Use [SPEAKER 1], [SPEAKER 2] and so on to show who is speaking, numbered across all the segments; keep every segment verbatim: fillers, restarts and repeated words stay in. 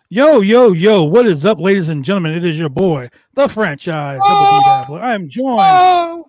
[SPEAKER 1] Yo, yo, yo, what is up, ladies and gentlemen? It is your boy, the franchise Double D Dabbler. I am joined.
[SPEAKER 2] Oh!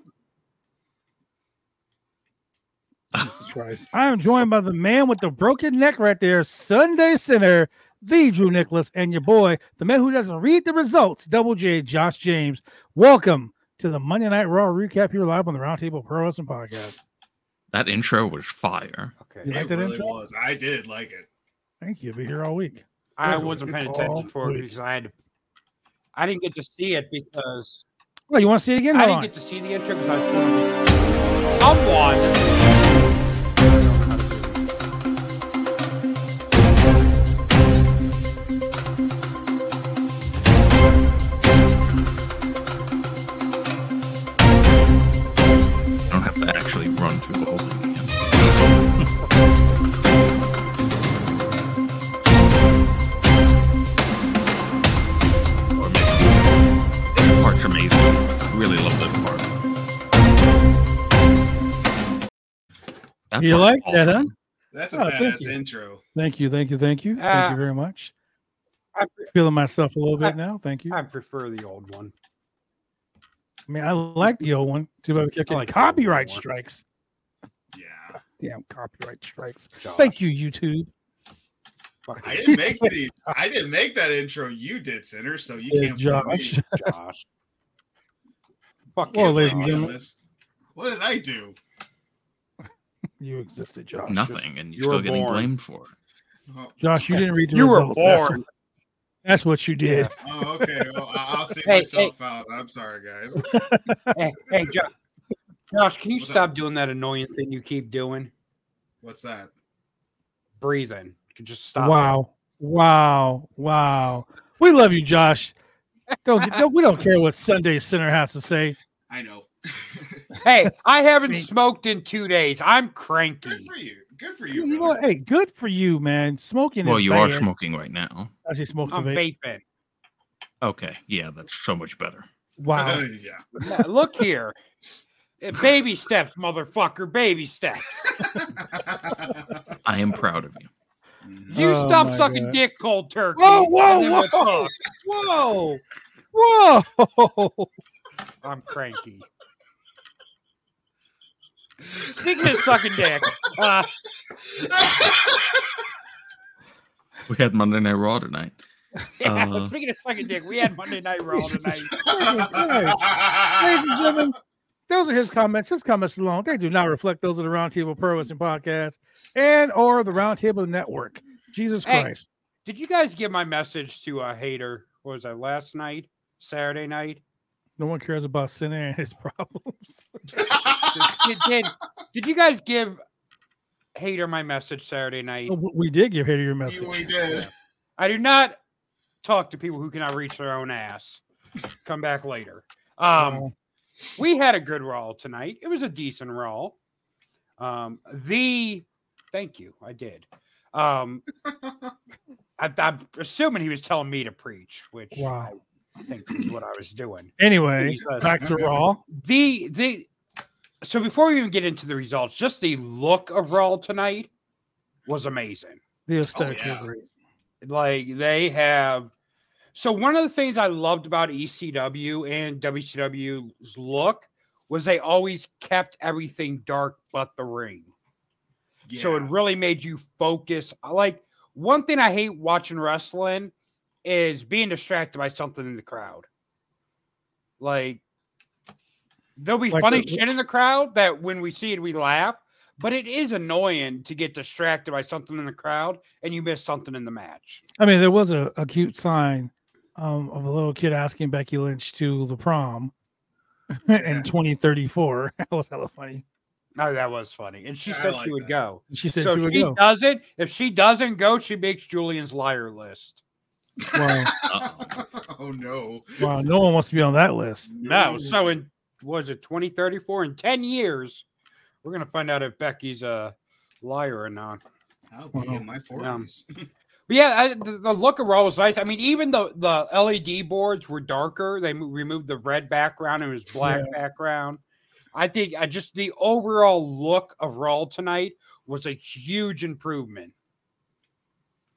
[SPEAKER 1] Jesus Christ. I am joined by the man with the broken neck right there, Sunday Center, the Drew Nicholas, and your boy, the man who doesn't read the results, Double J, Josh James. Welcome to the Monday Night Raw recap here live on the Roundtable Pro Wrestling Podcast.
[SPEAKER 3] That intro was fire.
[SPEAKER 1] Okay. You like
[SPEAKER 2] it
[SPEAKER 1] that
[SPEAKER 2] really
[SPEAKER 1] intro?
[SPEAKER 2] was. I did like it.
[SPEAKER 1] Thank you. Be here all week.
[SPEAKER 4] I wasn't paying attention for it
[SPEAKER 1] week.
[SPEAKER 4] because I had to, I didn't get to see it because
[SPEAKER 1] Oh, you want to see it again?
[SPEAKER 4] I
[SPEAKER 1] Hold
[SPEAKER 4] didn't
[SPEAKER 1] on.
[SPEAKER 4] get to see the intro because I was going someone.
[SPEAKER 3] I don't have to actually run through the whole thing again. Or maybe that part's amazing. Really love that part. That
[SPEAKER 1] You
[SPEAKER 3] part's
[SPEAKER 1] like that, huh?
[SPEAKER 3] awesome.
[SPEAKER 2] That's a
[SPEAKER 1] Oh, thank
[SPEAKER 2] badass
[SPEAKER 1] you.
[SPEAKER 2] intro.
[SPEAKER 1] Thank you, thank you, thank you. Thank
[SPEAKER 4] Uh,
[SPEAKER 1] you very much.
[SPEAKER 4] I,
[SPEAKER 1] Feeling myself a little bit
[SPEAKER 4] I-
[SPEAKER 1] now. Thank you.
[SPEAKER 4] I prefer the old one.
[SPEAKER 1] I mean, I like the old one. Too bad we kept
[SPEAKER 4] I
[SPEAKER 1] getting
[SPEAKER 4] like the old
[SPEAKER 1] copyright
[SPEAKER 4] one.
[SPEAKER 1] strikes.
[SPEAKER 2] Yeah.
[SPEAKER 1] Damn copyright strikes.
[SPEAKER 4] Josh.
[SPEAKER 1] Thank you, YouTube.
[SPEAKER 4] Fuck
[SPEAKER 2] I
[SPEAKER 4] you,
[SPEAKER 2] didn't make the I didn't make that intro. You did, Sinner, so you
[SPEAKER 1] Yeah,
[SPEAKER 2] can't blame me.
[SPEAKER 1] Josh.
[SPEAKER 4] Josh. Fuck
[SPEAKER 1] Well,
[SPEAKER 4] you,
[SPEAKER 1] ladies and
[SPEAKER 4] Josh.
[SPEAKER 1] gentlemen,
[SPEAKER 2] This. What did I do?
[SPEAKER 1] You existed, Josh.
[SPEAKER 3] Nothing, and
[SPEAKER 4] you
[SPEAKER 3] you're
[SPEAKER 4] were
[SPEAKER 3] still getting
[SPEAKER 4] born.
[SPEAKER 3] blamed for it.
[SPEAKER 2] Oh,
[SPEAKER 1] Josh, you didn't read the
[SPEAKER 4] You were
[SPEAKER 1] results. That's-
[SPEAKER 4] born.
[SPEAKER 1] That's, what you did.
[SPEAKER 2] oh, okay. Well, I- I'll see
[SPEAKER 4] Hey,
[SPEAKER 2] myself out. I'm sorry, guys.
[SPEAKER 4] Hey, hey, Josh. Josh, can you
[SPEAKER 2] What's
[SPEAKER 4] stop doing that annoying thing you keep doing?
[SPEAKER 2] What's that?
[SPEAKER 4] Breathing. You can just stop.
[SPEAKER 1] Wow. Wow. Wow. We love you, Josh. Don't, get- don't we don't care what Sunday Center has to say.
[SPEAKER 2] I know.
[SPEAKER 4] Hey, I haven't
[SPEAKER 1] Me.
[SPEAKER 4] smoked in two days. I'm cranky.
[SPEAKER 2] Good for you. Good for
[SPEAKER 1] You,
[SPEAKER 2] you.
[SPEAKER 1] you know
[SPEAKER 2] brother.
[SPEAKER 1] what? Hey, good for you, man. Smoking
[SPEAKER 3] Well,
[SPEAKER 1] is
[SPEAKER 3] you are
[SPEAKER 1] bad.
[SPEAKER 3] smoking right now.
[SPEAKER 1] As he smokes a
[SPEAKER 4] I'm
[SPEAKER 1] vape.
[SPEAKER 4] vaping.
[SPEAKER 3] Okay, yeah, that's so much better.
[SPEAKER 1] Wow.
[SPEAKER 2] yeah.
[SPEAKER 4] Now, look here. Uh, Baby steps, motherfucker. Baby steps.
[SPEAKER 3] I am proud of you.
[SPEAKER 4] You
[SPEAKER 1] Oh,
[SPEAKER 4] stop
[SPEAKER 1] my
[SPEAKER 4] sucking
[SPEAKER 1] God.
[SPEAKER 4] dick, cold turkey.
[SPEAKER 1] Whoa, whoa,
[SPEAKER 4] and then we'll
[SPEAKER 1] whoa.
[SPEAKER 4] talk.
[SPEAKER 1] Whoa. Whoa.
[SPEAKER 4] I'm cranky. Speaking of sucking dick, uh,
[SPEAKER 3] We had Monday Night Raw tonight.
[SPEAKER 4] yeah,
[SPEAKER 3] Uh,
[SPEAKER 4] speaking of sucking dick, we had Monday Night Raw tonight.
[SPEAKER 1] Ladies and gentlemen, those are his comments. His comments alone, they do not reflect those of the Roundtable Pro Wrestling Podcast and or the Roundtable Network. Jesus
[SPEAKER 4] Hey.
[SPEAKER 1] Christ.
[SPEAKER 4] Did you guys give my message to a hater? What was that last night? Saturday night?
[SPEAKER 1] No one cares about Sinner and his problems.
[SPEAKER 4] Did, did, did you guys give hater my message Saturday night?
[SPEAKER 1] We did give Hater your message.
[SPEAKER 2] we did.
[SPEAKER 4] I do not talk to people who cannot reach their own ass. Come back later. Um,
[SPEAKER 1] Wow.
[SPEAKER 4] we had a good Raw tonight. It was a decent Raw. Um, the thank you, I did. Um, I, I'm assuming he was telling me to preach, which
[SPEAKER 1] Wow.
[SPEAKER 4] I think is what I was doing.
[SPEAKER 1] Anyway,
[SPEAKER 4] Jesus.
[SPEAKER 1] back to Raw.
[SPEAKER 4] The the so before we even get into the results, just the look of Raw tonight was amazing.
[SPEAKER 1] The aesthetics
[SPEAKER 2] yeah.
[SPEAKER 1] were great.
[SPEAKER 4] Like they have. So one of the things I loved about E C W and W C W's look was they always kept everything dark but the ring. So it
[SPEAKER 2] Yeah.
[SPEAKER 4] really made you focus. Like one thing I hate watching wrestling is being distracted by something in the crowd. Like there'll be
[SPEAKER 1] Like
[SPEAKER 4] funny
[SPEAKER 1] the-
[SPEAKER 4] shit in the crowd that when we see it, we laugh. But it is annoying to get distracted by something in the crowd and you miss something in the match.
[SPEAKER 1] I mean, there was a, a cute sign um, of a little kid asking Becky Lynch to the prom in twenty thirty-four. That was hella funny.
[SPEAKER 4] No, that was funny. And she
[SPEAKER 2] Yeah, I
[SPEAKER 4] said
[SPEAKER 2] like
[SPEAKER 4] she would
[SPEAKER 2] that.
[SPEAKER 4] go.
[SPEAKER 1] She said
[SPEAKER 4] So
[SPEAKER 1] she
[SPEAKER 4] if
[SPEAKER 1] would
[SPEAKER 4] she
[SPEAKER 1] go.
[SPEAKER 4] doesn't, if she doesn't go, she makes Julian's liar list.
[SPEAKER 1] Wow.
[SPEAKER 3] Uh-oh.
[SPEAKER 2] oh no.
[SPEAKER 1] Wow. No one wants to be on that list.
[SPEAKER 4] No. So in was it twenty thirty-four? In ten years, we're gonna find out if Becky's a liar or not.
[SPEAKER 2] I'll be
[SPEAKER 1] Wow.
[SPEAKER 2] in my forties.
[SPEAKER 4] But yeah, I, the, the look of Raw was nice. I mean, even the, the L E D boards were darker. They mo- removed the red background and it was black
[SPEAKER 1] Yeah.
[SPEAKER 4] background. I think I just the overall look of Raw tonight was a huge improvement.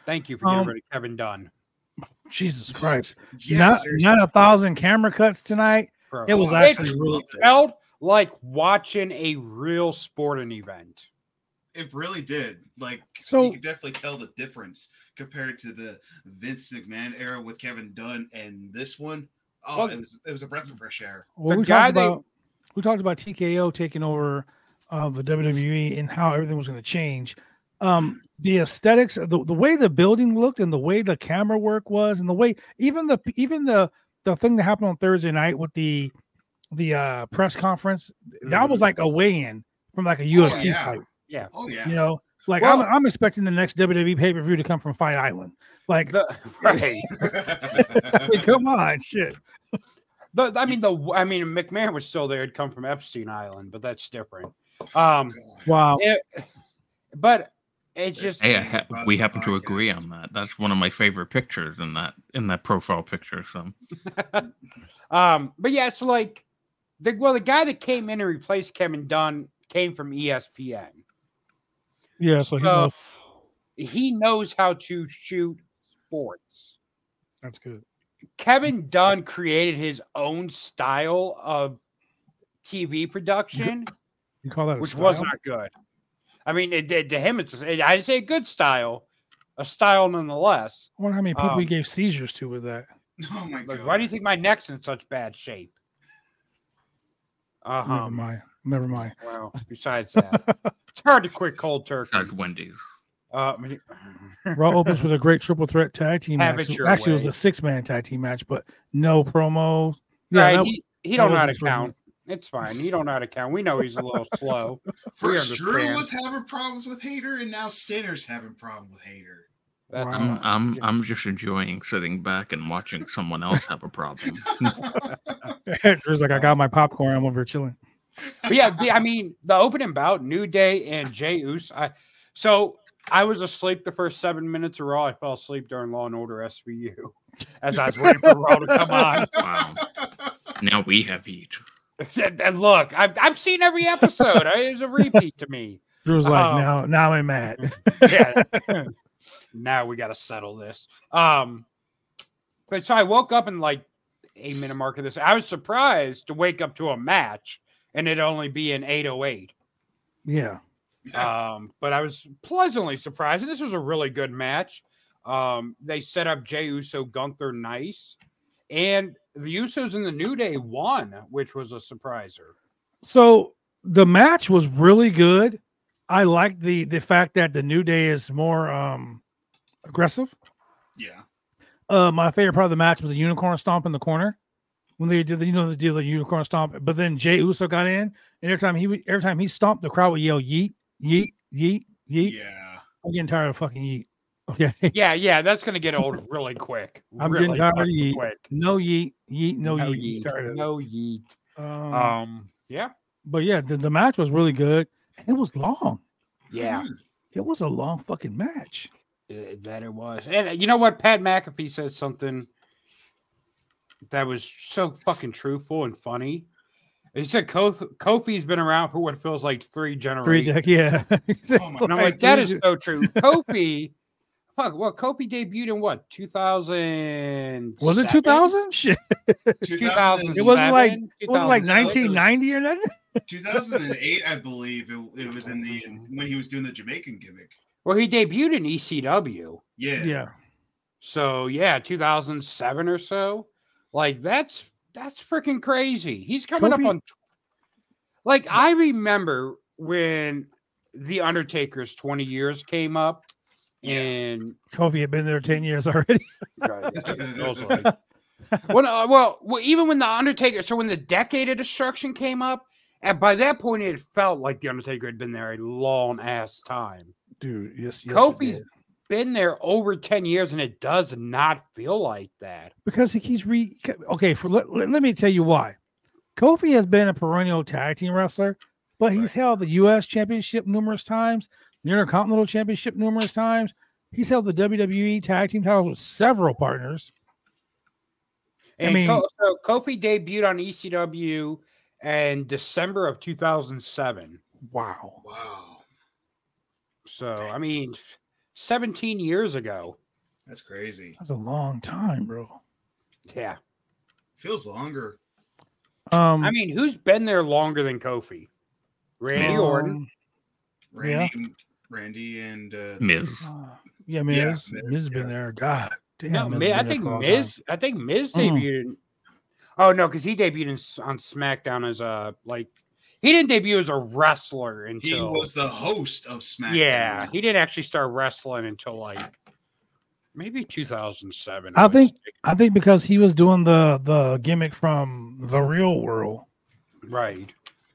[SPEAKER 4] Thank you for getting
[SPEAKER 1] Um,
[SPEAKER 4] rid of Kevin Dunn.
[SPEAKER 1] Jesus Christ.
[SPEAKER 2] Yeah,
[SPEAKER 1] not,
[SPEAKER 2] seriously.
[SPEAKER 1] not a thousand camera cuts tonight.
[SPEAKER 4] Bro.
[SPEAKER 1] It was
[SPEAKER 2] Oh, I
[SPEAKER 1] actually really
[SPEAKER 2] loved it.
[SPEAKER 4] Felt like watching a real sporting event.
[SPEAKER 2] It really did. Like,
[SPEAKER 1] So-
[SPEAKER 2] you could definitely tell the difference compared to the Vince McMahon era with Kevin Dunn and this one. Oh,
[SPEAKER 4] Well,
[SPEAKER 2] it was it was a breath of fresh air.
[SPEAKER 1] Well,
[SPEAKER 4] The
[SPEAKER 1] we
[SPEAKER 4] guy
[SPEAKER 1] talked
[SPEAKER 4] they-
[SPEAKER 1] about we talked about T K O taking over uh, the W W E and how everything was going to change. Um, the aesthetics, the, the way the building looked, and the way the camera work was, and the way even the even the the thing that happened on Thursday night with the the uh, press conference, that was
[SPEAKER 4] Mhm.
[SPEAKER 1] like a weigh-in from like a U F C
[SPEAKER 2] yeah.
[SPEAKER 1] fight.
[SPEAKER 4] Yeah.
[SPEAKER 2] Oh yeah.
[SPEAKER 1] You know, like
[SPEAKER 4] Well-
[SPEAKER 1] I'm I'm expecting the next W W E pay per view to come from Fight Island. Like,
[SPEAKER 4] The, right.
[SPEAKER 1] hey, come on, shit.
[SPEAKER 4] The, I mean, the I mean, McMahon was still there. It'd come from Epstein Island, but that's different. Um,
[SPEAKER 1] Wow.
[SPEAKER 4] it, but it's just
[SPEAKER 3] Hey, I ha-
[SPEAKER 2] About
[SPEAKER 3] we
[SPEAKER 2] the
[SPEAKER 3] happen to agree
[SPEAKER 2] podcast.
[SPEAKER 3] on that. That's one of my favorite pictures in that in that profile picture. So
[SPEAKER 4] um, but yeah, it's like the well, the guy that came in and replaced Kevin Dunn came from E S P N.
[SPEAKER 1] Yeah, so he
[SPEAKER 4] So-
[SPEAKER 1] knows.
[SPEAKER 4] He knows how to shoot sports.
[SPEAKER 1] That's good.
[SPEAKER 4] Kevin Dunn created his own style of T V production,
[SPEAKER 1] You call that a
[SPEAKER 4] which
[SPEAKER 1] style?
[SPEAKER 4] was not good. I mean, it did to him. It's it, I didn't say a good style, a style nonetheless.
[SPEAKER 1] I wonder how many people he
[SPEAKER 4] um,
[SPEAKER 1] gave seizures to with that.
[SPEAKER 2] Oh my
[SPEAKER 4] Like,
[SPEAKER 2] god.
[SPEAKER 4] why do you think my neck's in such bad shape? Uh
[SPEAKER 1] Never
[SPEAKER 4] huh.
[SPEAKER 1] mind. Never mind.
[SPEAKER 4] Well, besides that, it's hard to quit cold turkey.
[SPEAKER 3] that's Wendy's.
[SPEAKER 4] Uh,
[SPEAKER 1] Raw opens with a great triple threat tag team
[SPEAKER 4] Have
[SPEAKER 1] match.
[SPEAKER 4] it your
[SPEAKER 1] Actually, it was
[SPEAKER 4] way.
[SPEAKER 1] a six man tag team match, but no promo. Yeah,
[SPEAKER 4] right,
[SPEAKER 1] that-
[SPEAKER 4] he, he
[SPEAKER 1] that
[SPEAKER 4] don't know how to
[SPEAKER 1] wasn't so good.
[SPEAKER 4] count. It's fine. He don't know how to count. We know he's a little slow.
[SPEAKER 2] First,
[SPEAKER 4] We
[SPEAKER 2] Drew
[SPEAKER 4] understand.
[SPEAKER 2] was having problems with Hater, and now Sinner's having problems with Hater.
[SPEAKER 4] That's
[SPEAKER 1] Wow.
[SPEAKER 3] I'm
[SPEAKER 4] fine.
[SPEAKER 3] I'm I'm just enjoying sitting back and watching someone else have a problem.
[SPEAKER 1] Drew's like, I got my popcorn. I'm over here chilling.
[SPEAKER 4] But yeah, the, I mean, the opening bout, New Day and Jey Uso. I, so I was asleep the first seven minutes of Raw. I fell asleep during Law and Order S V U as I was waiting for Raw to come on.
[SPEAKER 3] Wow. Now we have heat.
[SPEAKER 4] And, and look, I've, I've seen every episode. I- It's a repeat to me.
[SPEAKER 1] Drew's like,
[SPEAKER 4] Um,
[SPEAKER 1] now, now I'm mad.
[SPEAKER 4] Yeah. Now we got to settle this. Um, but so I woke up in like eight minute mark of this. I was surprised to wake up to a match and it only be an eight oh eight.
[SPEAKER 1] Yeah.
[SPEAKER 4] Um, but I was pleasantly surprised. And this was a really good match. Um, they set up Jey Uso, Gunther, nice, and the Usos in the New Day won, which was a surpriser.
[SPEAKER 1] So the match was really good. I like the the fact that the New Day is more um aggressive.
[SPEAKER 2] Yeah.
[SPEAKER 1] Uh, my favorite part of the match was the unicorn stomp in the corner when they did the you know they did the unicorn stomp. But then Jey Uso got in, and every time he would- every time he stomped, the crowd would yell "yeet, yeet, yeet, yeet."
[SPEAKER 2] Yeah.
[SPEAKER 1] I'm getting tired of fucking yeet. Okay,
[SPEAKER 4] Yeah, yeah, that's gonna get old really quick.
[SPEAKER 1] I'm
[SPEAKER 4] really
[SPEAKER 1] getting tired of
[SPEAKER 4] fucking
[SPEAKER 1] yeet.
[SPEAKER 4] quick.
[SPEAKER 1] No yeet, yeet, no,
[SPEAKER 4] No
[SPEAKER 1] yeet.
[SPEAKER 4] yeet.
[SPEAKER 1] Tired of it.
[SPEAKER 4] No yeet.
[SPEAKER 1] Um,
[SPEAKER 4] Um, yeah,
[SPEAKER 1] but yeah, the, the match was really good, and it was long.
[SPEAKER 4] yeah,
[SPEAKER 1] It was a long fucking match.
[SPEAKER 4] uh, that it was. And uh, you know what? Pat McAfee said something that was so fucking truthful and funny. He said Kof- Kofi's been around for what feels like three
[SPEAKER 1] Three
[SPEAKER 4] generations.
[SPEAKER 1] deck, yeah.
[SPEAKER 2] Oh my
[SPEAKER 4] And I'm like, that is so true. Kofi, fuck, well, Kofi debuted in what, two thousand?
[SPEAKER 1] Was it two thousand? Shit,
[SPEAKER 4] two thousand.
[SPEAKER 1] It wasn't like-
[SPEAKER 4] seven,
[SPEAKER 1] it wasn't like
[SPEAKER 2] two thousand.
[SPEAKER 1] nineteen ninety or nothing.
[SPEAKER 2] two thousand eight, I believe it, it was in the when he was doing the Jamaican gimmick.
[SPEAKER 4] Well, he debuted in E C W.
[SPEAKER 2] Yeah.
[SPEAKER 1] Yeah,
[SPEAKER 4] So yeah, two thousand seven or so. Like that's that's freaking crazy. He's coming up
[SPEAKER 1] Kofi-
[SPEAKER 4] on. Like I remember when the Undertaker's twenty years came up,
[SPEAKER 2] Yeah.
[SPEAKER 4] and
[SPEAKER 1] Kofi had been there ten years already.
[SPEAKER 4] it feels like- when, uh, well, well, even when the Undertaker, so when the Decade of Destruction came up, and by that point it felt like the Undertaker had been there a long ass time.
[SPEAKER 1] Dude, yes, yes it
[SPEAKER 4] Kofi's
[SPEAKER 1] did.
[SPEAKER 4] been there over ten years, and it does not feel like that.
[SPEAKER 1] Because he keeps re. Okay, for let, let, let me tell you why. Kofi has been a perennial tag team wrestler, but he's held the U S Championship numerous times, the Intercontinental Championship numerous times. He's held the W W E tag team titles with several partners. I
[SPEAKER 4] And
[SPEAKER 1] mean-
[SPEAKER 4] Ko- so Kofi debuted on E C W in December of two thousand seven.
[SPEAKER 1] Wow.
[SPEAKER 2] Wow.
[SPEAKER 4] So I mean, seventeen years ago.
[SPEAKER 2] That's crazy.
[SPEAKER 1] That's a long time, bro.
[SPEAKER 4] Yeah.
[SPEAKER 2] Feels longer.
[SPEAKER 1] Um,
[SPEAKER 4] I mean, who's been there longer than Kofi? Randy
[SPEAKER 1] um,
[SPEAKER 4] Orton.
[SPEAKER 2] Randy, Randy, and uh,
[SPEAKER 3] Miz.
[SPEAKER 1] uh, yeah, Miz.
[SPEAKER 2] Yeah,
[SPEAKER 1] Miz,
[SPEAKER 2] Miz,
[SPEAKER 1] has been
[SPEAKER 2] yeah.
[SPEAKER 1] there. God damn.
[SPEAKER 4] No,
[SPEAKER 1] Miz
[SPEAKER 4] Mi-
[SPEAKER 1] has
[SPEAKER 4] I
[SPEAKER 1] been there
[SPEAKER 4] think
[SPEAKER 1] for a long
[SPEAKER 4] Miz.
[SPEAKER 1] time.
[SPEAKER 4] I think Miz
[SPEAKER 1] Mm.
[SPEAKER 4] debuted. In, oh no, because he debuted in, on SmackDown as a like. He didn't debut as a wrestler
[SPEAKER 2] he
[SPEAKER 4] until.
[SPEAKER 2] was the host of SmackDown.
[SPEAKER 4] Yeah, he didn't actually start wrestling until like maybe two thousand seven.
[SPEAKER 1] I
[SPEAKER 4] would
[SPEAKER 1] think
[SPEAKER 4] say.
[SPEAKER 1] I think because he was doing the the gimmick from the real world.
[SPEAKER 4] Right.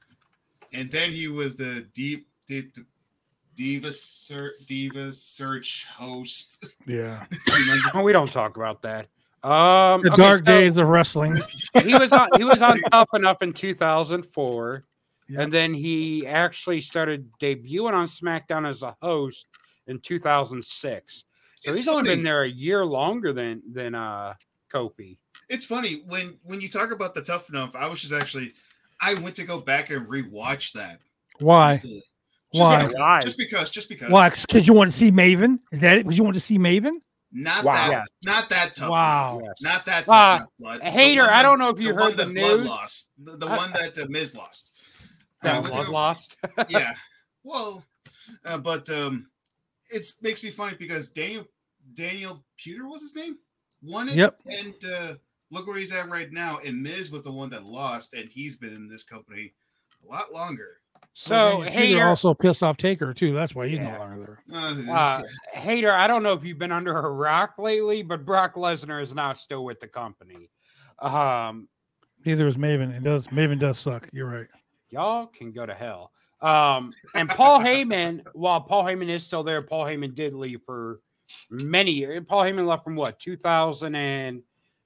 [SPEAKER 2] And then he was the Div, Div, Diva, Ser, Diva Search host.
[SPEAKER 1] Yeah.
[SPEAKER 4] Oh, we don't talk about that. Um,
[SPEAKER 1] The
[SPEAKER 4] okay,
[SPEAKER 1] dark
[SPEAKER 4] so
[SPEAKER 1] days of wrestling.
[SPEAKER 4] He was on. He was on Tough Enough in two thousand four,
[SPEAKER 1] Yeah.
[SPEAKER 4] and then he actually started debuting on SmackDown as a host in two thousand six. So
[SPEAKER 2] It's
[SPEAKER 4] he's only
[SPEAKER 2] funny.
[SPEAKER 4] been there a year longer than than uh Kofi.
[SPEAKER 2] It's funny when when you talk about the Tough Enough. I was just actually, I went to go back and rewatch that.
[SPEAKER 1] Why?
[SPEAKER 2] honestly. Just
[SPEAKER 1] Why?
[SPEAKER 2] because-
[SPEAKER 4] Why?
[SPEAKER 2] Just because. Just because.
[SPEAKER 1] Why? Because you want to see Maven? Is that it? Because you want to see Maven?
[SPEAKER 2] Not
[SPEAKER 4] Wow.
[SPEAKER 2] that.
[SPEAKER 4] Yes.
[SPEAKER 2] Not that tough.
[SPEAKER 1] Wow.
[SPEAKER 2] Enough.
[SPEAKER 4] Yes.
[SPEAKER 2] Not that tough.
[SPEAKER 4] Uh,
[SPEAKER 2] enough, Blood. The
[SPEAKER 4] Hater,
[SPEAKER 2] one
[SPEAKER 4] I
[SPEAKER 2] that-
[SPEAKER 4] don't know if you
[SPEAKER 2] the one
[SPEAKER 4] heard the
[SPEAKER 2] that Blood
[SPEAKER 4] news.
[SPEAKER 2] lost. The, the
[SPEAKER 4] I-
[SPEAKER 2] one that uh, Miz lost. Uh,
[SPEAKER 4] That
[SPEAKER 2] with
[SPEAKER 4] blood
[SPEAKER 2] the-
[SPEAKER 4] lost.
[SPEAKER 2] yeah. Well, uh, but um, it makes me funny because Daniel Daniel Peter was his name. Won it.
[SPEAKER 1] Yep.
[SPEAKER 2] And uh, look where he's at right now. And Miz was the one that lost, and he's been in this company a lot longer.
[SPEAKER 4] So
[SPEAKER 1] Well, Peter
[SPEAKER 4] hater,
[SPEAKER 1] also pissed off Taker too. That's why he's
[SPEAKER 4] Yeah.
[SPEAKER 1] no longer there.
[SPEAKER 2] Uh,
[SPEAKER 4] uh, hater. I don't know if you've been under a rock lately, but Brock Lesnar is now still with the company. Um,
[SPEAKER 1] Neither is Maven. It does. Maven does suck. You're right.
[SPEAKER 4] y'all can go to hell. Um, and Paul Heyman, while Paul Heyman is still there, Paul Heyman did leave for many years. Paul Heyman left from what, two thousand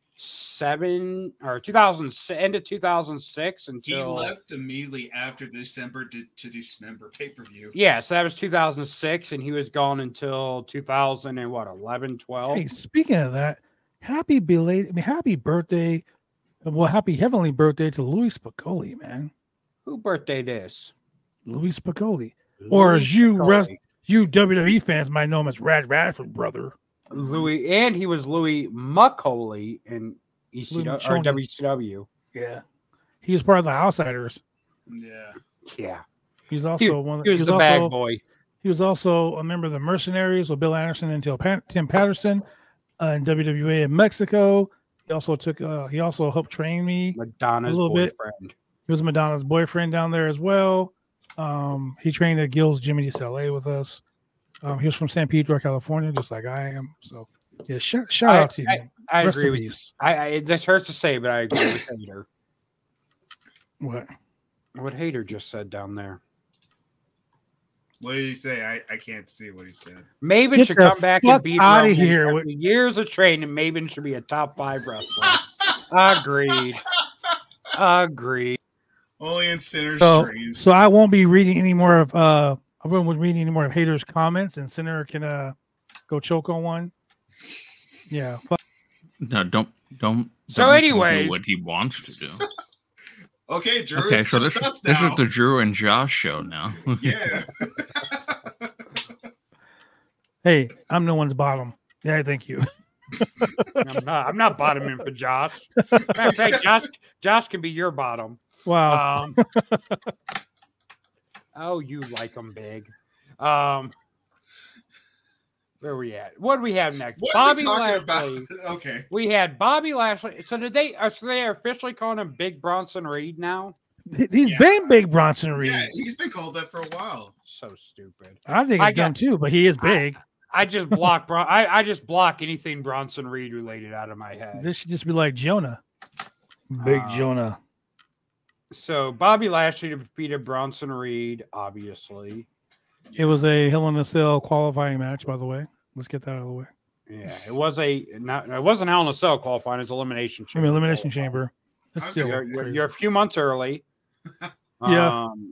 [SPEAKER 4] seven or two thousand, end of two thousand six
[SPEAKER 2] he
[SPEAKER 4] until.
[SPEAKER 2] left immediately after December to, to December pay per view.
[SPEAKER 4] Yeah, so that was two thousand six, and he was gone until two thousand and what, eleven, twelve?
[SPEAKER 1] Hey, speaking of that, happy belated. I mean, happy birthday. Well, happy heavenly birthday to Louis Spicoli, man.
[SPEAKER 4] Who birthday this?
[SPEAKER 1] Louis Spicoli, or
[SPEAKER 4] Louis
[SPEAKER 1] as you
[SPEAKER 4] Spicoli.
[SPEAKER 1] rest, you W W E fans might know him as Rad Radford brother.
[SPEAKER 4] Louis, and he was Louis Muckholi in E C W
[SPEAKER 1] Louis
[SPEAKER 4] or
[SPEAKER 1] Muccioli.
[SPEAKER 4] W C W.
[SPEAKER 1] Yeah, he was part of the Outsiders.
[SPEAKER 2] Yeah.
[SPEAKER 4] Yeah,
[SPEAKER 1] He's
[SPEAKER 4] he,
[SPEAKER 1] also one.
[SPEAKER 4] he was
[SPEAKER 1] he's
[SPEAKER 4] the
[SPEAKER 1] also,
[SPEAKER 4] bag boy.
[SPEAKER 1] He was also a member of the Mercenaries with Bill Anderson until Pat, Tim Patterson uh, in W W A in Mexico. He also took. Uh, he also helped train me.
[SPEAKER 4] Madonna's
[SPEAKER 1] a little bit.
[SPEAKER 4] boyfriend.
[SPEAKER 1] He was Madonna's boyfriend down there as well. Um, he trained at Gil's Jimmy D C L A with us. Um, he was from San Pedro, California, just like I am. So, yeah, sh- shout
[SPEAKER 4] I-
[SPEAKER 1] out to you.
[SPEAKER 4] I-
[SPEAKER 1] man.
[SPEAKER 4] I
[SPEAKER 1] Rest
[SPEAKER 4] agree
[SPEAKER 1] in
[SPEAKER 4] with you.
[SPEAKER 1] peace.
[SPEAKER 4] I, I this hurts to say, but I agree with Hater.
[SPEAKER 1] What?
[SPEAKER 4] What Hater just said down there.
[SPEAKER 2] What did he say? I, I can't see what he said.
[SPEAKER 4] Maven
[SPEAKER 1] Get
[SPEAKER 4] should
[SPEAKER 1] the
[SPEAKER 4] come back
[SPEAKER 1] fuck
[SPEAKER 4] and beat
[SPEAKER 1] outta
[SPEAKER 4] Roman.
[SPEAKER 1] here
[SPEAKER 4] After
[SPEAKER 1] with-
[SPEAKER 4] years of training, Maven should be a top five wrestler. Agreed. Agreed.
[SPEAKER 2] Only in Sinner's
[SPEAKER 1] So,
[SPEAKER 2] dreams.
[SPEAKER 1] so I won't be reading any more of. Uh, I won't be reading any more of haters' comments, and Sinner can uh go choke on one. Yeah. Fuck.
[SPEAKER 3] No, don't don't.
[SPEAKER 4] So
[SPEAKER 3] don't make him do
[SPEAKER 4] anyways-
[SPEAKER 3] what he wants to do.
[SPEAKER 2] okay, Drew.
[SPEAKER 3] Okay,
[SPEAKER 2] it's
[SPEAKER 3] so
[SPEAKER 2] just
[SPEAKER 3] this
[SPEAKER 2] us
[SPEAKER 3] this
[SPEAKER 2] now.
[SPEAKER 3] is the Drew and Josh show now.
[SPEAKER 2] Yeah.
[SPEAKER 1] Hey, I'm no one's bottom. Yeah, thank you.
[SPEAKER 4] I'm not. I'm not bottoming for Josh. Matter of fact, Josh, Josh can be your bottom.
[SPEAKER 1] Wow.
[SPEAKER 4] Um, oh, you like them big. Um, where we at? What do we have next?
[SPEAKER 2] What are
[SPEAKER 4] Bobby
[SPEAKER 2] we talking
[SPEAKER 4] Lashley.
[SPEAKER 2] about? Okay.
[SPEAKER 4] We had Bobby Lashley. So did they? Are so they are officially calling him Big Bronson Reed now?
[SPEAKER 1] He- He's
[SPEAKER 2] Yeah.
[SPEAKER 1] been Big Bronson Reed.
[SPEAKER 2] Yeah, he's been called that for a while.
[SPEAKER 4] So stupid.
[SPEAKER 1] I think
[SPEAKER 4] I
[SPEAKER 1] it's dumb
[SPEAKER 4] got-
[SPEAKER 1] too, but he is big.
[SPEAKER 4] I just block. Bron- I I just block anything Bronson Reed related out of my head.
[SPEAKER 1] This should just be like Jonah. Big
[SPEAKER 4] Uh,
[SPEAKER 1] Jonah.
[SPEAKER 4] So Bobby Lashley defeated Bronson Reed, obviously.
[SPEAKER 1] It was a Hell in a Cell qualifying match, by the way. Let's get that out of the way.
[SPEAKER 4] Yeah, it was a not. It wasn't Hell in a Cell qualifying. It was elimination
[SPEAKER 1] I
[SPEAKER 4] chamber.
[SPEAKER 1] mean, Elimination Chamber. It's
[SPEAKER 2] I was
[SPEAKER 1] still
[SPEAKER 4] You're, you're,
[SPEAKER 1] crazy.
[SPEAKER 4] you're a few months early.
[SPEAKER 1] Yeah.
[SPEAKER 4] Um,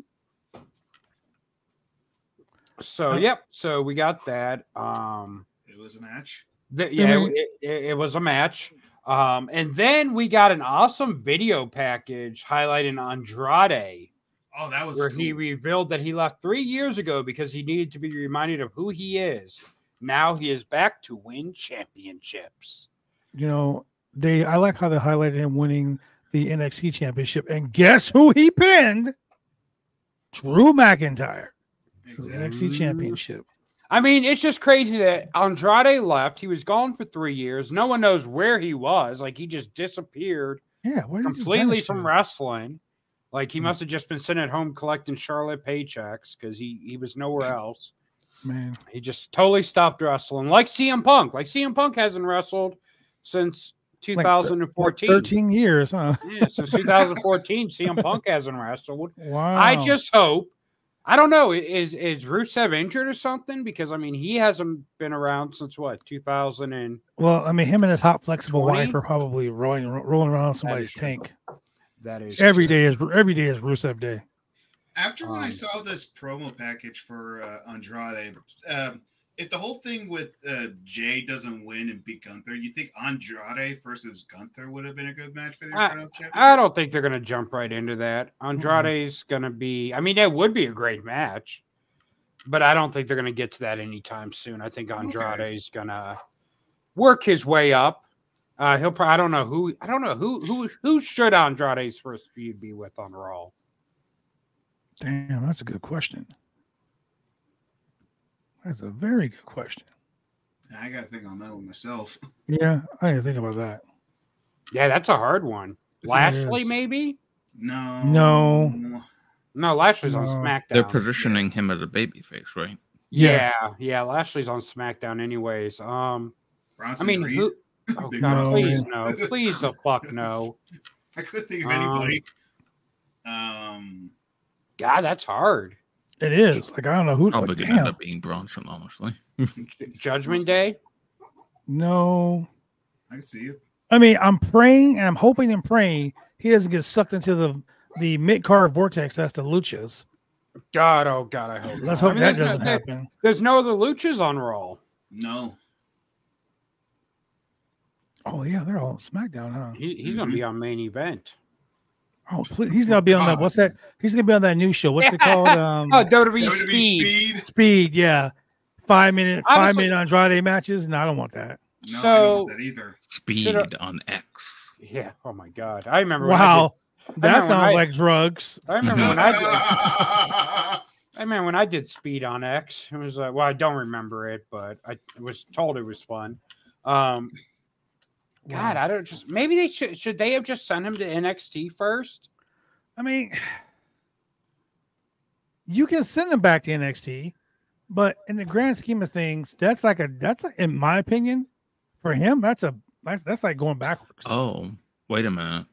[SPEAKER 4] so yep. So we got that. Um,
[SPEAKER 2] It was a match.
[SPEAKER 4] the, yeah,
[SPEAKER 1] mean-
[SPEAKER 4] it, it, it was a match. Um, and then we got an awesome video package highlighting Andrade,
[SPEAKER 2] Oh, that was
[SPEAKER 4] where
[SPEAKER 2] cool.
[SPEAKER 4] he revealed that he left three years ago because he needed to be reminded of who he is. Now he is back to win championships.
[SPEAKER 1] You know, they I like how they highlighted him winning the N X T championship. And guess who he pinned? Drew McIntyre. For the N X T championship.
[SPEAKER 4] I mean, it's just crazy that Andrade left. He was gone for three years. No one knows where he was. Like, he just disappeared
[SPEAKER 1] Yeah, where did he just
[SPEAKER 4] completely
[SPEAKER 1] vanish
[SPEAKER 4] from
[SPEAKER 1] to?
[SPEAKER 4] wrestling. Like, he
[SPEAKER 1] Hmm.
[SPEAKER 4] must have just been sitting at home collecting Charlotte paychecks because he, he was nowhere else.
[SPEAKER 1] Man,
[SPEAKER 4] He just totally stopped wrestling. Like C M Punk. Like C M Punk hasn't wrestled since
[SPEAKER 1] like
[SPEAKER 4] twenty fourteen.
[SPEAKER 1] thirteen years, huh?
[SPEAKER 4] Yeah, since two thousand fourteen, C M Punk hasn't wrestled.
[SPEAKER 1] Wow.
[SPEAKER 4] I just hope. I don't know. Is is Rusev injured or something? Because I mean, he hasn't been around since what two thousand and
[SPEAKER 1] Well, I mean, him and his hot, flexible
[SPEAKER 4] twenty?
[SPEAKER 1] wife are probably rolling rolling around on somebody's
[SPEAKER 4] is true.
[SPEAKER 1] tank.
[SPEAKER 4] that is
[SPEAKER 1] Every day is every day is Rusev Day.
[SPEAKER 2] After when I
[SPEAKER 4] Um,
[SPEAKER 2] saw this promo package for uh, Andrade, um, if the whole thing with uh, Jay doesn't win and beat Gunther, you think Andrade versus Gunther would have been a good match for the
[SPEAKER 4] I-
[SPEAKER 2] Intercontinental Championship?
[SPEAKER 4] I don't think they're going to jump right into that. Andrade's going to be. I mean, that would be a great match, but I don't think they're going to get to that anytime soon. I think Andrade's going to work his way up. Uh, he'll. Probably, I don't know who. I don't know who. Who. Who should Andrade's first feud be with on Raw?
[SPEAKER 1] Damn, that's a good question. That's a very good question.
[SPEAKER 2] I got to think on that one myself.
[SPEAKER 1] Yeah, I didn't think about that.
[SPEAKER 4] Yeah, that's a hard one.
[SPEAKER 1] It
[SPEAKER 4] Lashley,
[SPEAKER 1] is.
[SPEAKER 4] maybe.
[SPEAKER 2] No.
[SPEAKER 1] No.
[SPEAKER 4] No, Lashley's on
[SPEAKER 1] No.
[SPEAKER 4] SmackDown.
[SPEAKER 3] They're positioning him as a babyface, right?
[SPEAKER 4] Yeah, yeah, Lashley's on SmackDown, anyways. Um,
[SPEAKER 2] Bronson
[SPEAKER 4] I mean,
[SPEAKER 2] Reed.
[SPEAKER 4] who? Oh
[SPEAKER 2] Big
[SPEAKER 4] God,
[SPEAKER 1] No.
[SPEAKER 4] please no, please the fuck no.
[SPEAKER 2] I couldn't think of
[SPEAKER 4] Um,
[SPEAKER 2] anybody. Um,
[SPEAKER 4] God, that's hard.
[SPEAKER 1] It is. Like, I don't know who.
[SPEAKER 3] Probably
[SPEAKER 1] Like,
[SPEAKER 3] gonna end
[SPEAKER 1] damn.
[SPEAKER 3] up being Bronson, honestly.
[SPEAKER 4] Judgment Day.
[SPEAKER 1] No.
[SPEAKER 2] I can see it.
[SPEAKER 1] I mean, I'm praying and I'm hoping and praying he doesn't get sucked into the the mid card vortex. That's the luchas.
[SPEAKER 4] God, oh God, I hope.
[SPEAKER 1] Let's
[SPEAKER 4] not.
[SPEAKER 1] hope
[SPEAKER 4] I mean,
[SPEAKER 1] that
[SPEAKER 4] there's no-
[SPEAKER 1] doesn't
[SPEAKER 4] there-
[SPEAKER 1] happen.
[SPEAKER 4] There's no other luchas on Raw.
[SPEAKER 2] No.
[SPEAKER 1] Oh yeah, they're all on SmackDown, huh?
[SPEAKER 4] He, he's gonna be on main event.
[SPEAKER 1] Oh, please, he's gonna be on that. What's that? He's gonna be on that new show. What's it called? Um,
[SPEAKER 4] Oh, W W E
[SPEAKER 2] W W E
[SPEAKER 4] Speed.
[SPEAKER 2] Speed.
[SPEAKER 1] Speed. Yeah, five minute, five
[SPEAKER 4] Honestly-
[SPEAKER 1] minute Andrade matches. No, I don't want that.
[SPEAKER 2] No, I
[SPEAKER 4] So-
[SPEAKER 2] don't want that either.
[SPEAKER 3] Speed
[SPEAKER 4] Should
[SPEAKER 3] on X.
[SPEAKER 4] Yeah. Oh my God, I remember. When
[SPEAKER 1] Wow, that
[SPEAKER 4] remember when
[SPEAKER 1] sounds
[SPEAKER 4] I-
[SPEAKER 1] like drugs.
[SPEAKER 4] I, did, I remember when I did. I remember when I did Speed on X. It was like, well, I don't remember it, but I was told it was fun. Um, God, I don't just maybe they should should they have just sent him to N X T first?
[SPEAKER 1] I mean, you can send him back to N X T, but in the grand scheme of things, that's like a that's a, in my opinion, for him, that's a that's that's like going backwards.
[SPEAKER 3] Oh, wait a minute.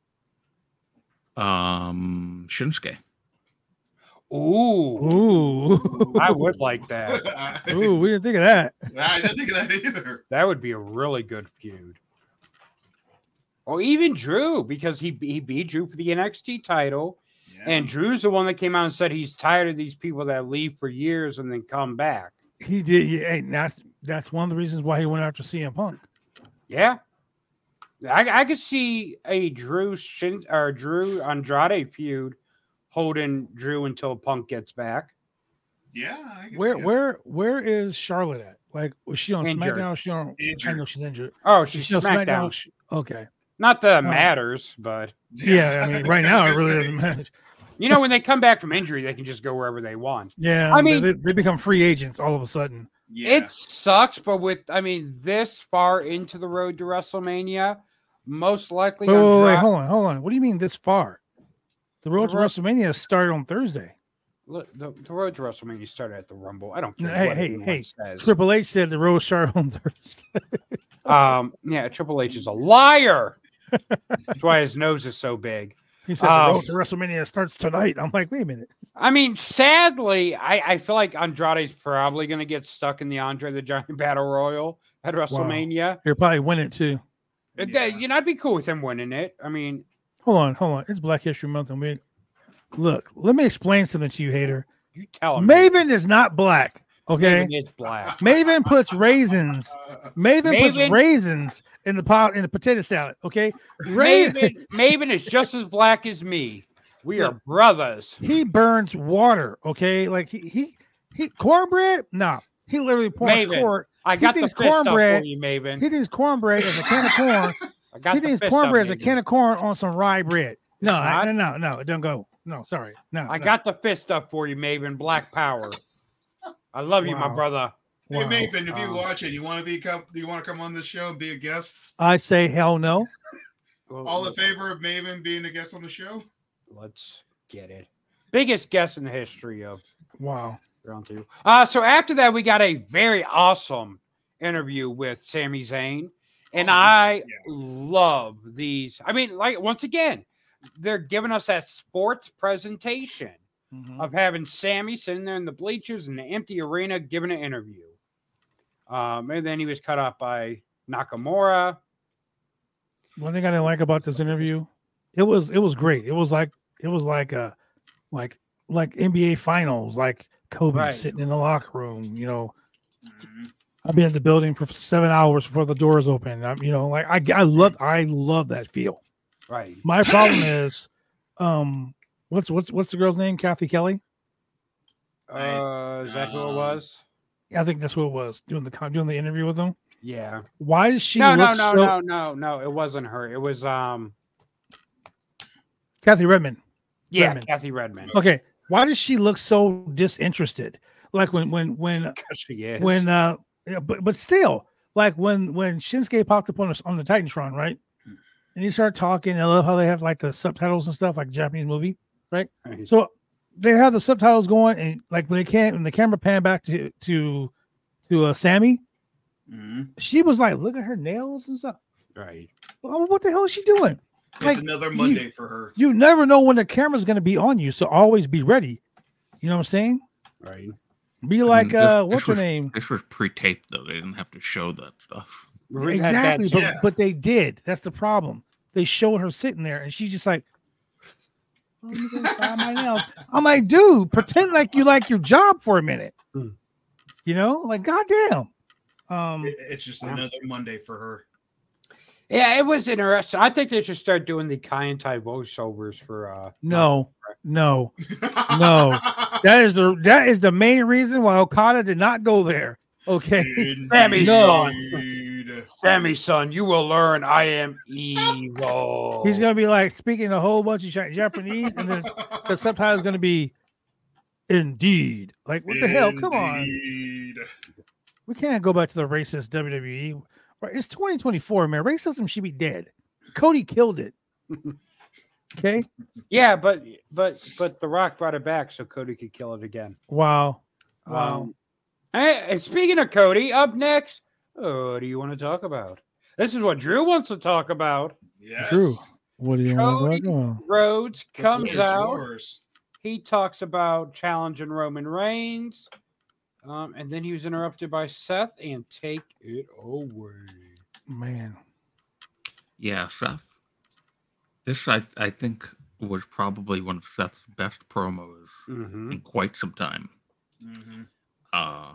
[SPEAKER 3] Um, Shinsuke.
[SPEAKER 4] Ooh,
[SPEAKER 1] Ooh,
[SPEAKER 4] I would like that.
[SPEAKER 1] ooh, we didn't think of that.
[SPEAKER 2] I didn't think of that either.
[SPEAKER 4] That would be a really good feud. Or even Drew, because he he beat Drew for the N X T title,
[SPEAKER 2] Yeah.
[SPEAKER 4] and Drew's the one that came out and said he's tired of these people that leave for years and then come back.
[SPEAKER 1] He did. Yeah, and that's that's one of the reasons why he went after C M Punk.
[SPEAKER 4] Yeah, I, I could see a Drew Shin, or Drew Andrade feud holding Drew until Punk gets back.
[SPEAKER 2] yeah. I can
[SPEAKER 1] Where
[SPEAKER 2] see it.
[SPEAKER 1] where where is Charlotte at? Like, was she on
[SPEAKER 4] Injured.
[SPEAKER 1] SmackDown? Or she on? I
[SPEAKER 2] Injured.
[SPEAKER 1] know she's injured.
[SPEAKER 4] Oh,
[SPEAKER 1] Is
[SPEAKER 4] she's
[SPEAKER 1] she on
[SPEAKER 4] SmackDown.
[SPEAKER 1] She- okay.
[SPEAKER 4] Not that it
[SPEAKER 1] Oh.
[SPEAKER 4] matters, but
[SPEAKER 1] Yeah, I mean, right now it
[SPEAKER 2] I was
[SPEAKER 1] really
[SPEAKER 2] gonna
[SPEAKER 1] doesn't
[SPEAKER 2] say.
[SPEAKER 1] matter.
[SPEAKER 4] you know when they come back from injury, they can just go wherever they want.
[SPEAKER 1] Yeah,
[SPEAKER 4] I
[SPEAKER 1] I
[SPEAKER 4] mean-
[SPEAKER 1] mean, they, they become free agents all of a sudden.
[SPEAKER 2] Yeah.
[SPEAKER 4] It sucks, but with I mean this far into the road to WrestleMania, most likely.
[SPEAKER 1] Wait, wait, wait,
[SPEAKER 4] Andra-
[SPEAKER 1] hold on, hold on. What do you mean this far? The road
[SPEAKER 4] The
[SPEAKER 1] to
[SPEAKER 4] road-
[SPEAKER 1] WrestleMania started on Thursday.
[SPEAKER 4] Look, the, the road to WrestleMania started at the Rumble. I don't care
[SPEAKER 1] Hey,
[SPEAKER 4] what
[SPEAKER 1] hey,
[SPEAKER 4] anyone
[SPEAKER 1] hey,
[SPEAKER 4] says.
[SPEAKER 1] Triple H said the road started on Thursday.
[SPEAKER 4] Um, yeah, Triple H is a liar. That's why his nose is so big.
[SPEAKER 1] He said
[SPEAKER 4] Um,
[SPEAKER 1] the road to WrestleMania starts tonight. I'm like, wait a minute.
[SPEAKER 4] I mean, sadly, I, I feel like Andrade's probably going to get stuck in the Andre the Giant Battle Royal at WrestleMania.
[SPEAKER 1] He'll probably win it too.
[SPEAKER 4] If
[SPEAKER 2] Yeah.
[SPEAKER 4] that- you know, I'd be cool with him winning it. I mean,
[SPEAKER 1] Hold on, hold on. It's Black History Month, and we look. Let me explain something to you, hater.
[SPEAKER 4] you tell him.
[SPEAKER 1] Maven is not black. Okay,
[SPEAKER 4] Maven is black.
[SPEAKER 1] Maven puts raisins. Maven, puts
[SPEAKER 4] Maven-
[SPEAKER 1] raisins in the pot in the potato salad. Okay, Ra-
[SPEAKER 4] Maven, Maven is just as black as me. We are brothers.
[SPEAKER 1] he burns water. Okay, like he he he cornbread. Nah, He literally poured
[SPEAKER 4] Maven,
[SPEAKER 1] corn.
[SPEAKER 4] I
[SPEAKER 1] He
[SPEAKER 4] got the
[SPEAKER 1] thinks
[SPEAKER 4] fist up for
[SPEAKER 1] cornbread-
[SPEAKER 4] you, Maven.
[SPEAKER 1] He thinks cornbread is a can of corn.
[SPEAKER 4] I got
[SPEAKER 1] He
[SPEAKER 4] the
[SPEAKER 1] thinks
[SPEAKER 4] fist
[SPEAKER 1] cornbread
[SPEAKER 4] up,
[SPEAKER 1] is a
[SPEAKER 4] Maven.
[SPEAKER 1] can of corn on some rye bread. No,
[SPEAKER 4] It's
[SPEAKER 1] I,
[SPEAKER 4] not?
[SPEAKER 1] no, no, no, it don't go. No, sorry. No.
[SPEAKER 4] I
[SPEAKER 1] no.
[SPEAKER 4] got the fist up for you, Maven. Black Power. I love you, my
[SPEAKER 1] Wow.
[SPEAKER 4] brother.
[SPEAKER 2] Hey,
[SPEAKER 1] Wow.
[SPEAKER 2] Maven, if you
[SPEAKER 4] Um,
[SPEAKER 2] watch it, you want to be come, do you want to come on this show and be a guest?
[SPEAKER 1] I say hell no.
[SPEAKER 2] All in favor of Maven being a guest on the show?
[SPEAKER 4] Let's get it. Biggest guest in the history of
[SPEAKER 1] Wow.
[SPEAKER 4] Round Two. Uh, so after that, we got a very awesome interview with Sami Zayn. And
[SPEAKER 2] Oh,
[SPEAKER 4] I
[SPEAKER 2] yeah.
[SPEAKER 4] love these. I mean, like, once again, they're giving us that sports presentation
[SPEAKER 1] Mhm.
[SPEAKER 4] of having Sammy sitting there in the bleachers in the empty arena giving an interview. Um, and then he was cut off by Nakamura.
[SPEAKER 1] One thing I didn't like about this interview, it was it was great. It was like it was like a like like N B A finals, like Kobe
[SPEAKER 4] Right.
[SPEAKER 1] sitting in the locker room. You know,
[SPEAKER 2] Mhm.
[SPEAKER 1] I've been at the building for seven hours before the doors open. I'm, you know, like I I love I love that feel.
[SPEAKER 4] Right.
[SPEAKER 1] My problem is, um, what's what's what's the girl's name? Kathy Kelly.
[SPEAKER 4] Uh, is that who it
[SPEAKER 2] Um,
[SPEAKER 4] was?
[SPEAKER 1] I think that's who it was doing the con- doing the interview with them.
[SPEAKER 4] Yeah.
[SPEAKER 1] Why does she
[SPEAKER 4] No, no,
[SPEAKER 1] look
[SPEAKER 4] no,
[SPEAKER 1] so?
[SPEAKER 4] no, no, no. It wasn't her. It was um.
[SPEAKER 1] Kathy Redmond.
[SPEAKER 4] Yeah,
[SPEAKER 1] Redmond.
[SPEAKER 4] Kathy Redmond.
[SPEAKER 1] Okay, why does she look so disinterested? Like when when when
[SPEAKER 4] Because she is.
[SPEAKER 1] when uh yeah, but but still like when when Shinsuke popped up on the on the Titantron, right? And he started talking. I love how they have like the subtitles and stuff, like a Japanese movie.
[SPEAKER 4] Right.
[SPEAKER 1] So they have the subtitles going, and like when they can't when the camera pan back to to to uh, Sammy,
[SPEAKER 2] Mhm.
[SPEAKER 1] she was like, look at her nails and stuff.
[SPEAKER 4] Right.
[SPEAKER 1] Well, what the hell is she doing?
[SPEAKER 2] It's
[SPEAKER 1] Like,
[SPEAKER 2] another
[SPEAKER 1] you-
[SPEAKER 2] Monday for her.
[SPEAKER 1] You never know when the camera's going to be on you, so always be ready. You know what I'm saying?
[SPEAKER 4] Right.
[SPEAKER 1] Be
[SPEAKER 3] I
[SPEAKER 1] like,
[SPEAKER 3] mean, this-
[SPEAKER 1] uh,
[SPEAKER 3] this
[SPEAKER 1] what's her
[SPEAKER 3] was-
[SPEAKER 1] name?
[SPEAKER 3] This was pre-taped though. They didn't have to show that stuff.
[SPEAKER 4] We had that-
[SPEAKER 1] Exactly, but,
[SPEAKER 2] yeah.
[SPEAKER 1] but they did. That's the problem. They showed her sitting there, and she's just like, "Oh, let me go find my nails." I'm like, dude, pretend like you like your job for a minute.
[SPEAKER 4] Hmm.
[SPEAKER 1] You know, like, goddamn. Um,
[SPEAKER 2] It- It's just another Monday for her.
[SPEAKER 4] Yeah, it was interesting. I think they should start doing the Kaientai voiceovers for uh
[SPEAKER 1] no, no, no. That is the that is the main reason why Okada did not go there. Okay.
[SPEAKER 4] Sammy's
[SPEAKER 1] No.
[SPEAKER 2] Indeed.
[SPEAKER 4] Sammy, son, you will learn I am evil.
[SPEAKER 1] He's gonna be like speaking a whole bunch of Ja- Japanese, and then the subtitle is gonna be "Indeed." Like, what the hell? Come on,
[SPEAKER 2] Indeed.
[SPEAKER 1] we can't go back to the racist W W E. Right? It's twenty twenty-four, man. Racism should be dead. Cody killed it. Okay.
[SPEAKER 4] Yeah, but but but The Rock brought it back so Cody could kill it again.
[SPEAKER 1] Wow. Wow.
[SPEAKER 4] Um, hey, and speaking of Cody, up next, oh, what do you want to talk about? This is what Drew wants to talk about.
[SPEAKER 2] Yes.
[SPEAKER 1] True. What do you want
[SPEAKER 4] Cody
[SPEAKER 1] to talk about?
[SPEAKER 4] Rhodes
[SPEAKER 2] The
[SPEAKER 4] comes
[SPEAKER 2] floor is
[SPEAKER 4] out.
[SPEAKER 2] yours.
[SPEAKER 4] He talks about challenging Roman Reigns. Um, and then he was interrupted by Seth and take it away.
[SPEAKER 1] Man.
[SPEAKER 3] Yeah, Seth. This I I think was probably one of Seth's best promos
[SPEAKER 4] Mm-hmm.
[SPEAKER 3] in quite some time.
[SPEAKER 2] Mhm.
[SPEAKER 3] Uh,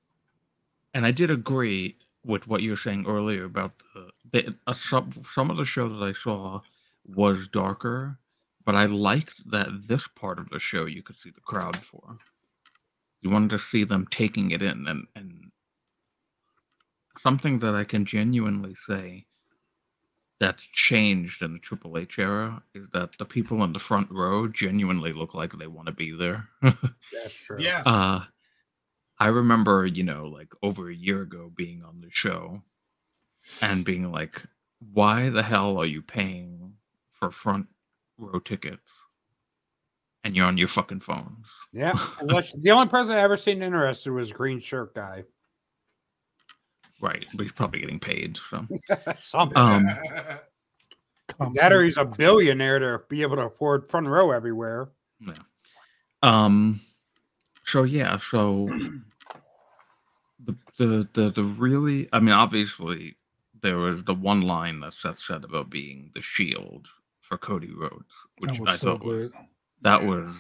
[SPEAKER 3] and I did agree with what you were saying earlier about the, the uh, some some of the show that I saw was darker, but I liked that this part of the show you could see the crowd for. You wanted to see them taking it in, and and something that I can genuinely say that's changed in the Triple H era is that the people in the front row genuinely look like they want to be there.
[SPEAKER 4] That's true.
[SPEAKER 2] Yeah.
[SPEAKER 3] Uh, I remember, you know, like over a year ago being on the show and being like, why the hell are you paying for front row tickets and you're on your fucking phones?
[SPEAKER 4] Yeah. Unless, the only person I ever seen interested was Green Shirt Guy.
[SPEAKER 3] Right. But he's probably getting paid. So,
[SPEAKER 4] Something.
[SPEAKER 3] um,
[SPEAKER 1] Come
[SPEAKER 4] that or
[SPEAKER 1] see.
[SPEAKER 4] he's a billionaire to be able to afford front row everywhere.
[SPEAKER 3] yeah. Um, so yeah, so the, the, the, the really, I mean, obviously there was the one line that Seth said about being the shield for Cody Rhodes, which
[SPEAKER 1] That was
[SPEAKER 3] I
[SPEAKER 1] so
[SPEAKER 3] thought was,
[SPEAKER 1] good.
[SPEAKER 3] that was,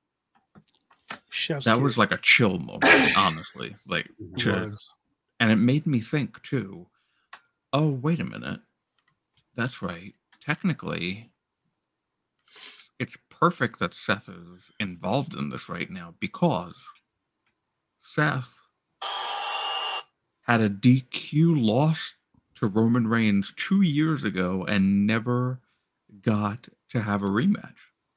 [SPEAKER 1] Chef's
[SPEAKER 3] that was
[SPEAKER 1] kiss.
[SPEAKER 3] like a chill moment, honestly. Like,
[SPEAKER 1] It
[SPEAKER 3] to,
[SPEAKER 1] was.
[SPEAKER 3] and it made me think too. Oh, wait a minute. That's right. Technically, it's perfect that Seth is involved in this right now because Seth had a D Q loss to Roman Reigns two years ago and never got to have a rematch.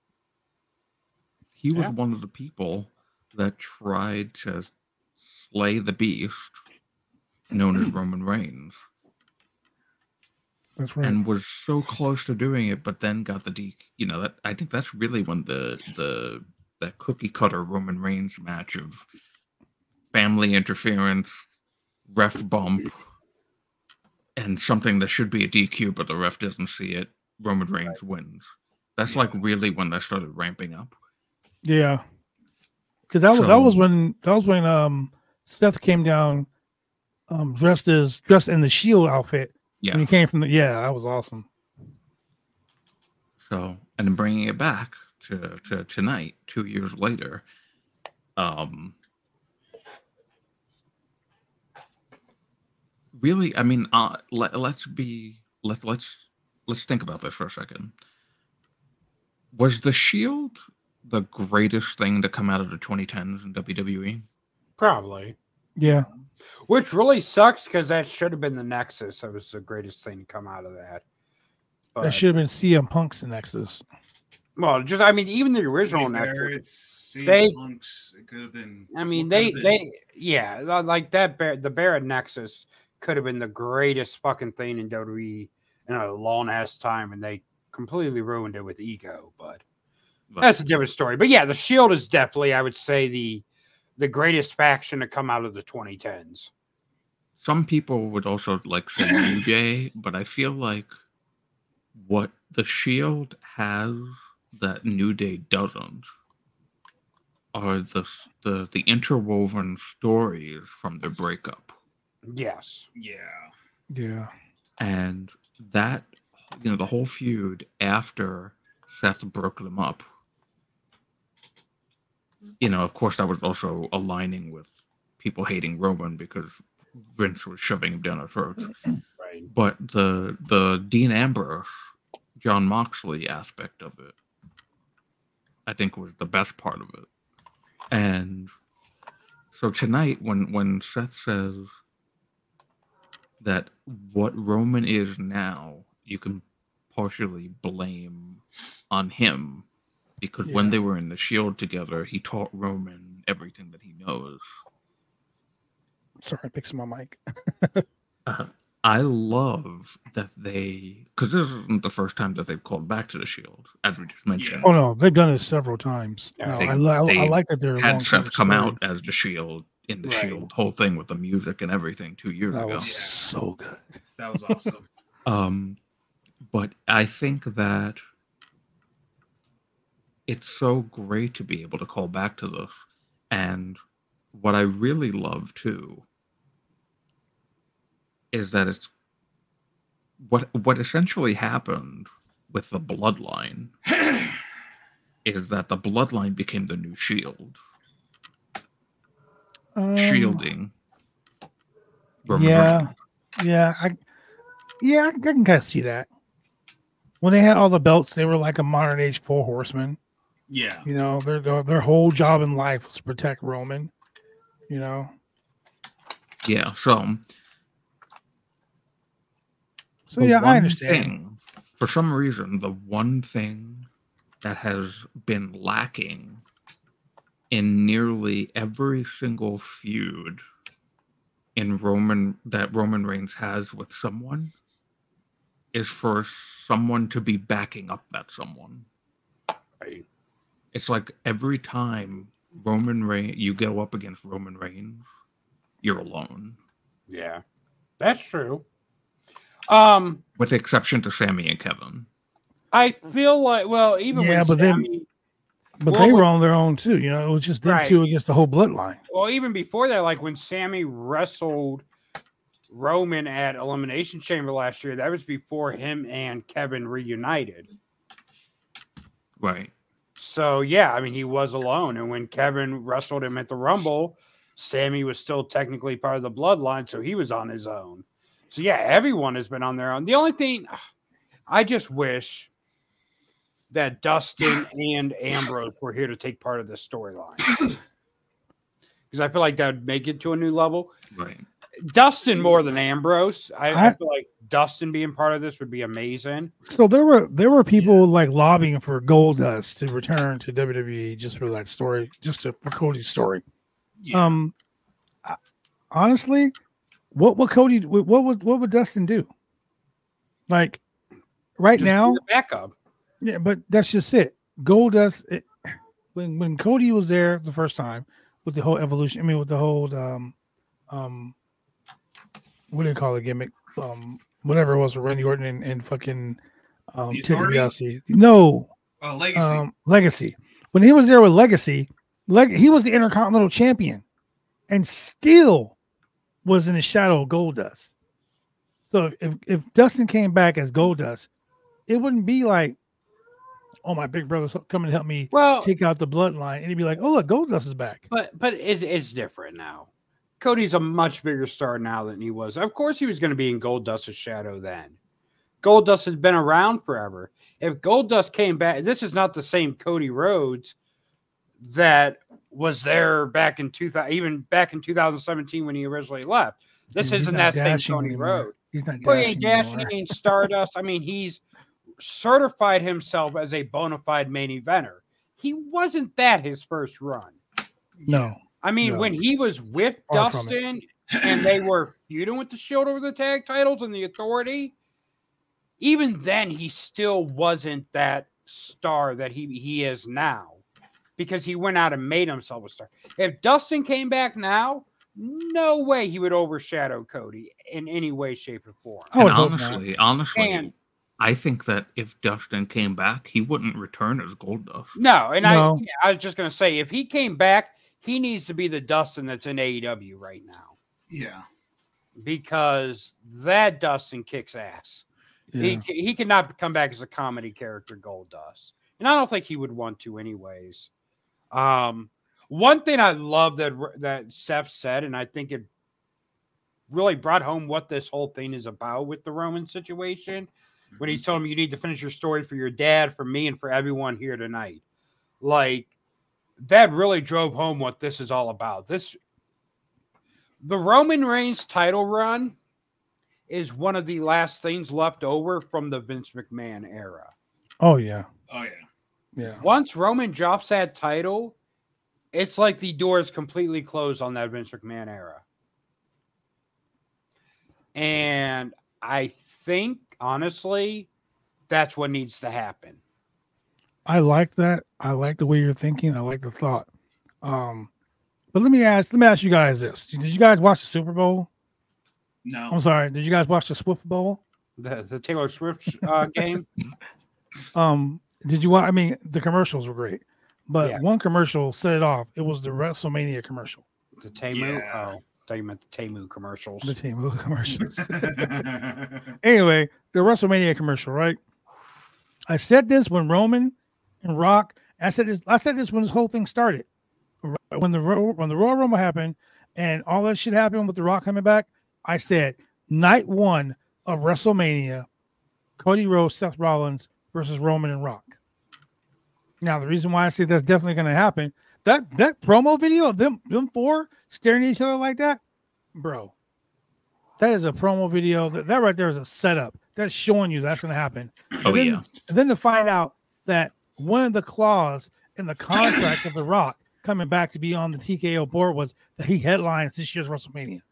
[SPEAKER 3] He was
[SPEAKER 4] Yeah.
[SPEAKER 3] one of the people that tried to slay the beast known as Roman Reigns.
[SPEAKER 1] That's right.
[SPEAKER 3] And was so close to doing it, but then got the D. You know, that I think that's really when the the that cookie cutter Roman Reigns match of family interference, ref bump, and something that should be a D Q, but the ref doesn't see it. Roman Reigns wins. That's
[SPEAKER 2] Yeah.
[SPEAKER 3] like really when that started ramping up.
[SPEAKER 1] Yeah, because that was that
[SPEAKER 3] So-
[SPEAKER 1] was when that was when um Seth came down, um dressed as dressed in the Shield outfit
[SPEAKER 3] Yeah.
[SPEAKER 1] when he came from the yeah that was awesome.
[SPEAKER 3] So, and then bringing it back to, to tonight, two years later, um, really, I mean, uh, let, let's be, let, let's, let's think about this for a second. Was the Shield the greatest thing to come out of the twenty tens in W W E?
[SPEAKER 4] Probably.
[SPEAKER 1] Yeah,
[SPEAKER 4] Which really sucks because that should have been the Nexus. That was the greatest thing to come out of that. But,
[SPEAKER 1] that should have been C M Punk's Nexus.
[SPEAKER 4] well, just I mean, even the original
[SPEAKER 2] Wade
[SPEAKER 4] Nexus.
[SPEAKER 2] Barrett's, C M
[SPEAKER 4] They-
[SPEAKER 2] Punk's, it could have been.
[SPEAKER 4] I mean,
[SPEAKER 2] what
[SPEAKER 4] they
[SPEAKER 2] could have been?
[SPEAKER 4] they yeah, li- like that. Bar- the Barrett Nexus could have been the greatest fucking thing in W W E in a long ass time, and they completely ruined it with ego. But
[SPEAKER 3] But-
[SPEAKER 4] that's a different story. But yeah, the Shield is definitely, I would say, the the greatest faction to come out of the twenty tens.
[SPEAKER 3] Some people would also like say New Day, but I feel like what the Shield has that New Day doesn't are the the, the interwoven stories from their breakup.
[SPEAKER 4] Yes.
[SPEAKER 2] Yeah.
[SPEAKER 1] Yeah,
[SPEAKER 3] And that, you know, the whole feud after Seth broke them up, you know, of course, that was also aligning with people hating Roman because Vince was shoving him down our throats.
[SPEAKER 4] Right.
[SPEAKER 3] But the the Dean Ambrose, John Moxley aspect of it, I think was the best part of it. And so tonight, when when Seth says that what Roman is now, you can partially blame on him because when
[SPEAKER 1] Yeah.
[SPEAKER 3] they were in the Shield together, he taught Roman everything that he knows.
[SPEAKER 1] sorry, fixing my mic.
[SPEAKER 3] Uh, I love that they, because this isn't the first time that they've called back to the Shield, as we just mentioned.
[SPEAKER 1] Oh no, they've done it several times.
[SPEAKER 4] Yeah,
[SPEAKER 1] no,
[SPEAKER 3] they-
[SPEAKER 1] I, li- I,
[SPEAKER 3] they
[SPEAKER 1] I like that they're
[SPEAKER 3] Had
[SPEAKER 1] long-term
[SPEAKER 3] Seth come
[SPEAKER 1] story.
[SPEAKER 3] out as the Shield in the
[SPEAKER 4] Right.
[SPEAKER 3] Shield whole thing with the music and everything two years
[SPEAKER 1] That
[SPEAKER 3] ago.
[SPEAKER 1] was
[SPEAKER 2] Yeah.
[SPEAKER 1] so good.
[SPEAKER 2] That was awesome.
[SPEAKER 3] Um, but I think that it's so great to be able to call back to this. And what I really love too is that it's what what essentially happened with the bloodline is that the bloodline became the new Shield,
[SPEAKER 1] Um,
[SPEAKER 3] shielding. Roman
[SPEAKER 1] yeah.
[SPEAKER 3] Reigns.
[SPEAKER 1] Yeah, I yeah, I, I can kind of see that. When they had all the belts, they were like a modern age four horsemen.
[SPEAKER 2] Yeah.
[SPEAKER 1] You know, their their, their whole job in life was to protect Roman. You know,
[SPEAKER 3] Yeah, so
[SPEAKER 1] so
[SPEAKER 3] the
[SPEAKER 1] yeah, I
[SPEAKER 3] one
[SPEAKER 1] understand.
[SPEAKER 3] thing, for some reason, the one thing that has been lacking in nearly every single feud in Roman that Roman Reigns has with someone is for someone to be backing up that someone.
[SPEAKER 4] Right.
[SPEAKER 3] It's like every time Roman Reigns you go up against Roman Reigns, you're alone.
[SPEAKER 4] Yeah. That's true. Um,
[SPEAKER 3] With the exception to Sammy and Kevin.
[SPEAKER 4] I feel like, well, even
[SPEAKER 1] Yeah,
[SPEAKER 4] when
[SPEAKER 1] but then-
[SPEAKER 4] Sammy,
[SPEAKER 1] But
[SPEAKER 4] Well,
[SPEAKER 1] they were
[SPEAKER 4] when-
[SPEAKER 1] on their own too. You know, it was just them
[SPEAKER 4] Right.
[SPEAKER 1] two against the whole bloodline.
[SPEAKER 4] well, even before that, like when Sammy wrestled Roman at Elimination Chamber last year, that was before him and Kevin reunited.
[SPEAKER 3] Right.
[SPEAKER 4] So yeah, I mean he was alone, and when Kevin wrestled him at the Rumble, Sammy was still technically part of the bloodline, so he was on his own. So yeah, everyone has been on their own. The only thing I just wish that Dustin and Ambrose were here to take part of this storyline, because I feel like that would make it to a new level.
[SPEAKER 3] Right.
[SPEAKER 4] Dustin more than Ambrose. I, I,
[SPEAKER 1] I-
[SPEAKER 4] feel like Dustin being part of this would be amazing.
[SPEAKER 1] So there were there were people like lobbying for Goldust to return to W W E just for that story, just to, for Cody's story.
[SPEAKER 2] Yeah.
[SPEAKER 1] Um, I- honestly, what would Cody? What would what would Dustin do? Like right
[SPEAKER 4] Just
[SPEAKER 1] now,
[SPEAKER 4] be the backup.
[SPEAKER 1] yeah, but that's just it. Goldust. It, when when Cody was there the first time with the whole evolution, I mean with the whole um um what do you call it gimmick? Um, whatever it was with Randy Orton and, and fucking um
[SPEAKER 2] The
[SPEAKER 1] Ted
[SPEAKER 2] Authority?
[SPEAKER 1] DiBiase. No,
[SPEAKER 2] Oh, Legacy.
[SPEAKER 1] um, Legacy. When he was there with Legacy, Leg- he was the Intercontinental Champion, and still was in the shadow of Goldust. So if if Dustin came back as Goldust, it wouldn't be like, oh, my big brother's coming to help me
[SPEAKER 4] Well,
[SPEAKER 1] take out the bloodline, and he'd be like, oh look, Goldust is back.
[SPEAKER 4] but but it's it's different now. Cody's a much bigger star now than he was. Of course, he was going to be in Goldust's shadow then. Goldust has been around forever. If Goldust came back, this is not the same Cody Rhodes that was there back in two thousand, even back in two thousand seventeen when he originally left. This
[SPEAKER 1] He's
[SPEAKER 4] isn't
[SPEAKER 1] not
[SPEAKER 4] that same
[SPEAKER 1] dashing
[SPEAKER 4] Cody
[SPEAKER 1] anymore.
[SPEAKER 4] Rhodes.
[SPEAKER 1] He's not
[SPEAKER 4] He ain't
[SPEAKER 1] dashing
[SPEAKER 4] dashing,
[SPEAKER 1] anymore.
[SPEAKER 4] he ain't Stardust. I mean, he's certified himself as a bona fide main eventer. He wasn't that his first run.
[SPEAKER 1] No.
[SPEAKER 4] I mean,
[SPEAKER 1] No.
[SPEAKER 4] when he was with
[SPEAKER 1] Far from it.
[SPEAKER 4] Dustin and they were feuding with the Shield over the tag titles and the Authority, even then he still wasn't that star that he, he is now because he went out and made himself a star. If Dustin came back now, no way he would overshadow Cody in any way, shape, or form.
[SPEAKER 1] I
[SPEAKER 3] And
[SPEAKER 1] would hope not.
[SPEAKER 3] honestly, honestly,
[SPEAKER 4] And-
[SPEAKER 3] I think that if Dustin came back, he wouldn't return as Goldust.
[SPEAKER 4] No, and
[SPEAKER 1] No.
[SPEAKER 4] I, I was just going to say, if he came back, he needs to be the Dustin that's in A E W right now
[SPEAKER 2] Yeah.
[SPEAKER 4] because that Dustin kicks ass.
[SPEAKER 1] Yeah.
[SPEAKER 4] He he cannot come back as a comedy character, Goldust, and I don't think he would want to, anyways. Um, one thing I love that that Seth said, and I think it really brought home what this whole thing is about with the Roman situation, when he's telling him you need to finish your story for your dad, for me, and for everyone here tonight. Like that really drove home what this is all about. This the Roman Reigns title run is one of the last things left over from the Vince McMahon era.
[SPEAKER 1] Oh yeah.
[SPEAKER 2] Oh, yeah.
[SPEAKER 1] Yeah.
[SPEAKER 4] Once Roman drops that title, it's like the door is completely closed on that Vince McMahon era. And I think, honestly, that's what needs to happen.
[SPEAKER 1] I like that. I like the way you're thinking. I like the thought. Um, but let me ask. Let me ask you guys this: did you guys watch the Super Bowl?
[SPEAKER 2] No.
[SPEAKER 1] I'm sorry. Did you guys watch the Swift Bowl?
[SPEAKER 4] The, the Taylor Swift uh, game.
[SPEAKER 1] Um, did you watch? I mean, the commercials were great, but
[SPEAKER 4] Yeah.
[SPEAKER 1] one commercial set it off. It was the WrestleMania commercial,
[SPEAKER 4] The Temu.
[SPEAKER 2] Yeah.
[SPEAKER 4] Oh, I thought you meant the Temu commercials.
[SPEAKER 1] the team commercials. Anyway, the WrestleMania commercial, right? I said this when Roman and Rock. I said this. I said this when this whole thing started. When the Ro- when the Royal Rumble happened and all that shit happened with the Rock coming back, I said night one of WrestleMania, Cody Rhodes, Seth Rollins versus Roman and Rock. Now the reason why I say that's definitely going to happen, that that promo video of them them four staring at each other like that, bro. That is a promo video. That, that right there is a setup. That's showing you that's going to happen.
[SPEAKER 3] Oh,
[SPEAKER 1] And then,
[SPEAKER 3] yeah.
[SPEAKER 1] And then to find out that one of the clause in the contract of The Rock coming back to be on the T K O board was that he headlines this year's WrestleMania.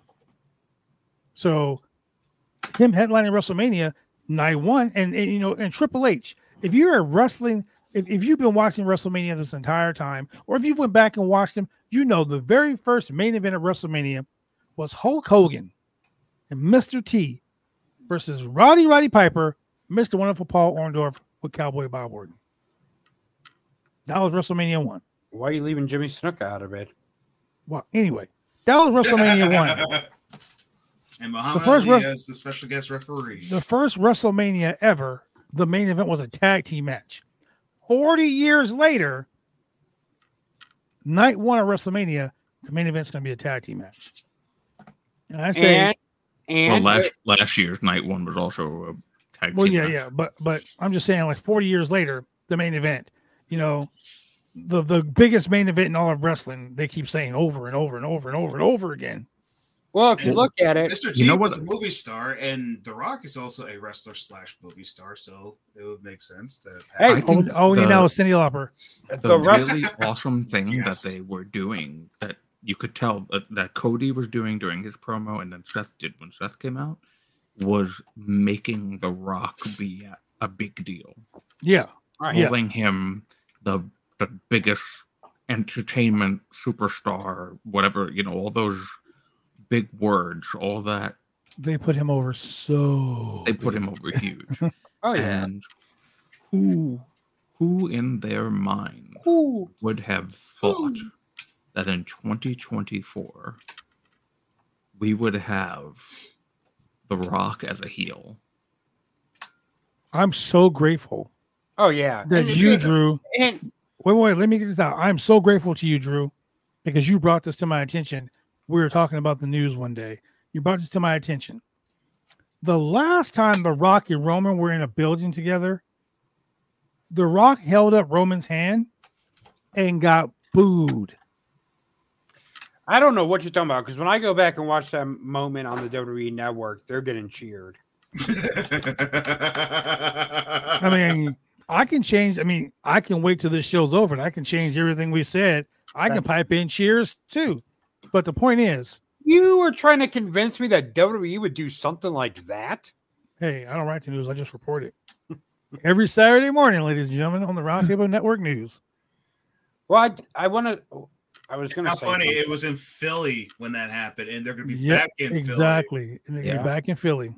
[SPEAKER 1] So him headlining WrestleMania night one, and, and you know, and Triple H, if you're a wrestling, if, if you've been watching WrestleMania this entire time, or if you went back and watched them, you know the very first main event of WrestleMania was Hulk Hogan and Mister T versus Roddy Roddy Piper, Mister Wonderful Paul Orndorff with Cowboy Bob Orton. That was WrestleMania one.
[SPEAKER 4] Why are you leaving Jimmy Snuka out of it?
[SPEAKER 1] Well, anyway, that was WrestleMania one.
[SPEAKER 2] And Muhammad
[SPEAKER 1] first
[SPEAKER 2] Ali
[SPEAKER 1] ref-
[SPEAKER 2] as the special guest referee.
[SPEAKER 1] The first WrestleMania ever, the main event was a tag team match. forty years later, night one of WrestleMania, the main event's going to be a tag team match. And I say,
[SPEAKER 4] And and
[SPEAKER 3] well, last last year's night one was also a tag
[SPEAKER 1] well,
[SPEAKER 3] team
[SPEAKER 1] yeah,
[SPEAKER 3] match.
[SPEAKER 1] yeah, but but I'm just saying, like forty years later, the main event, you know, the the biggest main event in all of wrestling, they keep saying over and over and over and over and over again.
[SPEAKER 4] Well, if you look at it,
[SPEAKER 2] Mister
[SPEAKER 3] You
[SPEAKER 2] T
[SPEAKER 3] know
[SPEAKER 2] was
[SPEAKER 3] what-
[SPEAKER 2] a movie star, and The Rock is also a wrestler slash movie star, so it would make sense to.
[SPEAKER 4] Hey,
[SPEAKER 3] I
[SPEAKER 1] Oh,
[SPEAKER 3] think
[SPEAKER 1] oh you
[SPEAKER 3] the-
[SPEAKER 1] know, Cindy Lauper.
[SPEAKER 3] the
[SPEAKER 4] the rest,
[SPEAKER 3] really awesome thing
[SPEAKER 2] Yes.
[SPEAKER 3] that they were doing that you could tell that, that Cody was doing during his promo and then Seth did when Seth came out was making The Rock be a, a big deal.
[SPEAKER 1] Yeah.
[SPEAKER 4] right,
[SPEAKER 1] Yeah.
[SPEAKER 3] Calling him the the biggest entertainment superstar, whatever, you know, all those big words, all that.
[SPEAKER 1] They put him over so.
[SPEAKER 3] They put
[SPEAKER 1] big.
[SPEAKER 3] him over huge.
[SPEAKER 4] oh yeah,
[SPEAKER 3] And who who in their mind
[SPEAKER 4] Ooh.
[SPEAKER 3] would have thought that in twenty twenty-four we would have The Rock as a heel?
[SPEAKER 1] I'm so grateful
[SPEAKER 4] oh yeah.
[SPEAKER 1] that
[SPEAKER 4] And-
[SPEAKER 1] you, Drew.
[SPEAKER 4] and
[SPEAKER 1] Wait, wait, let me get this out. I'm so grateful to you, Drew, because you brought this to my attention. We were talking about the news one day. You brought this to my attention. The last time The Rock and Roman were in a building together, The Rock held up Roman's hand and got booed.
[SPEAKER 4] I don't know what you're talking about because when I go back and watch that moment on the W W E Network, they're getting cheered.
[SPEAKER 1] I mean, I can change. I mean, I can wait till this show's over and I can change everything we said. I can pipe in cheers too. But the point is,
[SPEAKER 4] You were trying to convince me that W W E would do something like that.
[SPEAKER 1] hey, I don't write the news. I just report it. Every Saturday morning, ladies and gentlemen, on the Roundtable Network News.
[SPEAKER 4] Well, I, I want to. I was going to
[SPEAKER 2] How
[SPEAKER 4] say
[SPEAKER 2] funny!
[SPEAKER 4] something.
[SPEAKER 2] It was in Philly when that happened, and they're going to be
[SPEAKER 1] Yeah,
[SPEAKER 2] back in Philly.
[SPEAKER 1] exactly. And they're gonna
[SPEAKER 4] Yeah.
[SPEAKER 1] be back in Philly.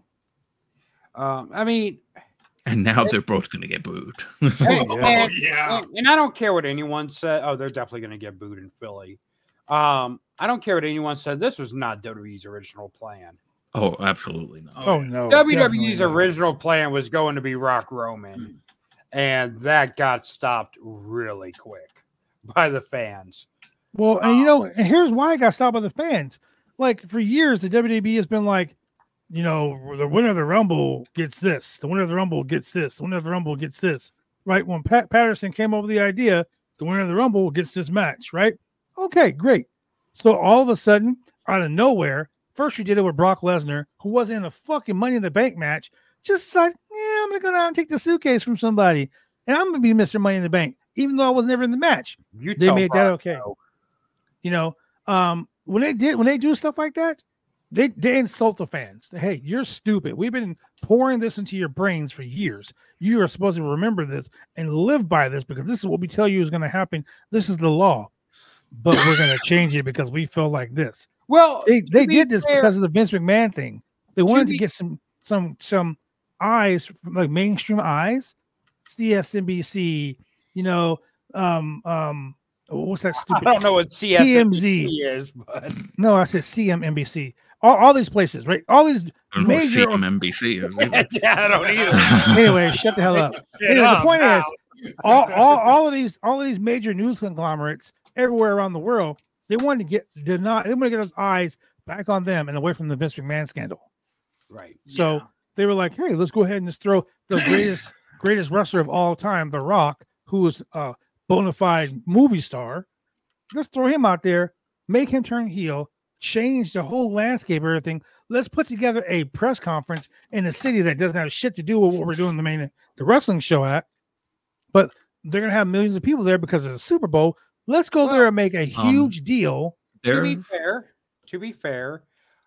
[SPEAKER 4] Um, I mean,
[SPEAKER 3] And now they're both going to get booed.
[SPEAKER 4] and,
[SPEAKER 2] Oh
[SPEAKER 4] and-
[SPEAKER 2] yeah,
[SPEAKER 4] and- and I don't care what anyone said. Oh, they're definitely going to get booed in Philly. Um, I don't care what anyone said. This was not W W E's original plan.
[SPEAKER 3] Oh, absolutely not.
[SPEAKER 1] Oh,
[SPEAKER 2] yeah.
[SPEAKER 1] no.
[SPEAKER 4] W W
[SPEAKER 1] definitely
[SPEAKER 4] E's
[SPEAKER 1] not.
[SPEAKER 4] original plan was going to be Rock Roman, and that got stopped really quick by the fans.
[SPEAKER 1] Well, and you know, and here's why I got stopped by the fans. Like for years, the W W E has been like, you know, the winner of the Rumble gets this, the winner of the Rumble gets this, the winner of the Rumble gets this. Right? When Pat Patterson came up with the idea, the winner of the Rumble gets this match, right? Okay, great. So all of a sudden, out of nowhere, first you did it with Brock Lesnar, who wasn't in a fucking Money in the Bank match. Just like, yeah, I'm gonna go down and take the suitcase from somebody, and I'm gonna be Mister Money in the Bank, even though I was never in the match.
[SPEAKER 4] You
[SPEAKER 1] They
[SPEAKER 4] tell
[SPEAKER 1] made that
[SPEAKER 4] Brock
[SPEAKER 1] okay.
[SPEAKER 4] no.
[SPEAKER 1] You know, um, when they did when they do stuff like that, they they insult the fans. Hey, you're stupid. We've been pouring this into your brains for years. You are supposed to remember this and live by this because this is what we tell you is going to happen. This is the law, but we're going to change it because we feel like this.
[SPEAKER 4] Well,
[SPEAKER 1] They
[SPEAKER 4] to
[SPEAKER 1] they
[SPEAKER 4] be
[SPEAKER 1] did this
[SPEAKER 4] fair-
[SPEAKER 1] because of the Vince McMahon thing. They wanted to
[SPEAKER 4] be-
[SPEAKER 1] get some some some eyes, like mainstream eyes, C S N B C. You know, um, um, what's that
[SPEAKER 4] I
[SPEAKER 1] stupid?
[SPEAKER 4] don't know what C S
[SPEAKER 1] T M Z.
[SPEAKER 4] is, but
[SPEAKER 1] No, I said C M N B C. All, all these places, right? All these
[SPEAKER 3] I don't know what
[SPEAKER 1] major.
[SPEAKER 3] C M N B C is either.
[SPEAKER 4] yeah, I don't either.
[SPEAKER 1] Anyway, shut the hell up.
[SPEAKER 4] Shut
[SPEAKER 1] Anyway, the
[SPEAKER 4] up
[SPEAKER 1] point
[SPEAKER 4] now.
[SPEAKER 1] is, all, all, all of these, all of these major news conglomerates everywhere around the world, they wanted to get did not. They wanted to get those eyes back on them and away from the Vince McMahon scandal.
[SPEAKER 4] right.
[SPEAKER 1] So
[SPEAKER 2] Yeah.
[SPEAKER 1] they were like, "Hey, let's go ahead and just throw the greatest, greatest wrestler of all time, The Rock, who was a bona fide movie star. Let's throw him out there, make him turn heel, change the whole landscape, of everything. Let's put together a press conference in a city that doesn't have shit to do with what we're doing the main the wrestling show at, but they're gonna have millions of people there because of the Super Bowl. Let's go there and make a
[SPEAKER 3] um,
[SPEAKER 1] huge deal."
[SPEAKER 4] To be
[SPEAKER 3] There,
[SPEAKER 4] fair, to be fair,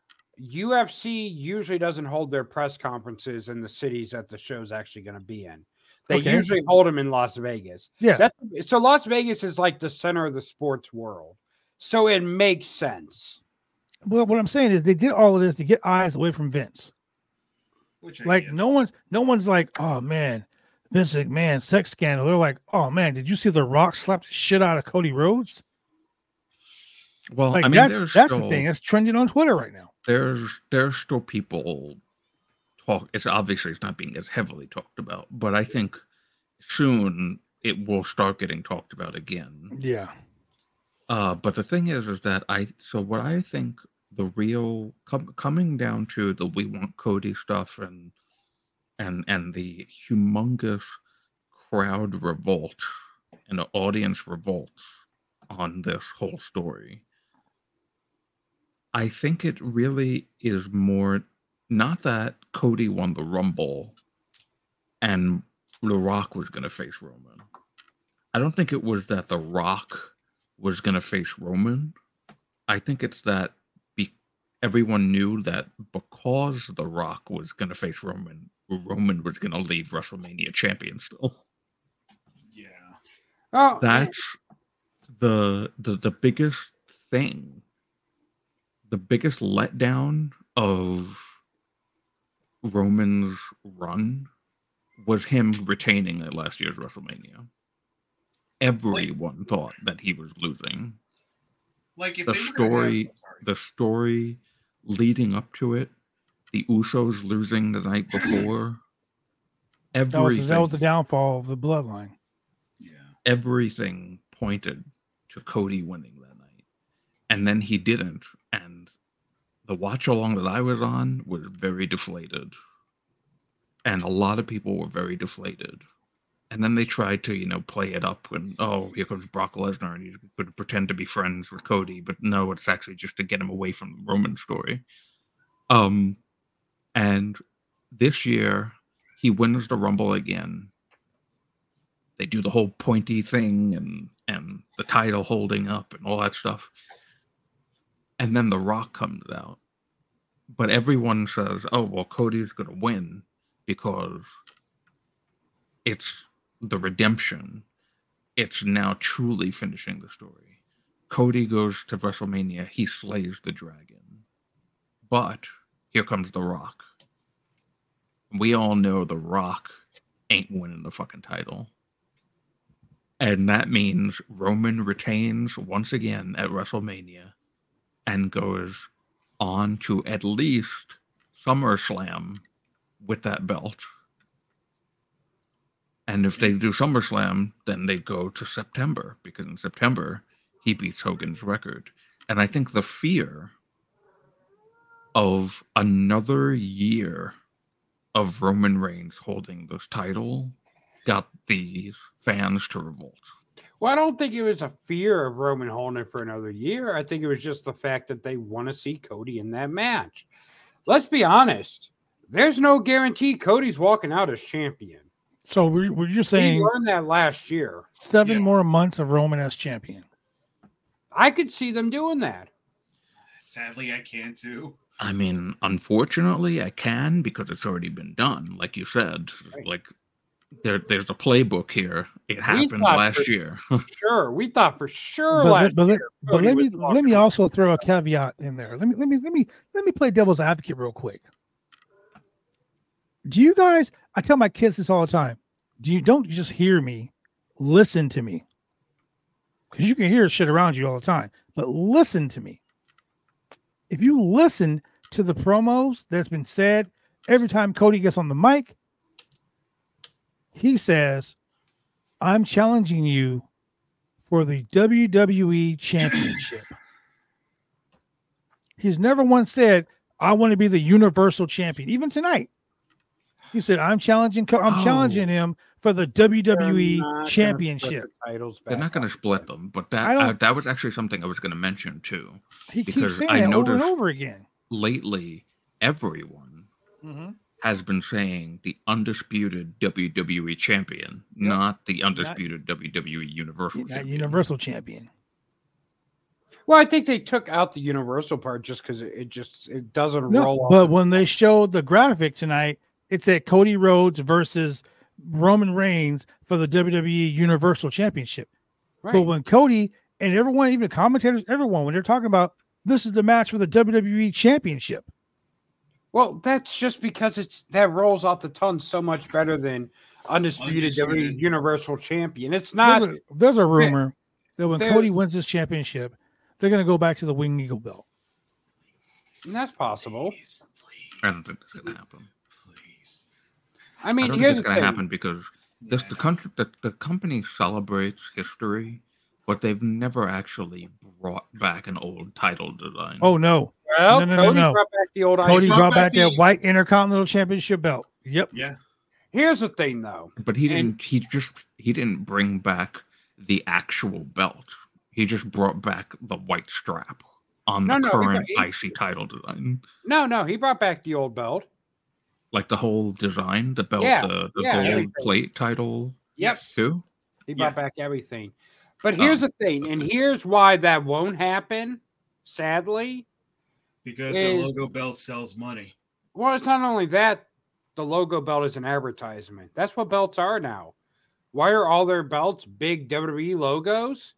[SPEAKER 4] U F C usually doesn't hold their press conferences in the cities that the show's actually going to be in. They
[SPEAKER 1] Okay.
[SPEAKER 4] usually hold them in Las Vegas.
[SPEAKER 1] Yeah.
[SPEAKER 4] That's, so Las Vegas is like the center of the sports world. So it makes sense.
[SPEAKER 1] Well, what I'm saying is they did all of this to get eyes away from Vince.
[SPEAKER 2] Which I
[SPEAKER 1] Like
[SPEAKER 2] get.
[SPEAKER 1] no one's no one's like, oh man, Vince McMahon sex scandal. They're like, oh man, did you see The Rock slap the shit out of Cody Rhodes?
[SPEAKER 3] well,
[SPEAKER 1] Like
[SPEAKER 3] I mean,
[SPEAKER 1] that's
[SPEAKER 3] there's
[SPEAKER 1] that's
[SPEAKER 3] still,
[SPEAKER 1] the thing. That's trending on Twitter right now.
[SPEAKER 3] there's there's still people talk. It's obviously it's not being as heavily talked about, but I think soon it will start getting talked about again.
[SPEAKER 1] Yeah.
[SPEAKER 3] Uh, but the thing is, is that I so what I think the real com- coming down to the we want Cody stuff and and and the humongous crowd revolt and the audience revolt on this whole story. I think it really is more not that Cody won the Rumble and The Rock was going to face Roman. I don't think it was that The Rock was going to face Roman. I think it's that be- everyone knew that because The Rock was going to face Roman, Roman was going to leave WrestleMania champion still.
[SPEAKER 2] Yeah.
[SPEAKER 4] Oh,
[SPEAKER 3] That's the, the the biggest thing. The biggest letdown of Roman's run was him retaining at last year's WrestleMania. Everyone like, thought that he was losing.
[SPEAKER 2] Like if
[SPEAKER 3] the
[SPEAKER 2] they
[SPEAKER 3] story,
[SPEAKER 2] have,
[SPEAKER 3] the story leading up to it, the Usos losing the night before.
[SPEAKER 1] That was, that was the downfall of the bloodline.
[SPEAKER 2] Yeah.
[SPEAKER 3] Everything pointed to Cody winning that night. And then he didn't. And the watch along that I was on was very deflated. And a lot of people were very deflated. And then they tried to, you know, play it up and, oh, here comes Brock Lesnar and he's going to pretend to be friends with Cody. But no, it's actually just to get him away from the Roman story. Um, and this year, he wins the Rumble again. They do the whole pointy thing and, and the title holding up and all that stuff. And then The Rock comes out. But everyone says, oh, well, Cody's going to win because it's the redemption. It's now truly finishing the story. Cody goes to WrestleMania. He slays the dragon. But here comes The Rock. We all know The Rock ain't winning the fucking title. And that means Roman retains once again at WrestleMania and goes on to at least SummerSlam with that belt. And if they do SummerSlam, then they go to September, because in September, he beats Hogan's record. And I think the fear of another year of Roman Reigns holding this title got these fans to revolt.
[SPEAKER 4] Well, I don't think it was a fear of Roman holding it for another year. I think it was just the fact that they want to see Cody in that match. Let's be honest. There's no guarantee Cody's walking out as champion.
[SPEAKER 1] So were, were you saying
[SPEAKER 4] we learned that last year?
[SPEAKER 1] Seven yeah. more months of Roman as champion.
[SPEAKER 4] I could see them doing that.
[SPEAKER 2] Sadly, I can't too.
[SPEAKER 3] I mean, unfortunately, I can because it's already been done. Like you said, right. like there, there's a playbook here. It happened last
[SPEAKER 4] for,
[SPEAKER 3] year.
[SPEAKER 4] Sure, we thought for sure
[SPEAKER 1] but,
[SPEAKER 4] last
[SPEAKER 1] but,
[SPEAKER 4] year.
[SPEAKER 1] But, but let me let me also throw a caveat in there. Let me let me let me let me play devil's advocate real quick. Do you guys? I tell my kids this all the time. Do you don't just hear me? Listen to me, because you can hear shit around you all the time. But listen to me. If you listen to the promos that's been said every time Cody gets on the mic, he says, I'm challenging you for the W W E Championship. He's never once said, I want to be the Universal Champion. Even tonight, he said, I'm challenging I'm oh. challenging him for the W W E Championship.
[SPEAKER 3] The They're not going to split them, but that I, that was actually something I was going to mention too.
[SPEAKER 1] He keeps saying I it over and over again.
[SPEAKER 3] Lately, everyone mm-hmm. has been saying the undisputed W W E champion, yep. not the undisputed not, W W E Universal
[SPEAKER 1] not
[SPEAKER 3] champion.
[SPEAKER 1] Universal champion.
[SPEAKER 4] Well, I think they took out the Universal part just because it, it just it doesn't
[SPEAKER 1] no,
[SPEAKER 4] roll off.
[SPEAKER 1] But when they showed the graphic tonight, it said Cody Rhodes versus Roman Reigns for the W W E Universal Championship. Right. But when Cody and everyone, even the commentators, everyone, when they're talking about this is the match for the W W E Championship.
[SPEAKER 4] Well, that's just because it's that rolls off the tongue so much better than undisputed, undisputed. W W E Universal Champion. It's not.
[SPEAKER 1] There's a, there's a rumor that when Cody wins this championship, they're going to go back to the Winged Eagle belt.
[SPEAKER 4] And that's possible.
[SPEAKER 2] Please, please,
[SPEAKER 3] I don't think it's going to happen.
[SPEAKER 2] Please.
[SPEAKER 4] I mean,
[SPEAKER 3] I don't
[SPEAKER 4] here's
[SPEAKER 3] think it's going to happen because this the country the, the company celebrates history, but they've never actually brought back an old title design.
[SPEAKER 1] Oh no!
[SPEAKER 4] Well,
[SPEAKER 1] no, no,
[SPEAKER 4] Cody
[SPEAKER 1] no, no.
[SPEAKER 4] brought back the old.
[SPEAKER 1] Cody brought, brought back, back
[SPEAKER 2] the...
[SPEAKER 1] that white Intercontinental Championship belt. Yep.
[SPEAKER 2] Yeah.
[SPEAKER 4] Here's the thing, though.
[SPEAKER 3] But he didn't.
[SPEAKER 4] And...
[SPEAKER 3] He just he didn't bring back the actual belt. He just brought back the white strap. on
[SPEAKER 4] No,
[SPEAKER 3] the
[SPEAKER 4] no, he
[SPEAKER 3] current
[SPEAKER 4] brought- he-
[SPEAKER 3] I C title design.
[SPEAKER 4] No, no, he brought back the old belt.
[SPEAKER 3] Like the whole design, the belt,
[SPEAKER 4] Yeah,
[SPEAKER 3] the, the
[SPEAKER 4] yeah,
[SPEAKER 3] gold
[SPEAKER 4] everything.
[SPEAKER 3] plate title
[SPEAKER 2] Yes.
[SPEAKER 3] too.
[SPEAKER 4] He brought
[SPEAKER 2] Yeah.
[SPEAKER 4] back everything. But here's
[SPEAKER 3] Oh,
[SPEAKER 4] the thing, and here's why that won't happen, sadly.
[SPEAKER 2] Because
[SPEAKER 4] Is-
[SPEAKER 2] the logo belt sells money.
[SPEAKER 4] Well, it's not only that, the logo belt is an advertisement. That's what belts are now. Why are all their belts big W W E logos?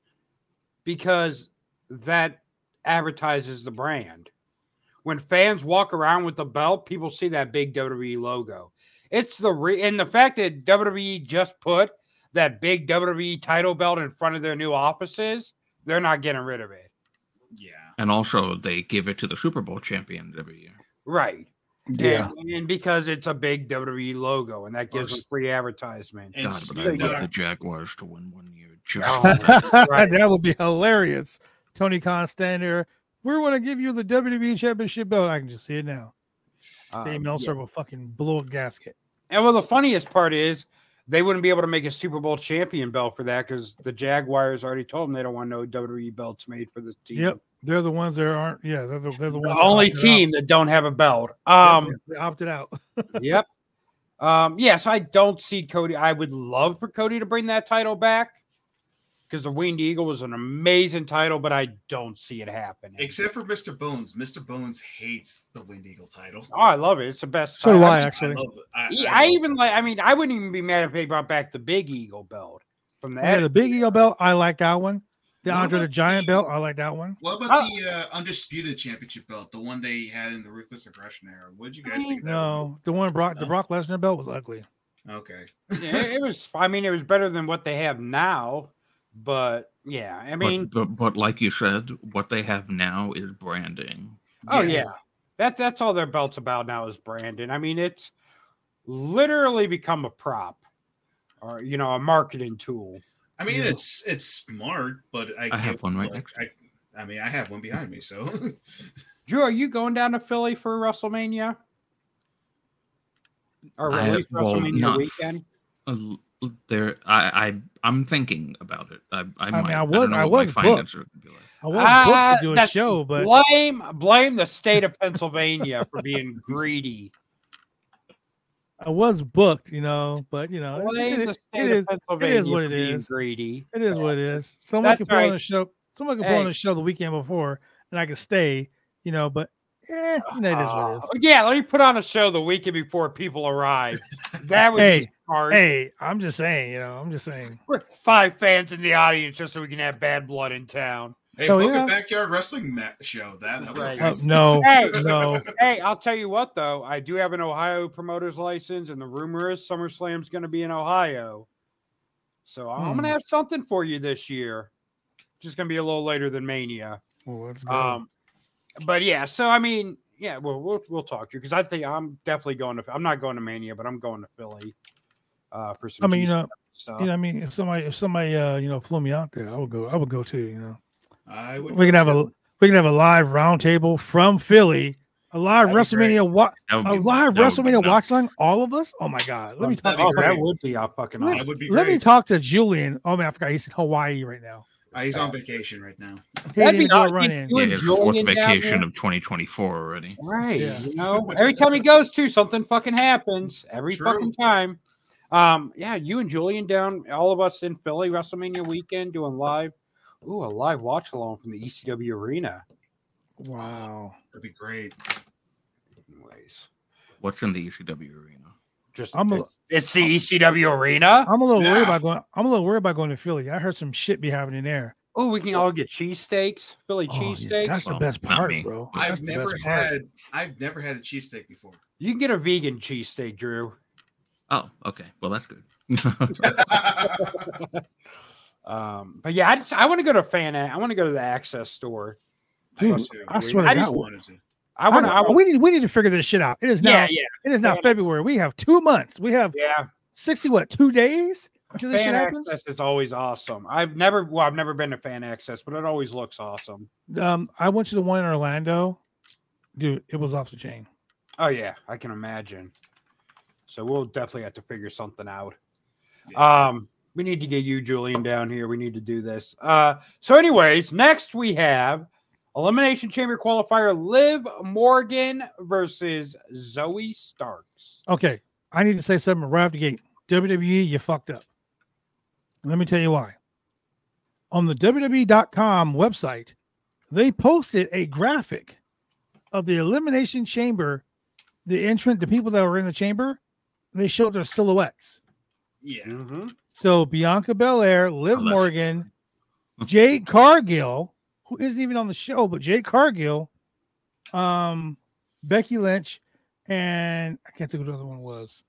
[SPEAKER 4] Because that advertises the brand. When fans walk around with the belt, people see that big W W E logo. It's the re- and the fact that W W E just put that big W W E title belt in front of their new offices, they're not getting rid of it.
[SPEAKER 2] Yeah.
[SPEAKER 3] and also they give it to the Super Bowl champions every year.
[SPEAKER 4] Right.
[SPEAKER 1] Yeah.
[SPEAKER 4] And, and because it's a big W W E logo and that gives them free advertisement.
[SPEAKER 2] And
[SPEAKER 3] God, but I
[SPEAKER 2] Snoop
[SPEAKER 3] would
[SPEAKER 2] Dogg-
[SPEAKER 3] the Jaguars to win one year. Just
[SPEAKER 4] Oh, right.
[SPEAKER 1] That would be hilarious. Tony Khan standing there. We're going to give you the W W E Championship belt. I can just see it now.
[SPEAKER 4] Uh,
[SPEAKER 1] Dave Meltzer will fucking blow a gasket.
[SPEAKER 4] And well, the funniest part is they wouldn't be able to make a Super Bowl champion belt for that because the Jaguars already told them they don't want no W W E belts made for this team.
[SPEAKER 1] Yep. They're the ones that aren't. Yeah, they're the, they're the
[SPEAKER 4] The
[SPEAKER 1] ones. that
[SPEAKER 4] only
[SPEAKER 1] opted
[SPEAKER 4] team that don't have a belt.
[SPEAKER 1] out.
[SPEAKER 4] Um,
[SPEAKER 1] Yep, they opted out.
[SPEAKER 4] yep. Um, yes, I don't see Cody. I would love for Cody to bring that title back because the Winged Eagle was an amazing title, but I don't see it happening.
[SPEAKER 2] Except for Mister Bones. Mister Bones hates the Wind Eagle title.
[SPEAKER 4] Oh, I love it. It's the best.
[SPEAKER 1] So do
[SPEAKER 4] title.
[SPEAKER 1] I,
[SPEAKER 2] I
[SPEAKER 1] actually.
[SPEAKER 2] love it. I,
[SPEAKER 4] Yeah,
[SPEAKER 2] I
[SPEAKER 4] I
[SPEAKER 2] love
[SPEAKER 4] even like. I mean, I wouldn't even be mad if they brought back the Big Eagle belt from the.
[SPEAKER 1] Yeah, the Big Eagle belt, I like that one. The
[SPEAKER 2] What
[SPEAKER 1] Andre the
[SPEAKER 2] about
[SPEAKER 1] Giant
[SPEAKER 2] the-
[SPEAKER 1] belt, I like that one.
[SPEAKER 2] What
[SPEAKER 4] Oh.
[SPEAKER 2] about the uh, Undisputed Championship belt? The one they had in the Ruthless Aggression era? What did you guys think of that
[SPEAKER 1] No, the one Brock, the
[SPEAKER 2] No?
[SPEAKER 1] Brock Lesnar belt was ugly.
[SPEAKER 2] one? Okay.
[SPEAKER 4] Yeah, it it was. I mean, it was better than what they have now. But yeah, I mean,
[SPEAKER 3] but, but but like you said, what they have now is branding.
[SPEAKER 4] oh yeah, that that's all their belts about now is branding. I mean, it's literally become a prop, or you know, a marketing tool.
[SPEAKER 2] I mean,
[SPEAKER 1] Yeah.
[SPEAKER 2] it's it's smart, but I,
[SPEAKER 3] I
[SPEAKER 2] can't-
[SPEAKER 3] have one right
[SPEAKER 2] like,
[SPEAKER 3] next to
[SPEAKER 2] I, I mean, I have one behind me, so
[SPEAKER 4] Drew, are you going down to Philly for WrestleMania? Or
[SPEAKER 3] I-
[SPEAKER 4] at least
[SPEAKER 3] well,
[SPEAKER 4] WrestleMania
[SPEAKER 3] not-
[SPEAKER 4] weekend?
[SPEAKER 3] Uh, l- There, I, I, I'm thinking about it. I, I, might.
[SPEAKER 1] mean, I
[SPEAKER 3] don't
[SPEAKER 1] was-
[SPEAKER 3] know
[SPEAKER 1] I
[SPEAKER 3] what my
[SPEAKER 1] was booked.
[SPEAKER 3] finances are gonna be like.
[SPEAKER 1] I was
[SPEAKER 4] Ah,
[SPEAKER 1] booked to do a
[SPEAKER 4] that's-
[SPEAKER 1] show, but
[SPEAKER 4] blame blame the state of Pennsylvania for being greedy.
[SPEAKER 1] I was booked, you know. But you know, it,
[SPEAKER 4] Blame
[SPEAKER 1] it-
[SPEAKER 4] the
[SPEAKER 1] it
[SPEAKER 4] state
[SPEAKER 1] is
[SPEAKER 4] of Pennsylvania
[SPEAKER 1] what
[SPEAKER 4] for
[SPEAKER 1] it
[SPEAKER 4] being
[SPEAKER 1] is.
[SPEAKER 4] greedy.
[SPEAKER 1] it is what it is. Someone
[SPEAKER 4] That's
[SPEAKER 1] can put on
[SPEAKER 4] right.
[SPEAKER 1] a show. Someone can put on
[SPEAKER 4] Hey.
[SPEAKER 1] a show the weekend before, and I can stay, you know. But eh, you know, it is what it is.
[SPEAKER 4] Uh, yeah, let me put on a show the weekend before people arrive. That would
[SPEAKER 1] Hey,
[SPEAKER 4] be smart.
[SPEAKER 1] Hey, I'm just saying, you know, I'm just saying.
[SPEAKER 4] We're five fans in the audience just so we can have bad blood in town.
[SPEAKER 2] hey,
[SPEAKER 1] So,
[SPEAKER 2] book
[SPEAKER 1] yeah.
[SPEAKER 2] a backyard wrestling ma- show. That, that would
[SPEAKER 4] Right.
[SPEAKER 2] be
[SPEAKER 1] Uh,
[SPEAKER 2] good.
[SPEAKER 1] no,
[SPEAKER 4] Hey.
[SPEAKER 1] no.
[SPEAKER 4] Hey, I'll tell you what though, I do have an Ohio promoter's license, and the rumor is SummerSlam's going to be in Ohio. So I'm
[SPEAKER 1] Hmm.
[SPEAKER 4] going to have something for you this year. Just going to be a little later than Mania.
[SPEAKER 1] Well, let's go.
[SPEAKER 4] Um, but yeah, so I mean, yeah, well, we'll we'll talk to you because I think I'm definitely going to. I'm not going to Mania, but I'm going to Philly uh, for some.
[SPEAKER 1] I mean, you
[SPEAKER 4] G
[SPEAKER 1] know,
[SPEAKER 4] stuff.
[SPEAKER 1] you know, I mean, if somebody, if somebody, uh, you know, flew me out there, I would go. I would go too. You know,
[SPEAKER 2] I would
[SPEAKER 1] we can
[SPEAKER 2] go
[SPEAKER 1] have a
[SPEAKER 2] too.
[SPEAKER 1] we can have a live roundtable from Philly, a live
[SPEAKER 2] That'd be great.
[SPEAKER 1] WrestleMania wa-
[SPEAKER 3] That would
[SPEAKER 1] a
[SPEAKER 3] be-
[SPEAKER 1] live
[SPEAKER 3] that would be
[SPEAKER 1] WrestleMania
[SPEAKER 3] nuts.
[SPEAKER 1] watch line. All of us. Oh my god, let me talk.
[SPEAKER 2] That'd be
[SPEAKER 4] oh, that
[SPEAKER 2] great.
[SPEAKER 4] would be a fucking
[SPEAKER 1] Let,
[SPEAKER 2] That
[SPEAKER 4] awesome.
[SPEAKER 2] would be
[SPEAKER 1] let me
[SPEAKER 2] great.
[SPEAKER 1] talk to Julian. Oh man, I forgot he's in Hawaii right now.
[SPEAKER 2] Uh, he's on vacation right now.
[SPEAKER 1] He
[SPEAKER 4] That'd
[SPEAKER 1] didn't
[SPEAKER 4] be
[SPEAKER 1] do a
[SPEAKER 4] awesome.
[SPEAKER 1] run in.
[SPEAKER 4] You
[SPEAKER 3] Yeah,
[SPEAKER 4] and
[SPEAKER 3] his fourth
[SPEAKER 4] Julian down
[SPEAKER 3] vacation
[SPEAKER 4] there?
[SPEAKER 3] of twenty twenty-four already.
[SPEAKER 4] Right.
[SPEAKER 1] Yeah.
[SPEAKER 4] You know, every time he goes to, something fucking happens. Every
[SPEAKER 2] True.
[SPEAKER 4] fucking time. Um, yeah, you and Julian down, all of us in Philly WrestleMania weekend doing live. Ooh, a live watch along from the E C W arena.
[SPEAKER 1] Wow.
[SPEAKER 2] That'd be great.
[SPEAKER 4] Anyways,
[SPEAKER 3] What's in the E C W arena?
[SPEAKER 4] just
[SPEAKER 1] I'm a-
[SPEAKER 4] it's, it's the E C W arena.
[SPEAKER 1] I'm a little worried
[SPEAKER 2] Yeah.
[SPEAKER 1] about going. I'm a little worried about going to Philly. I heard some shit be happening there.
[SPEAKER 4] Oh, we can all get cheesesteaks, Philly
[SPEAKER 1] Oh, yeah,
[SPEAKER 4] cheesesteaks.
[SPEAKER 1] that's the
[SPEAKER 3] Well,
[SPEAKER 1] best
[SPEAKER 3] not
[SPEAKER 1] part,
[SPEAKER 3] me.
[SPEAKER 1] bro. That's
[SPEAKER 2] I've
[SPEAKER 1] the
[SPEAKER 2] never
[SPEAKER 1] best part.
[SPEAKER 2] had I've never had a cheesesteak before.
[SPEAKER 4] You can get a vegan cheesesteak, Drew.
[SPEAKER 3] Oh, okay. Well, that's good.
[SPEAKER 4] Um, but yeah, I just I want to go to fan. I want to go to the Access store.
[SPEAKER 1] Dude,
[SPEAKER 2] I, do too.
[SPEAKER 1] I
[SPEAKER 2] We-
[SPEAKER 1] swear to
[SPEAKER 2] I
[SPEAKER 1] God,
[SPEAKER 2] just wanted to.
[SPEAKER 4] I want to.
[SPEAKER 1] I-
[SPEAKER 4] I,
[SPEAKER 1] we need we need to figure this shit out. It is now.
[SPEAKER 4] yeah, yeah,
[SPEAKER 1] It is now
[SPEAKER 4] Fan-
[SPEAKER 1] February. We have two months. We have
[SPEAKER 4] yeah.
[SPEAKER 1] sixty what two days until this shit
[SPEAKER 4] Fan
[SPEAKER 1] happens.
[SPEAKER 4] Access is always awesome. I've never, well, I've never been to Fan Access, but it always looks awesome.
[SPEAKER 1] Um, I went to the one in Orlando, dude. It was off the chain.
[SPEAKER 4] Oh yeah, I can imagine. So we'll definitely have to figure something out.
[SPEAKER 2] Yeah.
[SPEAKER 4] Um, we need to get you, Julian, down here. We need to do this. Uh, so anyways, next we have Elimination Chamber qualifier: Liv Morgan versus Zoe Starks.
[SPEAKER 1] Okay, I need to say something right off the gate. W W E, you fucked up. Let me tell you why. On the W W E dot com website, they posted a graphic of the Elimination Chamber, the entrant, the people that were in the chamber. They showed their silhouettes.
[SPEAKER 2] Yeah.
[SPEAKER 4] Mm-hmm.
[SPEAKER 1] So Bianca Belair, Liv
[SPEAKER 3] Oh, that's-
[SPEAKER 1] Morgan, Jade Cargill, who isn't even on the show, but Jade Cargill, um, Becky Lynch, and I can't think what the other one was.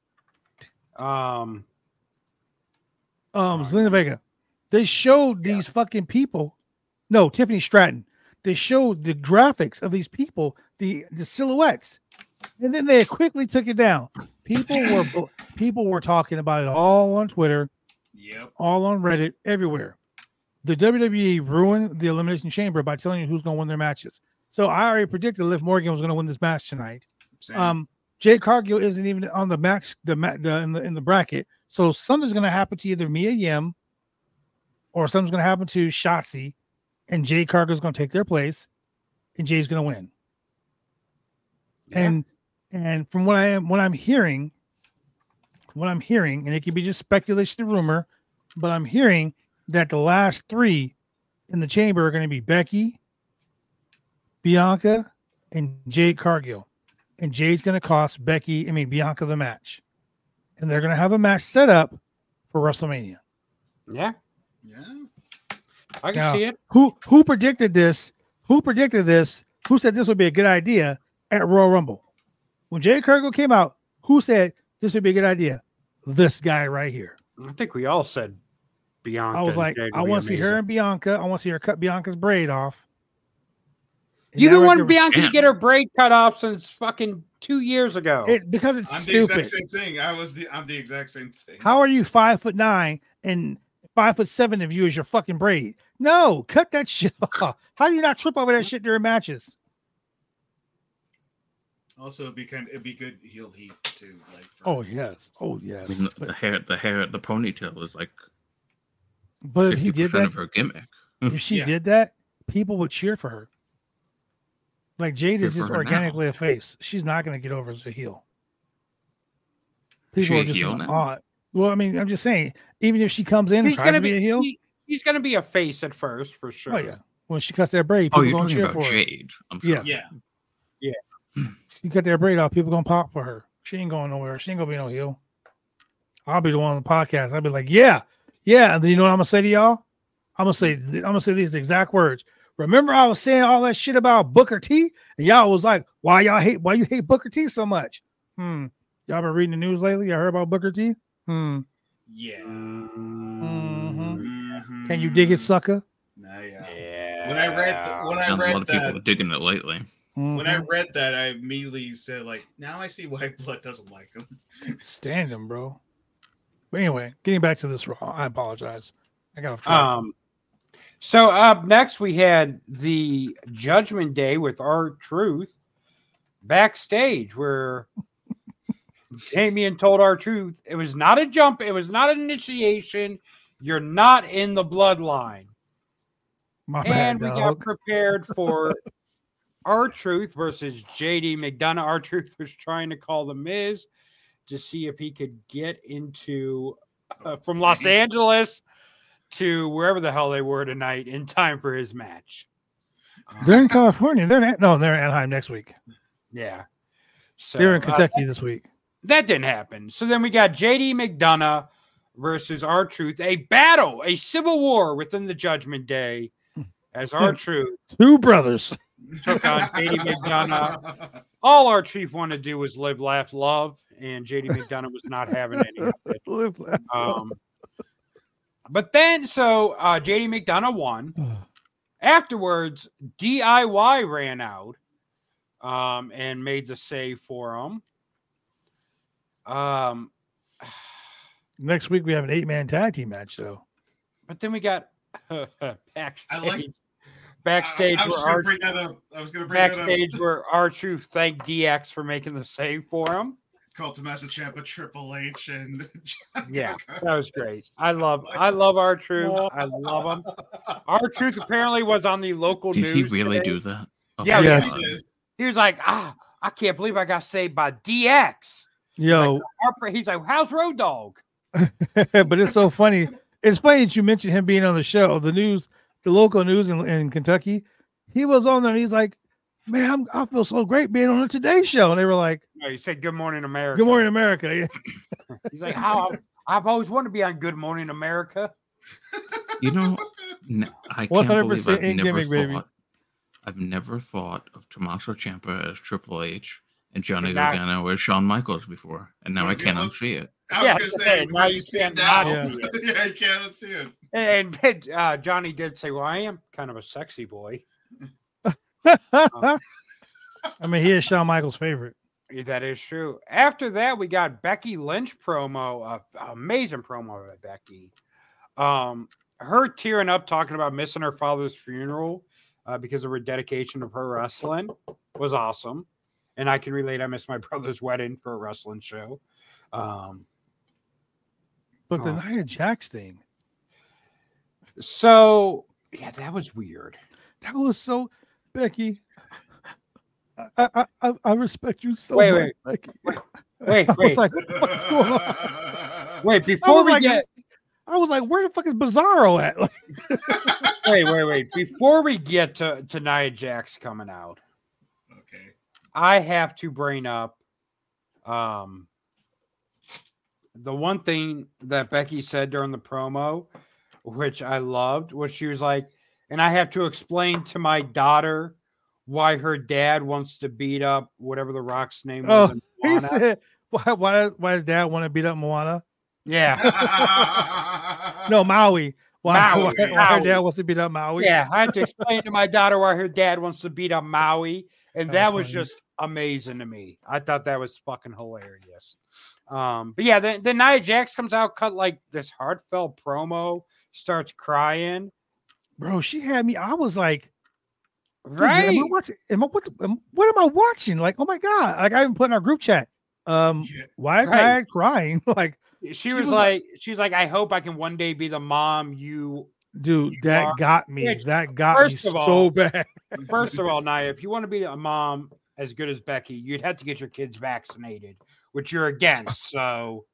[SPEAKER 4] Um,
[SPEAKER 1] Um, Zelina Vega. They showed these fucking people. No, Tiffany Stratton. They showed the graphics of these people, the the silhouettes, and then they quickly took it down. People were people were talking about it all on Twitter,
[SPEAKER 2] Yep.
[SPEAKER 1] all on Reddit, everywhere. The W W E ruined the Elimination Chamber by telling you who's going to win their matches. So I already predicted Liv Morgan was going to win this match tonight.
[SPEAKER 2] Same.
[SPEAKER 1] Um, Jade Cargill isn't even on the match, the, ma- the in the in the bracket. So something's going to happen to either Mia Yim or something's going to happen to Shotzi, and Jade Cargill's going to take their place, and Jade's going to win.
[SPEAKER 4] Yeah.
[SPEAKER 1] And and from what I am, what I'm hearing, what I'm hearing, and it could be just speculation and rumor, but I'm hearing that the last three in the chamber are going to be Becky, Bianca, and Jade Cargill. And Jade's going to cost Becky, I mean Bianca, the match. And they're going to have a match set up for WrestleMania.
[SPEAKER 4] yeah,
[SPEAKER 2] yeah.
[SPEAKER 4] I can
[SPEAKER 1] Now,
[SPEAKER 4] see it.
[SPEAKER 1] Who who predicted this? Who predicted this? Who said this would be a good idea at Royal Rumble? When Jade Cargill came out, who said this would be a good idea? This guy right here.
[SPEAKER 4] I think we all said Bianca.
[SPEAKER 1] I was
[SPEAKER 4] and
[SPEAKER 1] like,
[SPEAKER 4] Jade
[SPEAKER 1] I
[SPEAKER 4] would be
[SPEAKER 1] want to see her
[SPEAKER 4] amazing.
[SPEAKER 1] and Bianca. I want to see her cut Bianca's braid off. And
[SPEAKER 4] You've
[SPEAKER 1] that
[SPEAKER 4] been
[SPEAKER 1] right
[SPEAKER 4] wanting
[SPEAKER 1] there-
[SPEAKER 4] Bianca to
[SPEAKER 3] Damn.
[SPEAKER 4] get her braid cut off since fucking two years ago.
[SPEAKER 1] It, because it's
[SPEAKER 2] I'm the
[SPEAKER 1] stupid.
[SPEAKER 2] exact same thing. I was the I'm the exact same thing.
[SPEAKER 1] How are you five foot nine and five foot seven of you is your fucking braid? No, cut that shit off. How do you not trip over that shit during matches?
[SPEAKER 2] Also, it'd be kind. It'd be good heel heat too. Like. For,
[SPEAKER 1] Oh yes, oh
[SPEAKER 3] I
[SPEAKER 1] yes.
[SPEAKER 3] mean, the,
[SPEAKER 1] But,
[SPEAKER 3] the hair, the hair, the ponytail is like
[SPEAKER 1] but if
[SPEAKER 3] fifty
[SPEAKER 1] he did
[SPEAKER 3] percent
[SPEAKER 1] that,
[SPEAKER 3] of her gimmick.
[SPEAKER 1] if she
[SPEAKER 2] Yeah.
[SPEAKER 1] did that, people would cheer for her. Like Jade
[SPEAKER 3] Cheer
[SPEAKER 1] is
[SPEAKER 3] for
[SPEAKER 1] just
[SPEAKER 3] her now.
[SPEAKER 1] organically a face. She's not going to get over as a heel.
[SPEAKER 3] Is
[SPEAKER 1] People
[SPEAKER 3] she
[SPEAKER 1] are
[SPEAKER 3] a
[SPEAKER 1] just
[SPEAKER 3] heel
[SPEAKER 1] gonna-
[SPEAKER 3] now?
[SPEAKER 1] aw- Well, I mean, I'm just saying, even if she comes in and
[SPEAKER 4] he's
[SPEAKER 1] tries
[SPEAKER 4] gonna
[SPEAKER 1] to be,
[SPEAKER 4] be
[SPEAKER 1] a heel,
[SPEAKER 4] he- he's gonna be a face at first for sure.
[SPEAKER 1] oh yeah, when she cuts that braid,
[SPEAKER 3] Oh,
[SPEAKER 1] people
[SPEAKER 3] you're
[SPEAKER 1] gonna
[SPEAKER 3] talking
[SPEAKER 1] cheer
[SPEAKER 3] about
[SPEAKER 1] for her.
[SPEAKER 3] Jade. I'm
[SPEAKER 1] Yeah.
[SPEAKER 3] sorry.
[SPEAKER 2] Yeah.
[SPEAKER 1] She cut that braid off, people gonna pop for her. She ain't going nowhere. She ain't gonna be no heel. I'll be the one on the podcast. I'll be like, yeah, yeah. And then you know what I'm gonna say to y'all? I'm gonna say, I'm gonna say these exact words. Remember, I was saying all that shit about Booker T, and y'all was like, why y'all hate, why you hate Booker T so much? Hmm. Y'all been reading the news lately? Y'all heard about Booker T? Hmm.
[SPEAKER 2] Yeah.
[SPEAKER 1] Mhm.
[SPEAKER 2] Mhm.
[SPEAKER 1] Can you dig it, sucker?
[SPEAKER 2] Nah, yeah.
[SPEAKER 4] Yeah.
[SPEAKER 2] When I read the, when I
[SPEAKER 3] And a lot
[SPEAKER 2] read
[SPEAKER 3] of people
[SPEAKER 2] that
[SPEAKER 3] are digging it lately.
[SPEAKER 2] when I
[SPEAKER 1] Mhm.
[SPEAKER 2] read that I immediately said like now I see why Blood doesn't like him.
[SPEAKER 1] Stand him, bro. But anyway, getting back to this Raw, I apologize. I got off track.
[SPEAKER 4] Um. So up next we had the Judgment Day with R-Truth backstage, where Damian told R-Truth it was not a jump, it was not an initiation. You're not in the bloodline.
[SPEAKER 1] My
[SPEAKER 4] And
[SPEAKER 1] bad,
[SPEAKER 4] we got
[SPEAKER 1] dog.
[SPEAKER 4] prepared for R-Truth versus J D McDonough. R-Truth was trying to call the Miz to see if he could get into uh, from Los Angeles to wherever the hell they were tonight in time for his match.
[SPEAKER 1] They're in California. They're in, no, they're in Anaheim next week.
[SPEAKER 4] Yeah. So
[SPEAKER 1] They're in
[SPEAKER 4] uh,
[SPEAKER 1] Kentucky this week.
[SPEAKER 4] that didn't happen. So then we got J D McDonough versus R-Truth, a battle, a civil war within the Judgment Day, as R-Truth
[SPEAKER 1] Two brothers.
[SPEAKER 4] took on J D McDonough. All R-Truth wanted to do was live, laugh, love, and J D McDonough was not having any of it. Um, but then, so uh, J D McDonough won. Afterwards, D I Y ran out um, and made the save for him. Um,
[SPEAKER 1] Next week we have an eight-man tag team match, though.
[SPEAKER 4] but then we got backstage.
[SPEAKER 2] I like-
[SPEAKER 4] backstage
[SPEAKER 2] I, I was
[SPEAKER 4] where
[SPEAKER 2] gonna
[SPEAKER 4] R
[SPEAKER 2] bring that up. I was gonna bring that up.
[SPEAKER 4] backstage where R-Truth thanked D X for making the save for him.
[SPEAKER 2] called Tommaso Ciampa Triple H and Johnny
[SPEAKER 4] Yeah,
[SPEAKER 2] Gargano.
[SPEAKER 4] that was great. I love, I love R-Truth. I love him. R-Truth apparently was on the local
[SPEAKER 3] Did
[SPEAKER 4] news.
[SPEAKER 3] he really
[SPEAKER 4] today.
[SPEAKER 3] do that? Oh,
[SPEAKER 4] Yeah,
[SPEAKER 1] Yes.
[SPEAKER 3] God.
[SPEAKER 2] He did.
[SPEAKER 4] He was like, ah, I can't believe I got saved by D X.
[SPEAKER 1] Yo,
[SPEAKER 4] Harper, he's like, how's Road Dogg?
[SPEAKER 1] but it's so funny. It's funny that you mentioned him being on the show, the news, the local news in, in Kentucky. He was on there and he's like, man, I'm, I feel so great being on the Today Show. And they were like,
[SPEAKER 4] No, he said, Good Morning America.
[SPEAKER 1] Good morning, America. Yeah.
[SPEAKER 4] He's like, how I've always wanted to be on Good Morning America.
[SPEAKER 3] You know, n- I
[SPEAKER 1] one
[SPEAKER 3] can't
[SPEAKER 1] hundred
[SPEAKER 3] believe
[SPEAKER 1] percent
[SPEAKER 3] I've
[SPEAKER 1] in
[SPEAKER 3] never
[SPEAKER 1] gimmick, baby.
[SPEAKER 3] thought. I've never thought of Tommaso Ciampa as Triple H and Johnny
[SPEAKER 4] And now-
[SPEAKER 3] Gargano as Shawn Michaels before, and now I
[SPEAKER 2] Yeah.
[SPEAKER 3] can't unsee it.
[SPEAKER 2] I was
[SPEAKER 4] Yeah,
[SPEAKER 2] gonna
[SPEAKER 4] I
[SPEAKER 2] say,
[SPEAKER 4] said,
[SPEAKER 2] now
[SPEAKER 4] now
[SPEAKER 2] you
[SPEAKER 4] you
[SPEAKER 2] see it
[SPEAKER 4] can't
[SPEAKER 2] now.
[SPEAKER 4] not
[SPEAKER 2] Yeah,
[SPEAKER 4] see
[SPEAKER 2] you can't see it.
[SPEAKER 4] And, and uh, Johnny did say, well, I am kind of a sexy boy.
[SPEAKER 1] I mean, he is Shawn Michaels' favorite.
[SPEAKER 4] Yeah, that is true. After that, we got Becky Lynch promo, uh, amazing promo by Becky. Um, her tearing up talking about missing her father's funeral uh, because of her dedication to pro wrestling was awesome. And I can relate. I missed my brother's wedding for a wrestling show. Um,
[SPEAKER 1] But the
[SPEAKER 4] Oh.
[SPEAKER 1] Nia Jax thing,
[SPEAKER 4] so yeah, that was weird.
[SPEAKER 1] that was so, Becky. I I I, I respect you so
[SPEAKER 4] Wait,
[SPEAKER 1] much,
[SPEAKER 4] wait.
[SPEAKER 1] Becky.
[SPEAKER 4] Wait,
[SPEAKER 1] I was
[SPEAKER 4] wait,
[SPEAKER 1] like, what the fuck's going on?
[SPEAKER 4] wait.
[SPEAKER 1] I
[SPEAKER 4] Before
[SPEAKER 1] was
[SPEAKER 4] we
[SPEAKER 1] like,
[SPEAKER 4] get,
[SPEAKER 1] I was like, where the fuck is Bizarro at? Like,
[SPEAKER 4] wait, wait, wait. Before we get to to Nia Jax coming out,
[SPEAKER 2] Okay.
[SPEAKER 4] I have to bring up um the one thing that Becky said during the promo, which I loved, was she was like, and I have to explain to my daughter why her dad wants to beat up whatever the Rock's name was.
[SPEAKER 1] oh,
[SPEAKER 4] in
[SPEAKER 1] he
[SPEAKER 4] Moana.
[SPEAKER 1] said, why why why does Dad want to beat up Moana?
[SPEAKER 4] Yeah.
[SPEAKER 1] No, Maui. Why,
[SPEAKER 4] Maui,
[SPEAKER 1] why, why her
[SPEAKER 4] Maui.
[SPEAKER 1] dad wants to beat up Maui?
[SPEAKER 4] Yeah, I had to explain to my daughter why her dad wants to beat up Maui, and
[SPEAKER 1] That
[SPEAKER 4] that
[SPEAKER 1] was
[SPEAKER 4] was
[SPEAKER 1] funny.
[SPEAKER 4] just amazing to me. I thought that was fucking hilarious. Um, but yeah, then, then Nia Jax comes out, cut like this heartfelt promo, starts crying.
[SPEAKER 1] Bro, she had me. I was like, dude,
[SPEAKER 4] Right?
[SPEAKER 1] Am I watching? Am I what? am- What am I watching? Like, oh my god! Like I even put in our group chat. Um,
[SPEAKER 2] Yeah.
[SPEAKER 1] why is
[SPEAKER 4] Right.
[SPEAKER 1] Nia crying? Like,
[SPEAKER 4] She,
[SPEAKER 1] she
[SPEAKER 4] was,
[SPEAKER 1] was
[SPEAKER 4] like, she's like, I hope I can one day be the mom you.
[SPEAKER 1] dude,
[SPEAKER 4] You
[SPEAKER 1] that
[SPEAKER 4] are-
[SPEAKER 1] got me.
[SPEAKER 4] Which,
[SPEAKER 1] That got me
[SPEAKER 4] first of
[SPEAKER 1] so
[SPEAKER 4] all-
[SPEAKER 1] bad.
[SPEAKER 4] First of all, Nia, if you want to be a mom as good as Becky, you'd have to get your kids vaccinated, which you're against. So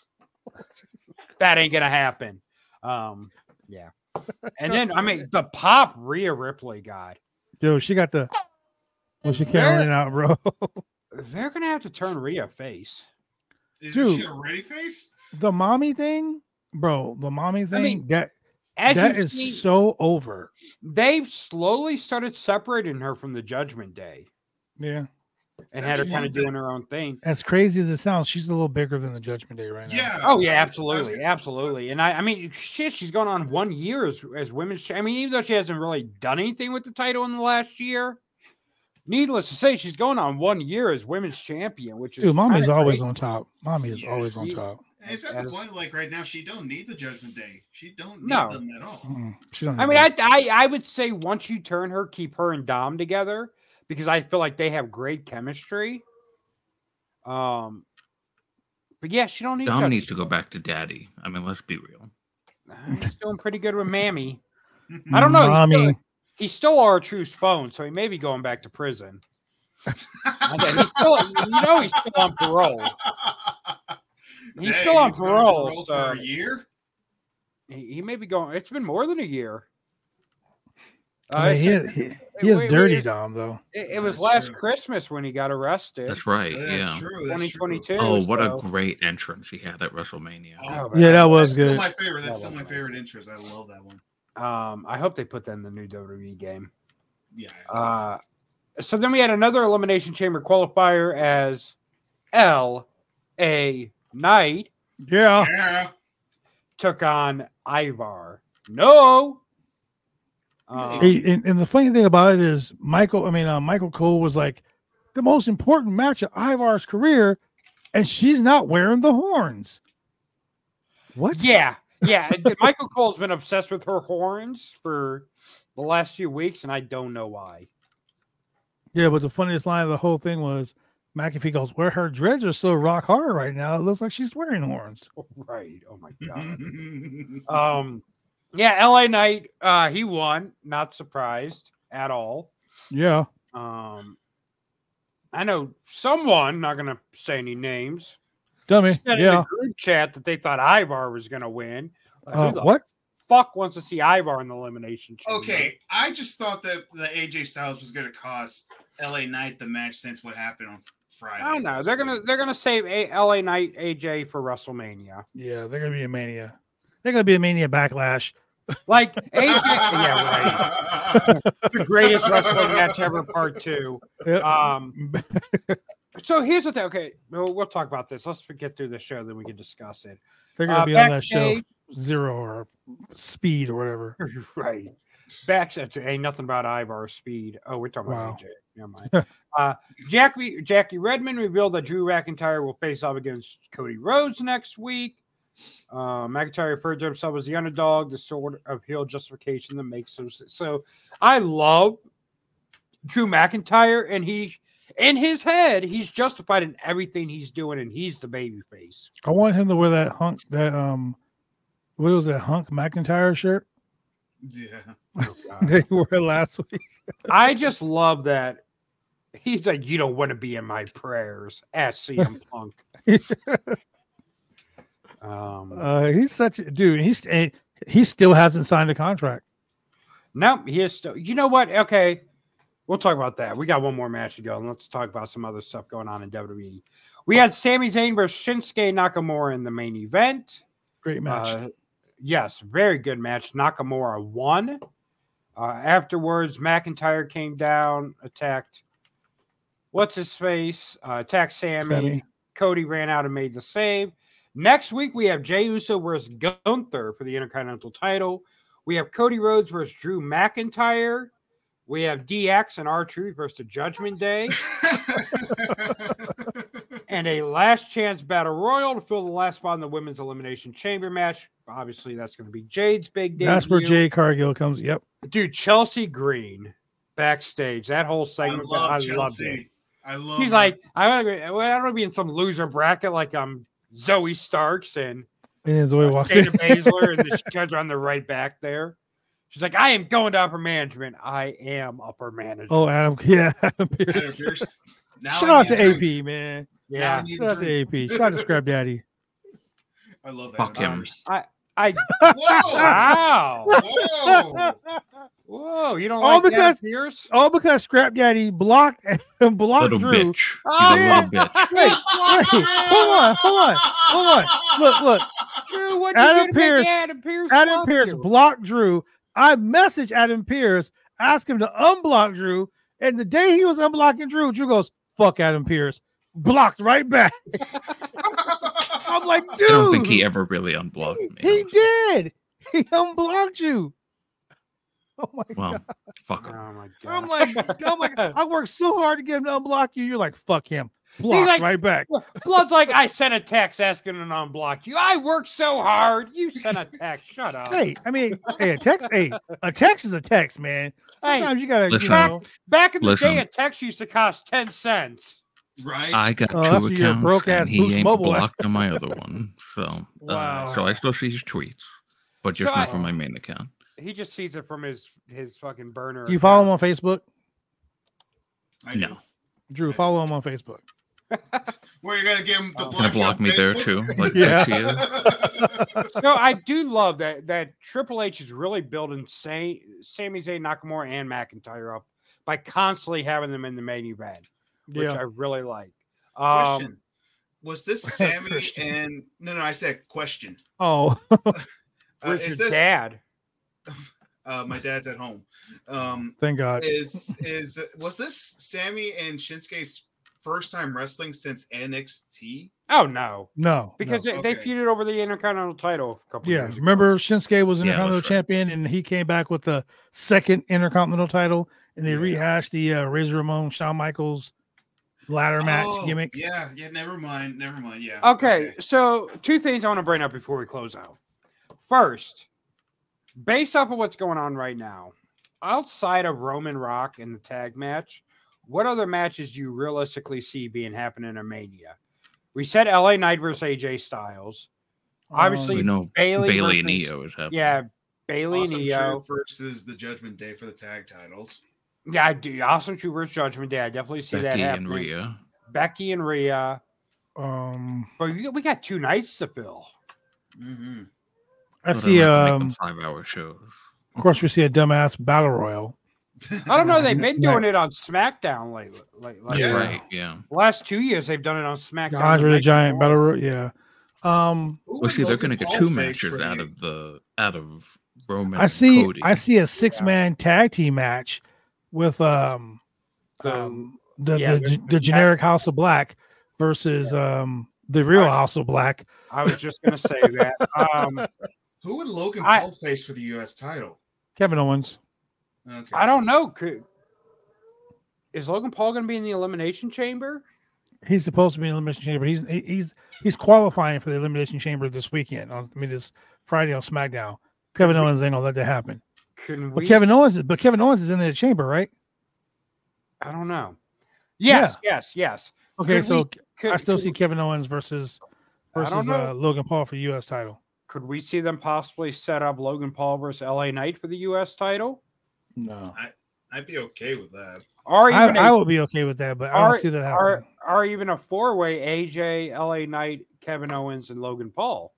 [SPEAKER 4] that ain't gonna happen. Um, yeah. And then I mean the pop Rhea Ripley got.
[SPEAKER 1] Dude, she got the. Well, she can't
[SPEAKER 4] Where-
[SPEAKER 1] run it out, bro.
[SPEAKER 4] They're gonna have to turn Rhea face.
[SPEAKER 2] Is
[SPEAKER 1] Dude.
[SPEAKER 2] she a ready face?
[SPEAKER 1] The mommy thing, bro. The mommy thing.
[SPEAKER 4] mean,
[SPEAKER 1] that
[SPEAKER 4] As
[SPEAKER 1] that
[SPEAKER 4] you've
[SPEAKER 1] is
[SPEAKER 4] seen,
[SPEAKER 1] so over.
[SPEAKER 4] they've slowly started separating her from the Judgment Day
[SPEAKER 1] Yeah.
[SPEAKER 4] and had her
[SPEAKER 2] Actually,
[SPEAKER 4] kind of
[SPEAKER 2] one thing-
[SPEAKER 4] doing her own thing.
[SPEAKER 1] As crazy as it sounds, she's a little bigger than the Judgment Day right now.
[SPEAKER 2] Yeah.
[SPEAKER 4] Oh yeah,
[SPEAKER 2] I was- I was
[SPEAKER 4] absolutely,
[SPEAKER 2] gonna-
[SPEAKER 4] absolutely. And I, I mean, shit, she's gone on one year as, as women's. cha- I mean, even though she hasn't really done anything with the title in the last year, needless to say, she's going on one year as women's champion, which is
[SPEAKER 1] Dude, mommy's
[SPEAKER 4] kinda
[SPEAKER 1] always
[SPEAKER 4] great.
[SPEAKER 1] on top. Mommy is
[SPEAKER 2] Yeah,
[SPEAKER 1] always on
[SPEAKER 4] she-
[SPEAKER 1] top.
[SPEAKER 2] And it's at
[SPEAKER 4] As-
[SPEAKER 2] the point like right now she don't need the Judgment Day. She don't need
[SPEAKER 4] No.
[SPEAKER 2] them at all.
[SPEAKER 1] Mm-mm. She don't
[SPEAKER 4] I
[SPEAKER 1] need
[SPEAKER 4] mean,
[SPEAKER 1] that.
[SPEAKER 4] I, I I would say once you turn her, keep her and Dom together because I feel like they have great chemistry. Um, but yeah, she don't need.
[SPEAKER 3] Dom
[SPEAKER 4] Judgment.
[SPEAKER 3] needs to go back to daddy. I mean, let's be real.
[SPEAKER 4] Uh, He's doing pretty good with Mammy. I don't know. He's
[SPEAKER 1] Mommy.
[SPEAKER 4] still, he stole R-Truth's phone, so he may be going back to prison. And then he's still, you know, he's still on parole. He's
[SPEAKER 2] Dang,
[SPEAKER 4] still on
[SPEAKER 2] he's been
[SPEAKER 4] parole,
[SPEAKER 2] for
[SPEAKER 4] so
[SPEAKER 2] a year.
[SPEAKER 4] he, he may be going. It's been more than a year. Uh,
[SPEAKER 1] I mean, he,
[SPEAKER 4] it's-
[SPEAKER 1] is, he, he is
[SPEAKER 4] wait,
[SPEAKER 1] dirty,
[SPEAKER 4] wait.
[SPEAKER 1] Dom, though.
[SPEAKER 4] it, it was
[SPEAKER 2] That's
[SPEAKER 4] last
[SPEAKER 2] true.
[SPEAKER 4] Christmas when he got arrested.
[SPEAKER 3] That's right.
[SPEAKER 2] That's
[SPEAKER 3] yeah.
[SPEAKER 2] true. That's true.
[SPEAKER 4] twenty twenty-two.
[SPEAKER 3] Oh, what
[SPEAKER 4] so-
[SPEAKER 3] a great entrance he had at WrestleMania.
[SPEAKER 2] Oh,
[SPEAKER 1] Yeah, that was
[SPEAKER 2] That's still
[SPEAKER 1] good.
[SPEAKER 2] my favorite. That's
[SPEAKER 4] That
[SPEAKER 2] still
[SPEAKER 4] was
[SPEAKER 2] my
[SPEAKER 4] nice.
[SPEAKER 2] favorite interest. I love that one.
[SPEAKER 4] Um, I hope they put that in the new W W E game.
[SPEAKER 2] Yeah.
[SPEAKER 4] Uh, so then we had another Elimination Chamber qualifier as L A Knight
[SPEAKER 1] Yeah.
[SPEAKER 2] yeah.
[SPEAKER 4] took on Ivar. No. Um,
[SPEAKER 1] Hey, and, and the funny thing about it is, Michael, I mean, uh, Michael Cole was like the most important match of Ivar's career, and she's not wearing the horns. What?
[SPEAKER 4] yeah, yeah. and Michael Cole's been obsessed with her horns for the last few weeks, and I don't know why.
[SPEAKER 1] Yeah, but the funniest line of the whole thing was McAfee goes, "Where her dreads are so rock hard right now, it looks like she's wearing horns."
[SPEAKER 4] Right. Oh my god. um, yeah, L A Knight. Uh, he won. Not surprised at all.
[SPEAKER 1] Yeah.
[SPEAKER 4] Um, I know someone. Not gonna say any names.
[SPEAKER 1] Dummy.
[SPEAKER 4] Said
[SPEAKER 1] Yeah.
[SPEAKER 4] in the group chat that they thought Ivar was gonna win. Like,
[SPEAKER 1] Uh,
[SPEAKER 4] who the
[SPEAKER 1] what?
[SPEAKER 4] fuck wants to see Ivar in the elimination chamber?
[SPEAKER 2] Okay, I just thought that the A J Styles was going to cost L A Knight the match since what happened on Friday.
[SPEAKER 4] I don't know. They're gonna they're gonna save a- L A Knight A J for WrestleMania.
[SPEAKER 1] Yeah, they're gonna be a mania. They're gonna be a mania backlash.
[SPEAKER 4] Like A J, yeah, right. The greatest wrestling match ever, part two.
[SPEAKER 1] Yep.
[SPEAKER 4] Um, so here's the thing. Okay, we'll, we'll talk about this. Let's get through the show, then we can discuss it.
[SPEAKER 1] They're gonna
[SPEAKER 4] uh,
[SPEAKER 1] be on that show,
[SPEAKER 4] backstage-
[SPEAKER 1] Zero or Speed or whatever.
[SPEAKER 4] Right. Backstage, ain't nothing about Ivar Speed. Oh, we're talking
[SPEAKER 1] Wow.
[SPEAKER 4] about A J. Never mind. uh, Jackie Jackie Redmond revealed that Drew McIntyre will face off against Cody Rhodes next week. Uh, McIntyre referred to himself as the underdog, the sort of heel justification that makes him. So I love Drew McIntyre, and he, in his head, he's justified in everything he's doing, and he's the babyface.
[SPEAKER 1] I want him to wear that hunk that um what was that Hunk McIntyre shirt
[SPEAKER 2] Yeah.
[SPEAKER 4] Oh, God.
[SPEAKER 1] that he wore last week?
[SPEAKER 4] I just love that he's like, you don't want to be in my prayers, as C M Punk. um,
[SPEAKER 1] Uh, he's such a dude. He's eh, he still hasn't signed a contract.
[SPEAKER 4] no, he is still. You know what? Okay, we'll talk about that. We got one more match to go, and let's talk about some other stuff going on in W W E. We had Sami Zayn versus Shinsuke Nakamura in the main event.
[SPEAKER 1] Great match.
[SPEAKER 4] Uh, yes, very good match. Nakamura won. Uh, afterwards, McIntyre came down, attacked. What's his face? Uh, attacked Sammy.
[SPEAKER 1] Sammy.
[SPEAKER 4] Cody ran out and made the save. Next week, we have Jey Uso versus Gunther for the Intercontinental title. We have Cody Rhodes versus Drew McIntyre. We have D X and R-Truth versus the Judgment Day. And a last chance battle royal to fill the last spot in the women's elimination chamber match. Obviously, that's going to be Jade's big debut.
[SPEAKER 1] That's where Jay Cargill comes. Yep.
[SPEAKER 4] Dude, Chelsea Green backstage. That whole
[SPEAKER 2] I
[SPEAKER 4] segment,
[SPEAKER 2] love
[SPEAKER 4] I,
[SPEAKER 2] Chelsea.
[SPEAKER 4] loved it.
[SPEAKER 2] I love
[SPEAKER 4] He's
[SPEAKER 2] her.
[SPEAKER 4] like, I want to. I don't want to be in some loser bracket like I'm Zoe Starks and
[SPEAKER 1] And then Zoe walks
[SPEAKER 4] Dana
[SPEAKER 1] in.
[SPEAKER 4] Baszler, and the judge on the right back there. She's like, I am going to upper management. I am upper management.
[SPEAKER 1] Oh, Adam. Yeah. Adam
[SPEAKER 2] Adam
[SPEAKER 1] Pearce.
[SPEAKER 2] Pearce. Now
[SPEAKER 1] Shout
[SPEAKER 2] I
[SPEAKER 1] out to
[SPEAKER 2] need
[SPEAKER 1] A
[SPEAKER 2] drink.
[SPEAKER 1] P, man.
[SPEAKER 2] Now
[SPEAKER 4] yeah.
[SPEAKER 2] I need
[SPEAKER 1] Shout out to
[SPEAKER 2] drink.
[SPEAKER 1] A P. Shout out to Scrap Daddy.
[SPEAKER 2] I love that.
[SPEAKER 3] Fuck him.
[SPEAKER 4] I.
[SPEAKER 2] Whoa!
[SPEAKER 4] Wow.
[SPEAKER 2] Whoa!
[SPEAKER 4] Whoa. You don't
[SPEAKER 1] All
[SPEAKER 4] like Adam
[SPEAKER 1] because-
[SPEAKER 4] Pierce?
[SPEAKER 1] All because Scrap Daddy blocked and blocked
[SPEAKER 3] Little
[SPEAKER 1] Drew.
[SPEAKER 3] bitch. He's
[SPEAKER 4] Oh,
[SPEAKER 3] a little bitch.
[SPEAKER 1] Wait, wait, hold on, hold on, hold on. Look, look.
[SPEAKER 4] Drew, what
[SPEAKER 1] Adam
[SPEAKER 4] you do to make
[SPEAKER 1] Pearce-
[SPEAKER 4] Adam Pierce?
[SPEAKER 1] Adam
[SPEAKER 4] block
[SPEAKER 1] Pierce
[SPEAKER 4] you?
[SPEAKER 1] blocked Drew. I messaged Adam Pierce, asked him to unblock Drew, and the day he was unblocking Drew, Drew goes, "Fuck Adam Pierce," blocked right back. I'm like, dude,
[SPEAKER 3] I don't think he ever really unblocked me.
[SPEAKER 1] he did. He unblocked you. Oh my
[SPEAKER 3] Well,
[SPEAKER 1] god.
[SPEAKER 3] fuck him.
[SPEAKER 4] Oh my god.
[SPEAKER 1] I'm like, I'm like, I worked so hard to get him to unblock you. You're like, fuck him. Blocked
[SPEAKER 4] like-
[SPEAKER 1] right back.
[SPEAKER 4] Blood's like, I sent a text asking to unblock you. I worked so hard. You sent a text. Shut up.
[SPEAKER 1] Hey, I mean, hey, a text, hey, a text is a text, man.
[SPEAKER 4] Hey,
[SPEAKER 1] Sometimes you gotta,
[SPEAKER 3] listen.
[SPEAKER 1] you know.
[SPEAKER 4] Back in the
[SPEAKER 3] Listen.
[SPEAKER 4] day, a text used to cost ten cents.
[SPEAKER 2] Right?
[SPEAKER 3] I got
[SPEAKER 1] Oh, that's
[SPEAKER 3] two
[SPEAKER 1] for your
[SPEAKER 3] accounts,
[SPEAKER 1] broke-ass
[SPEAKER 3] and he
[SPEAKER 1] Boost
[SPEAKER 3] ain't
[SPEAKER 1] Mobile app.
[SPEAKER 3] blocked on my other one. So,
[SPEAKER 1] Wow.
[SPEAKER 3] uh, so I still see his tweets, but just
[SPEAKER 4] So
[SPEAKER 3] not
[SPEAKER 4] I-
[SPEAKER 3] from my main account.
[SPEAKER 4] He just sees it from his his fucking burner.
[SPEAKER 1] Do you follow him
[SPEAKER 4] account.
[SPEAKER 1] on Facebook?
[SPEAKER 2] I do.
[SPEAKER 3] No,
[SPEAKER 1] Drew, follow him on Facebook.
[SPEAKER 2] Where you're gonna give him the
[SPEAKER 4] Oh.
[SPEAKER 2] block,
[SPEAKER 3] Gonna block
[SPEAKER 2] on
[SPEAKER 3] me there,
[SPEAKER 2] Facebook?
[SPEAKER 3] too, like
[SPEAKER 1] Yeah.
[SPEAKER 3] Garcia.
[SPEAKER 4] No, I do love that that Triple H is really building Sa- Sami Zayn, Nakamura, and McIntyre up by constantly having them in the main event, which I really like. Um,
[SPEAKER 2] Question: was this Sammy
[SPEAKER 1] Christian.
[SPEAKER 2] and no, no? I said question.
[SPEAKER 1] Oh,
[SPEAKER 2] Uh,
[SPEAKER 4] where's
[SPEAKER 2] is
[SPEAKER 4] your
[SPEAKER 2] this
[SPEAKER 4] dad?
[SPEAKER 2] Uh, my dad's at home. Um,
[SPEAKER 1] thank God.
[SPEAKER 2] is is was this Sammy and Shinsuke's first time wrestling since N X T?
[SPEAKER 4] Oh no,
[SPEAKER 1] No,
[SPEAKER 4] because
[SPEAKER 1] no.
[SPEAKER 4] they, they
[SPEAKER 2] Okay.
[SPEAKER 4] feuded over the Intercontinental title a couple
[SPEAKER 1] Yeah,
[SPEAKER 4] years ago.
[SPEAKER 1] remember Shinsuke was
[SPEAKER 3] Yeah,
[SPEAKER 1] Intercontinental
[SPEAKER 3] that's right.
[SPEAKER 1] champion, and he came back with the second Intercontinental title, and they
[SPEAKER 2] Yeah.
[SPEAKER 1] rehashed the uh, Razor Ramon, Shawn Michaels ladder match
[SPEAKER 2] Oh,
[SPEAKER 1] gimmick.
[SPEAKER 2] Yeah, yeah. Never mind. Never mind. Yeah.
[SPEAKER 4] Okay, so two things I want to bring up before we close out. First, based off of what's going on right now, outside of Roman Rock in the tag match, what other matches do you realistically see being happening in Mania? We said L A Knight versus A J Styles. Obviously,
[SPEAKER 3] We know
[SPEAKER 4] Bailey,
[SPEAKER 3] Bailey and
[SPEAKER 4] versus-
[SPEAKER 3] Io is happening.
[SPEAKER 4] Yeah, Bailey
[SPEAKER 2] Awesome
[SPEAKER 4] and Io.
[SPEAKER 2] Truth versus the Judgment Day for the tag titles.
[SPEAKER 4] Yeah, I do. Awesome Truth versus Judgment Day. I definitely see
[SPEAKER 3] Becky
[SPEAKER 4] that
[SPEAKER 3] and
[SPEAKER 4] happening.
[SPEAKER 3] Rhea.
[SPEAKER 4] Becky and Rhea.
[SPEAKER 1] Um,
[SPEAKER 4] But we got, we got two nights to fill.
[SPEAKER 2] Mm-hmm.
[SPEAKER 1] I
[SPEAKER 3] So
[SPEAKER 1] see.
[SPEAKER 3] they're gonna make them
[SPEAKER 1] Um,
[SPEAKER 3] five-hour shows.
[SPEAKER 1] of course, we see a dumbass battle royal.
[SPEAKER 4] I don't know. They've been
[SPEAKER 1] Yeah.
[SPEAKER 4] doing it on SmackDown lately. Like, like
[SPEAKER 1] Yeah.
[SPEAKER 3] Right, yeah.
[SPEAKER 4] last two years, they've done it on SmackDown.
[SPEAKER 1] The Andre
[SPEAKER 4] the
[SPEAKER 1] the
[SPEAKER 4] night
[SPEAKER 1] Giant
[SPEAKER 4] before.
[SPEAKER 1] battle royal. Yeah. Um,
[SPEAKER 2] Who
[SPEAKER 3] Well,
[SPEAKER 2] would
[SPEAKER 3] see, they're
[SPEAKER 2] Logan
[SPEAKER 3] going to get
[SPEAKER 2] Paul
[SPEAKER 3] two
[SPEAKER 2] face
[SPEAKER 3] matches
[SPEAKER 2] for
[SPEAKER 3] out
[SPEAKER 2] the-
[SPEAKER 3] of the out of Roman.
[SPEAKER 1] I see.
[SPEAKER 3] And Cody.
[SPEAKER 1] I see a six man tag team match with um,
[SPEAKER 4] The-
[SPEAKER 1] um the
[SPEAKER 4] yeah,
[SPEAKER 1] the,
[SPEAKER 4] the-
[SPEAKER 1] the,
[SPEAKER 4] the
[SPEAKER 1] generic House of Black versus um the real
[SPEAKER 4] Right.
[SPEAKER 1] House of Black.
[SPEAKER 4] I was just going to say that. Um,
[SPEAKER 2] Who would Logan
[SPEAKER 4] I-
[SPEAKER 2] Paul face for the U S title?
[SPEAKER 1] Kevin Owens.
[SPEAKER 2] Okay.
[SPEAKER 4] I don't know. Could, is Logan Paul going to be in the Elimination Chamber?
[SPEAKER 1] He's supposed to be in the Elimination Chamber. He's he- he's he's qualifying for the Elimination Chamber this weekend. On, I mean, this Friday on SmackDown. Kevin Owens ain't gonna let that happen.
[SPEAKER 4] Couldn't
[SPEAKER 1] But
[SPEAKER 4] we?
[SPEAKER 1] Kevin Owens is but Kevin Owens is in the chamber, right?
[SPEAKER 4] I don't know. Yes, yes, yes.
[SPEAKER 1] Okay,
[SPEAKER 4] Could
[SPEAKER 1] so
[SPEAKER 4] we- Could,
[SPEAKER 1] I still
[SPEAKER 4] could
[SPEAKER 1] see
[SPEAKER 4] we-
[SPEAKER 1] Kevin Owens versus
[SPEAKER 4] I
[SPEAKER 1] versus
[SPEAKER 4] don't know.
[SPEAKER 1] uh, Logan Paul for the U S title.
[SPEAKER 4] Could we see them possibly set up Logan Paul versus L A Knight for the U S title?
[SPEAKER 1] No,
[SPEAKER 2] I'd be okay with that.
[SPEAKER 4] Or
[SPEAKER 1] I,
[SPEAKER 4] even
[SPEAKER 1] I
[SPEAKER 4] a,
[SPEAKER 1] would be okay with that, but I
[SPEAKER 4] or,
[SPEAKER 1] don't see that
[SPEAKER 4] or,
[SPEAKER 1] happening.
[SPEAKER 4] or even a four-way A J, L A Knight, Kevin Owens, and Logan Paul.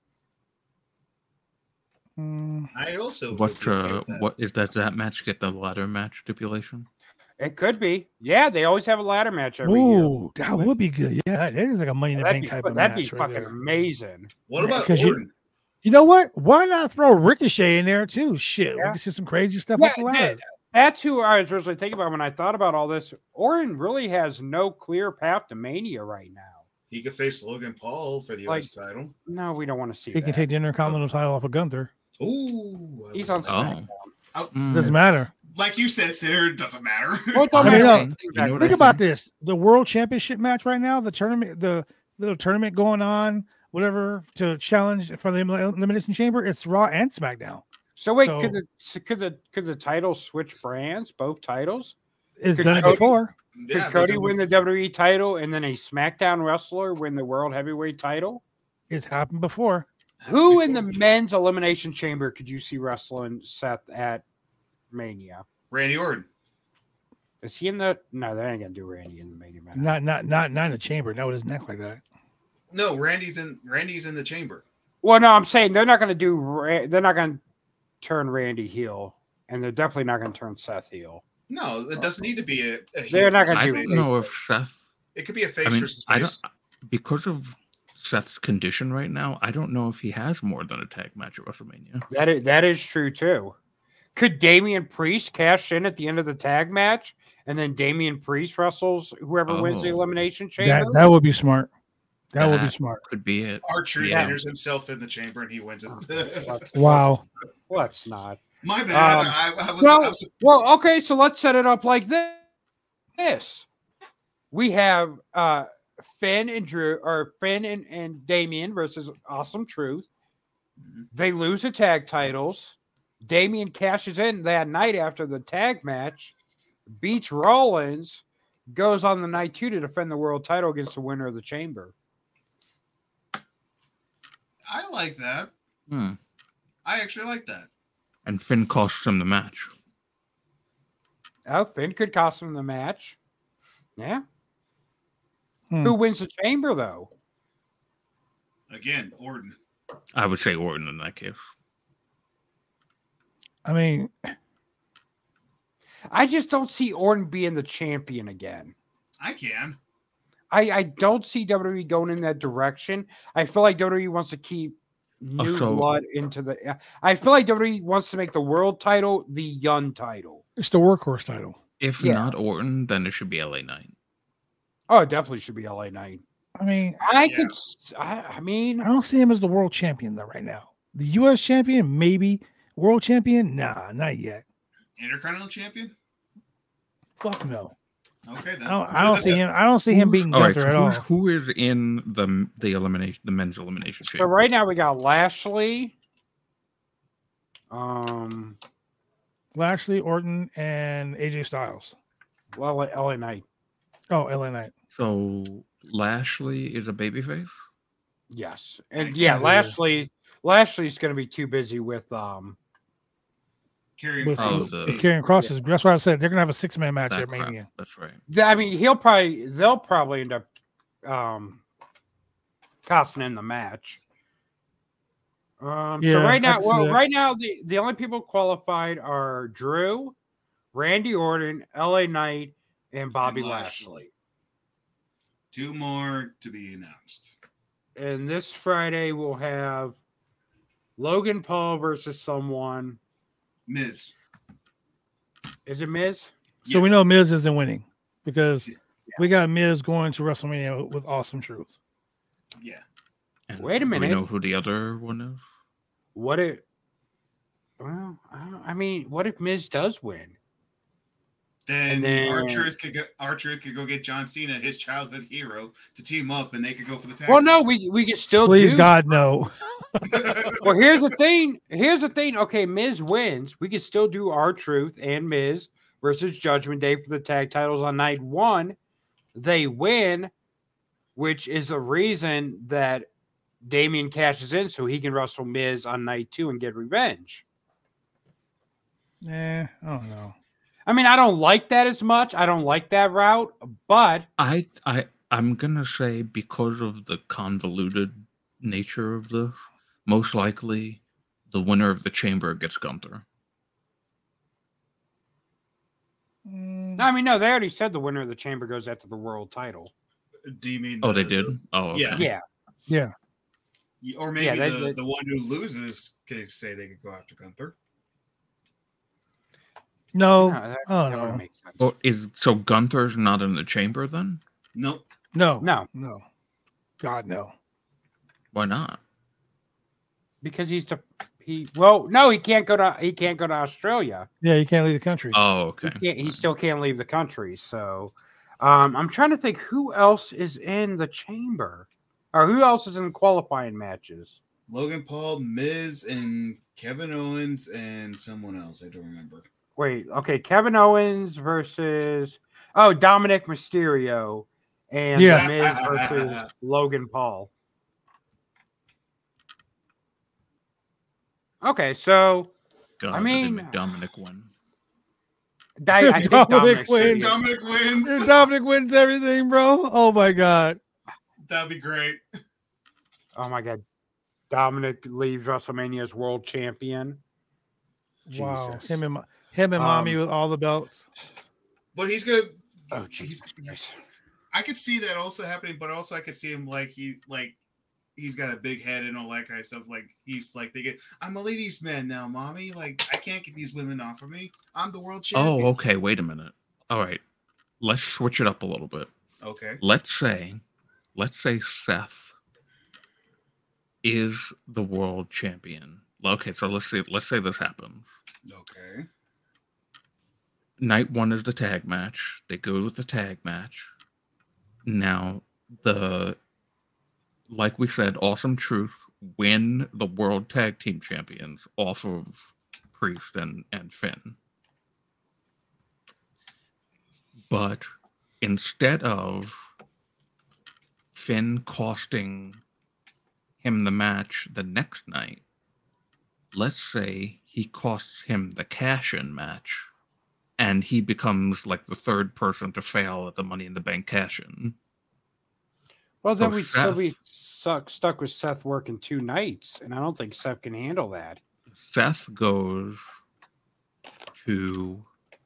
[SPEAKER 1] Mm,
[SPEAKER 2] I'd also would
[SPEAKER 3] What
[SPEAKER 2] be okay
[SPEAKER 3] uh,
[SPEAKER 2] with that.
[SPEAKER 3] what is that? That match get the ladder match stipulation?
[SPEAKER 4] It could be. Yeah, they always have a ladder match every year.
[SPEAKER 1] ooh, that would be good. Yeah, that is like a Money in the
[SPEAKER 4] That'd
[SPEAKER 1] Bank
[SPEAKER 4] be,
[SPEAKER 1] type
[SPEAKER 4] fu-
[SPEAKER 1] of
[SPEAKER 4] that'd be
[SPEAKER 1] match right
[SPEAKER 4] fucking
[SPEAKER 1] there.
[SPEAKER 4] amazing.
[SPEAKER 2] What
[SPEAKER 1] Yeah,
[SPEAKER 2] about
[SPEAKER 1] 'cause you-
[SPEAKER 2] Orton?
[SPEAKER 1] You know what? Why not throw Ricochet in there too? Shit, we
[SPEAKER 4] Yeah.
[SPEAKER 1] can see some crazy stuff
[SPEAKER 4] Yeah,
[SPEAKER 1] up the ladder.
[SPEAKER 4] That's who I was originally thinking about when I thought about all this. Orton really has no clear path to Mania right now.
[SPEAKER 2] He could face Logan Paul for the U S title.
[SPEAKER 4] No, we don't want to see
[SPEAKER 1] He
[SPEAKER 4] that.
[SPEAKER 1] can take the Intercontinental title off of Gunther.
[SPEAKER 2] Ooh, I
[SPEAKER 4] He's
[SPEAKER 2] would
[SPEAKER 4] on
[SPEAKER 2] like
[SPEAKER 3] Oh.
[SPEAKER 2] that.
[SPEAKER 4] SmackDown.
[SPEAKER 3] Mm.
[SPEAKER 1] Doesn't matter.
[SPEAKER 2] Like you said, Sinner, it doesn't matter.
[SPEAKER 4] Well, it don't
[SPEAKER 1] I mean,
[SPEAKER 4] matter.
[SPEAKER 1] no,
[SPEAKER 3] you know what
[SPEAKER 1] Think
[SPEAKER 3] I
[SPEAKER 1] about
[SPEAKER 3] think?
[SPEAKER 1] this: the World Championship match right now, the tournament, the little tournament going on, whatever to challenge for the Elim- Elimination Chamber. It's Raw and SmackDown.
[SPEAKER 4] So wait,
[SPEAKER 1] So-
[SPEAKER 4] could the so could the could the titles switch brands? Both titles?
[SPEAKER 1] It's
[SPEAKER 4] Could
[SPEAKER 1] done it
[SPEAKER 4] Cody-
[SPEAKER 1] before.
[SPEAKER 4] Could
[SPEAKER 2] Yeah,
[SPEAKER 4] Cody
[SPEAKER 2] they-
[SPEAKER 4] win the W W E title and then a SmackDown wrestler win the World Heavyweight title?
[SPEAKER 1] It's happened before.
[SPEAKER 4] Who in the men's elimination chamber could you see wrestling Seth at Mania?
[SPEAKER 2] Randy Orton?
[SPEAKER 4] Is he in the? No, they ain't gonna do Randy in the Mania match.
[SPEAKER 1] Not not not not in the chamber. Not with his neck like that.
[SPEAKER 2] No, Randy's in. Randy's in the chamber.
[SPEAKER 4] Well, no, I'm saying they're not gonna do. Ra- They're not gonna turn Randy heel, and they're definitely not gonna turn Seth heel.
[SPEAKER 2] No, it doesn't need to be a. a heel
[SPEAKER 4] They're not gonna
[SPEAKER 2] versus
[SPEAKER 3] I
[SPEAKER 4] do
[SPEAKER 3] don't
[SPEAKER 2] face.
[SPEAKER 3] know if Seth.
[SPEAKER 2] It could be a face
[SPEAKER 3] I mean,
[SPEAKER 2] versus
[SPEAKER 3] I
[SPEAKER 2] face.
[SPEAKER 3] don't because of Seth's condition right now. I don't know if he has more than a tag match at WrestleMania.
[SPEAKER 4] That is that is true too. Could Damian Priest cash in at the end of the tag match, and then Damian Priest wrestles whoever wins the
[SPEAKER 3] Oh.
[SPEAKER 4] elimination chamber?
[SPEAKER 1] That that would be smart. That would be
[SPEAKER 3] That-
[SPEAKER 1] smart.
[SPEAKER 3] Could be it.
[SPEAKER 2] Archer
[SPEAKER 3] Yeah.
[SPEAKER 2] enters himself in the chamber and he wins it.
[SPEAKER 4] Let's,
[SPEAKER 1] Wow.
[SPEAKER 4] let's not.
[SPEAKER 2] My bad.
[SPEAKER 4] Um,
[SPEAKER 2] I, I was.
[SPEAKER 4] well-
[SPEAKER 2] I was
[SPEAKER 4] Well, okay, so let's set it up like this. This we have uh Finn and Drew or Finn and, and Damien versus Awesome Truth.
[SPEAKER 2] Mhm.
[SPEAKER 4] They lose the tag titles. Damien cashes in that night after the tag match, beats Rollins, goes on the night two to defend the world title against the winner of the chamber.
[SPEAKER 2] I like that.
[SPEAKER 3] Hmm.
[SPEAKER 2] I actually like that.
[SPEAKER 3] And Finn costs him the match.
[SPEAKER 4] Oh, Finn could cost him the match. Yeah.
[SPEAKER 1] Hmm.
[SPEAKER 4] Who wins the chamber though?
[SPEAKER 2] Again, Orton.
[SPEAKER 3] I would say Orton in that case.
[SPEAKER 1] I mean,
[SPEAKER 4] I just don't see Orton being the champion again.
[SPEAKER 2] I can.
[SPEAKER 4] I, I don't see W W E going in that direction. I feel like W W E wants to keep new
[SPEAKER 3] so-
[SPEAKER 4] blood into the. I feel like W W E wants to make the world title the young title.
[SPEAKER 1] it's the workhorse title.
[SPEAKER 3] If
[SPEAKER 4] Yeah.
[SPEAKER 3] not Orton, then it should be L A Knight.
[SPEAKER 4] Oh, it definitely should be L A Knight.
[SPEAKER 1] I mean,
[SPEAKER 4] I
[SPEAKER 2] Yeah.
[SPEAKER 4] could. s- I, I mean,
[SPEAKER 1] I don't see him as the world champion though right now. The U S champion, maybe. World champion, nah, not yet.
[SPEAKER 2] Intercontinental champion.
[SPEAKER 1] Fuck no.
[SPEAKER 2] Okay, then.
[SPEAKER 1] I don't, I don't see him. I don't see him beating
[SPEAKER 3] All right,
[SPEAKER 1] Gunther
[SPEAKER 3] so
[SPEAKER 1] at all.
[SPEAKER 3] who's- who is in the the elimination, the men's elimination
[SPEAKER 4] so
[SPEAKER 3] chamber?
[SPEAKER 4] right now we got Lashley. Um.
[SPEAKER 1] Lashley, Orton, and A J Styles.
[SPEAKER 4] Well, L A Knight.
[SPEAKER 1] Oh, L A Knight.
[SPEAKER 3] So Lashley is a babyface.
[SPEAKER 4] Yes, and
[SPEAKER 2] Thank
[SPEAKER 4] yeah,
[SPEAKER 1] you.
[SPEAKER 4] Lashley. Lashley's going to be too busy with um.
[SPEAKER 2] Carrying
[SPEAKER 1] With,
[SPEAKER 3] Oh,
[SPEAKER 2] crosses
[SPEAKER 1] with,
[SPEAKER 3] the-
[SPEAKER 1] with
[SPEAKER 2] too.
[SPEAKER 1] carrying crosses. That's why I said they're gonna have a six man match
[SPEAKER 3] That
[SPEAKER 1] at
[SPEAKER 3] crap.
[SPEAKER 1] Mania.
[SPEAKER 3] That's right.
[SPEAKER 4] th- I mean, he'll probably they'll probably end up um costing in the match. Um.
[SPEAKER 1] Yeah,
[SPEAKER 4] so
[SPEAKER 1] I
[SPEAKER 4] right now,
[SPEAKER 1] can see
[SPEAKER 4] well,
[SPEAKER 1] that.
[SPEAKER 4] right now the the only people qualified are Drew, Randy Orton, L A Knight, and Bobby
[SPEAKER 2] And
[SPEAKER 4] Lashley.
[SPEAKER 2] Lashley. Two more to be announced.
[SPEAKER 4] And this Friday we'll have Logan Paul versus someone.
[SPEAKER 2] Miz.
[SPEAKER 4] Is it Miz?
[SPEAKER 1] So
[SPEAKER 2] Yeah.
[SPEAKER 1] we know Miz isn't winning because
[SPEAKER 2] Yeah.
[SPEAKER 1] we got Miz going to WrestleMania with Awesome Truth.
[SPEAKER 2] Yeah.
[SPEAKER 3] And
[SPEAKER 4] Wait a
[SPEAKER 3] Do
[SPEAKER 4] minute.
[SPEAKER 3] we know who the other one is?
[SPEAKER 4] What if? Well, I, don't, I mean, what if Miz does win?
[SPEAKER 2] Then,
[SPEAKER 4] then-
[SPEAKER 2] our truth could go. Our truth could go get John Cena, his childhood hero, to team up, and they could go for the tag.
[SPEAKER 4] Well, no, we we can still
[SPEAKER 1] Please,
[SPEAKER 4] do.
[SPEAKER 1] God, no.
[SPEAKER 4] Well, here's the thing. Here's the thing. Okay, Miz wins. We can still do our truth and Miz versus Judgment Day for the tag titles on night one. They win, which is the reason that Damian cashes in so he can wrestle Miz on night two and get revenge.
[SPEAKER 1] Eh, I don't know.
[SPEAKER 4] I mean, I don't like that as much. I don't like that route, but
[SPEAKER 3] I I I'm gonna say because of the convoluted nature of this, most likely the winner of the chamber gets Gunther.
[SPEAKER 1] Mm,
[SPEAKER 4] I mean, no, they already said the winner of the chamber goes after the world title.
[SPEAKER 2] Do you mean?
[SPEAKER 3] Oh,
[SPEAKER 2] the-
[SPEAKER 3] they did.
[SPEAKER 2] the-
[SPEAKER 3] Oh, okay.
[SPEAKER 2] yeah.
[SPEAKER 4] Yeah.
[SPEAKER 1] yeah.
[SPEAKER 2] or maybe
[SPEAKER 4] Yeah, they-
[SPEAKER 2] the,
[SPEAKER 4] they-
[SPEAKER 2] the one who loses could say they could go after Gunther.
[SPEAKER 1] No,
[SPEAKER 4] No, that,
[SPEAKER 1] oh,
[SPEAKER 4] that
[SPEAKER 1] no.
[SPEAKER 4] wouldn't make sense.
[SPEAKER 3] Well, is so Gunther's not in the chamber then?
[SPEAKER 2] Nope.
[SPEAKER 1] no,
[SPEAKER 4] No,
[SPEAKER 1] no. God, no.
[SPEAKER 3] Why not?
[SPEAKER 4] because he's the he. Well, no, he can't go to he can't go to Australia.
[SPEAKER 1] Yeah, you can't leave the country.
[SPEAKER 3] Oh, okay.
[SPEAKER 4] He, can't, he still can't leave the country. So, um, I'm trying to think who else is in the chamber, or who else is in qualifying matches.
[SPEAKER 2] Logan Paul, Miz, and Kevin Owens, and someone else. I don't remember.
[SPEAKER 4] Wait, okay, Kevin Owens versus oh Dominic Mysterio, and
[SPEAKER 1] Yeah.
[SPEAKER 4] The Miz versus Logan Paul. Okay, so
[SPEAKER 3] God,
[SPEAKER 4] I
[SPEAKER 3] did they
[SPEAKER 4] mean-
[SPEAKER 3] make Dominic win.
[SPEAKER 4] I, I think
[SPEAKER 1] Dominic
[SPEAKER 4] Dominic
[SPEAKER 1] wins.
[SPEAKER 4] Mysterio-
[SPEAKER 2] Dominic wins.
[SPEAKER 1] If Dominic wins everything, bro. Oh my God.
[SPEAKER 2] That'd be great.
[SPEAKER 4] Oh my god, Dominic leaves WrestleMania as world champion.
[SPEAKER 1] Wow.
[SPEAKER 4] Jesus.
[SPEAKER 1] Him and mo- him and mommy
[SPEAKER 4] Um,
[SPEAKER 1] with all the belts.
[SPEAKER 2] But he's gonna.
[SPEAKER 4] Oh
[SPEAKER 2] he's,
[SPEAKER 4] Jesus Christ.
[SPEAKER 2] I could see that also happening, but also I could see him like he like he's got a big head and all that kind of stuff. Like he's like they get. I'm a ladies' man now, mommy. Like I can't get these women off of me. I'm the world champion.
[SPEAKER 3] Oh, okay. Wait a minute. All right. Let's switch it up a little bit.
[SPEAKER 2] Okay.
[SPEAKER 3] Let's say, let's say Seth is the world champion. Okay, so let's see. Let's say this happens.
[SPEAKER 2] Okay.
[SPEAKER 3] Night one is the tag match. They go with the tag match. Now, the like we said, Awesome Truth win the World Tag Team Champions off of Priest and, and Finn. But instead of Finn costing him the match the next night, let's say he costs him the cash-in match, and he becomes like the third person to fail at the Money in the Bank cash-in.
[SPEAKER 4] Well, then
[SPEAKER 3] So
[SPEAKER 4] we'd still be
[SPEAKER 3] Seth-
[SPEAKER 4] stuck stuck with Seth working two nights, and I don't think Seth can handle that.
[SPEAKER 3] Seth goes to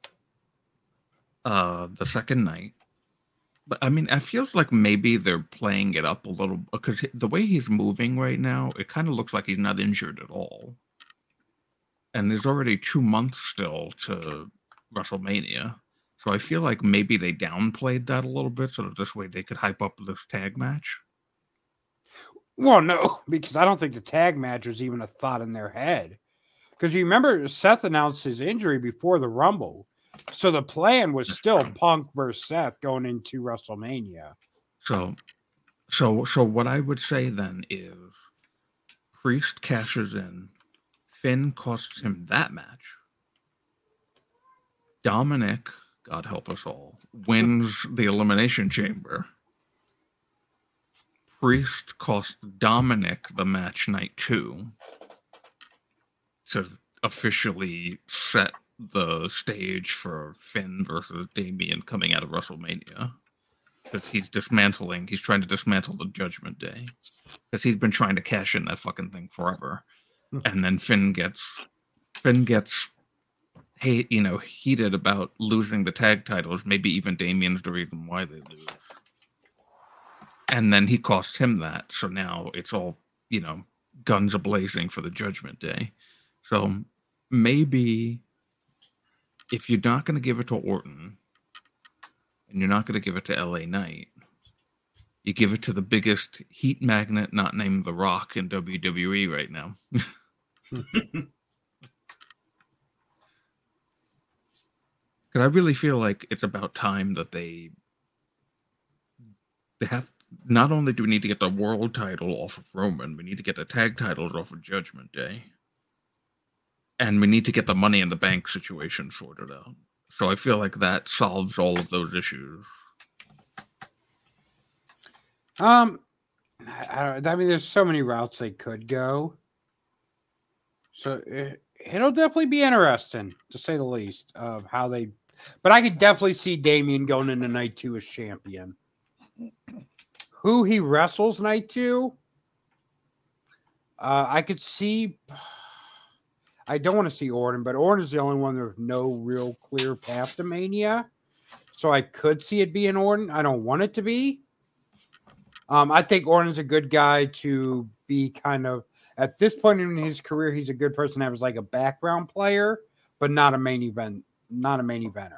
[SPEAKER 3] uh the second night. But I mean, it feels like maybe they're playing it up a little because the way he's moving right now, it kind of looks like he's not injured at all. And there's already two months still to WrestleMania. So I feel like maybe they downplayed that a little bit so that this way they could hype up this tag match.
[SPEAKER 4] Well, no, because I don't think the tag match was even a thought in their head. Because you remember Seth announced his injury before the Rumble. So the plan was
[SPEAKER 3] That's
[SPEAKER 4] still
[SPEAKER 3] true.
[SPEAKER 4] Punk versus Seth going into WrestleMania.
[SPEAKER 3] So, so, so what I would say then is, Priest cashes in, Finn costs him that match. Dominic God help us all, wins the Elimination Chamber. Priest cost Dominic the match night two to officially set the stage for Finn versus Damian coming out of WrestleMania. Because he's dismantling, he's trying to dismantle the Judgment Day. Because he's been trying to cash in that fucking thing forever. And then Finn gets, Finn gets, hey, you know, heated about losing the tag titles. Maybe even Damian's the reason why they lose. And then he costs him that. So now it's all, you know, guns a-blazing for the Judgment Day. So maybe if you're not going to give it to Orton and you're not going to give it to L A Knight, you give it to the biggest heat magnet not named The Rock in W W E right now. Because I really feel like it's about time that they they have. Not only do we need to get the world title off of Roman, we need to get the tag titles off of Judgment Day. And we need to get the Money in the Bank situation sorted out. So I feel like that solves all of those issues.
[SPEAKER 4] Um, I, I mean, there's so many routes they could go. So it, it'll definitely be interesting, to say the least, of how they... But I could definitely see Damian going into night two as champion. Who he wrestles night two, uh, I could see. I don't want to see Orton, but Orton is the only one with no real clear path to Mania. So I could see it being Orton. I don't want it to be. Um, I think Orton's a good guy to be kind of, at this point in his career, he's a good person to have as like a background player, but not a main event, not a main eventer.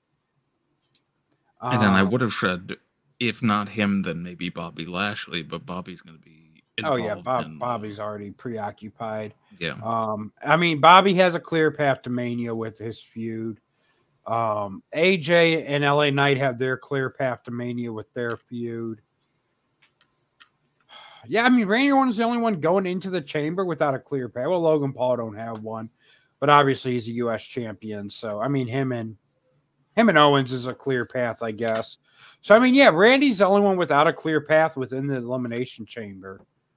[SPEAKER 3] And then I would have said, if not him, then maybe Bobby Lashley, but Bobby's going to be
[SPEAKER 4] involved. Oh, yeah, Bob,
[SPEAKER 3] in,
[SPEAKER 4] Bobby's already preoccupied.
[SPEAKER 3] Yeah.
[SPEAKER 4] Um, I mean, Bobby has a clear path to Mania with his feud. Um, A J and L A Knight have their clear path to Mania with their feud. Yeah, I mean, Randy Orton's the only one going into the chamber without a clear path. Well, Logan Paul don't have one, but obviously he's a U S champion. So, I mean, him and him and Owens is a clear path, I guess. So, I mean, yeah, Randy's the only one without a clear path within the Elimination Chamber.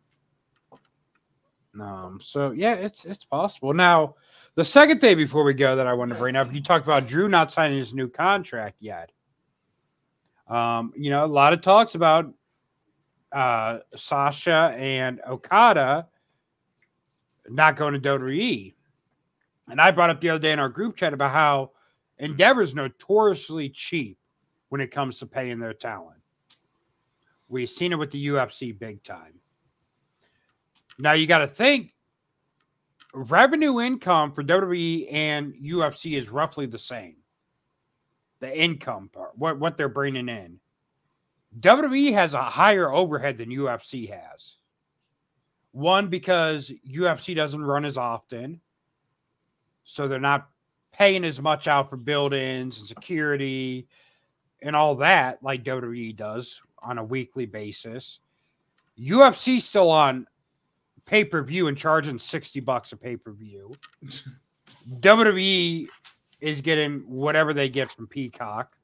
[SPEAKER 4] Um, so, yeah, it's it's possible. Now, the second thing before we go that I want to bring up, you talked about Drew not signing his new contract yet. Um, you know, a lot of talks about uh, Sasha and Okada not going to W W E. And I brought up the other day in our group chat about how Endeavor's notoriously cheap when it comes to paying their talent. We've seen it with the U F C big time. Now you got to think revenue income for W W E and U F C is roughly the same. The income part, what, what they're bringing in. W W E has a higher overhead than U F C has. One, because U F C doesn't run as often. So they're not paying as much out for build-ins and security and all that like W W E does on a weekly basis. U F C still on pay-per-view and charging sixty bucks a pay-per-view. W W E is getting whatever they get from Peacock.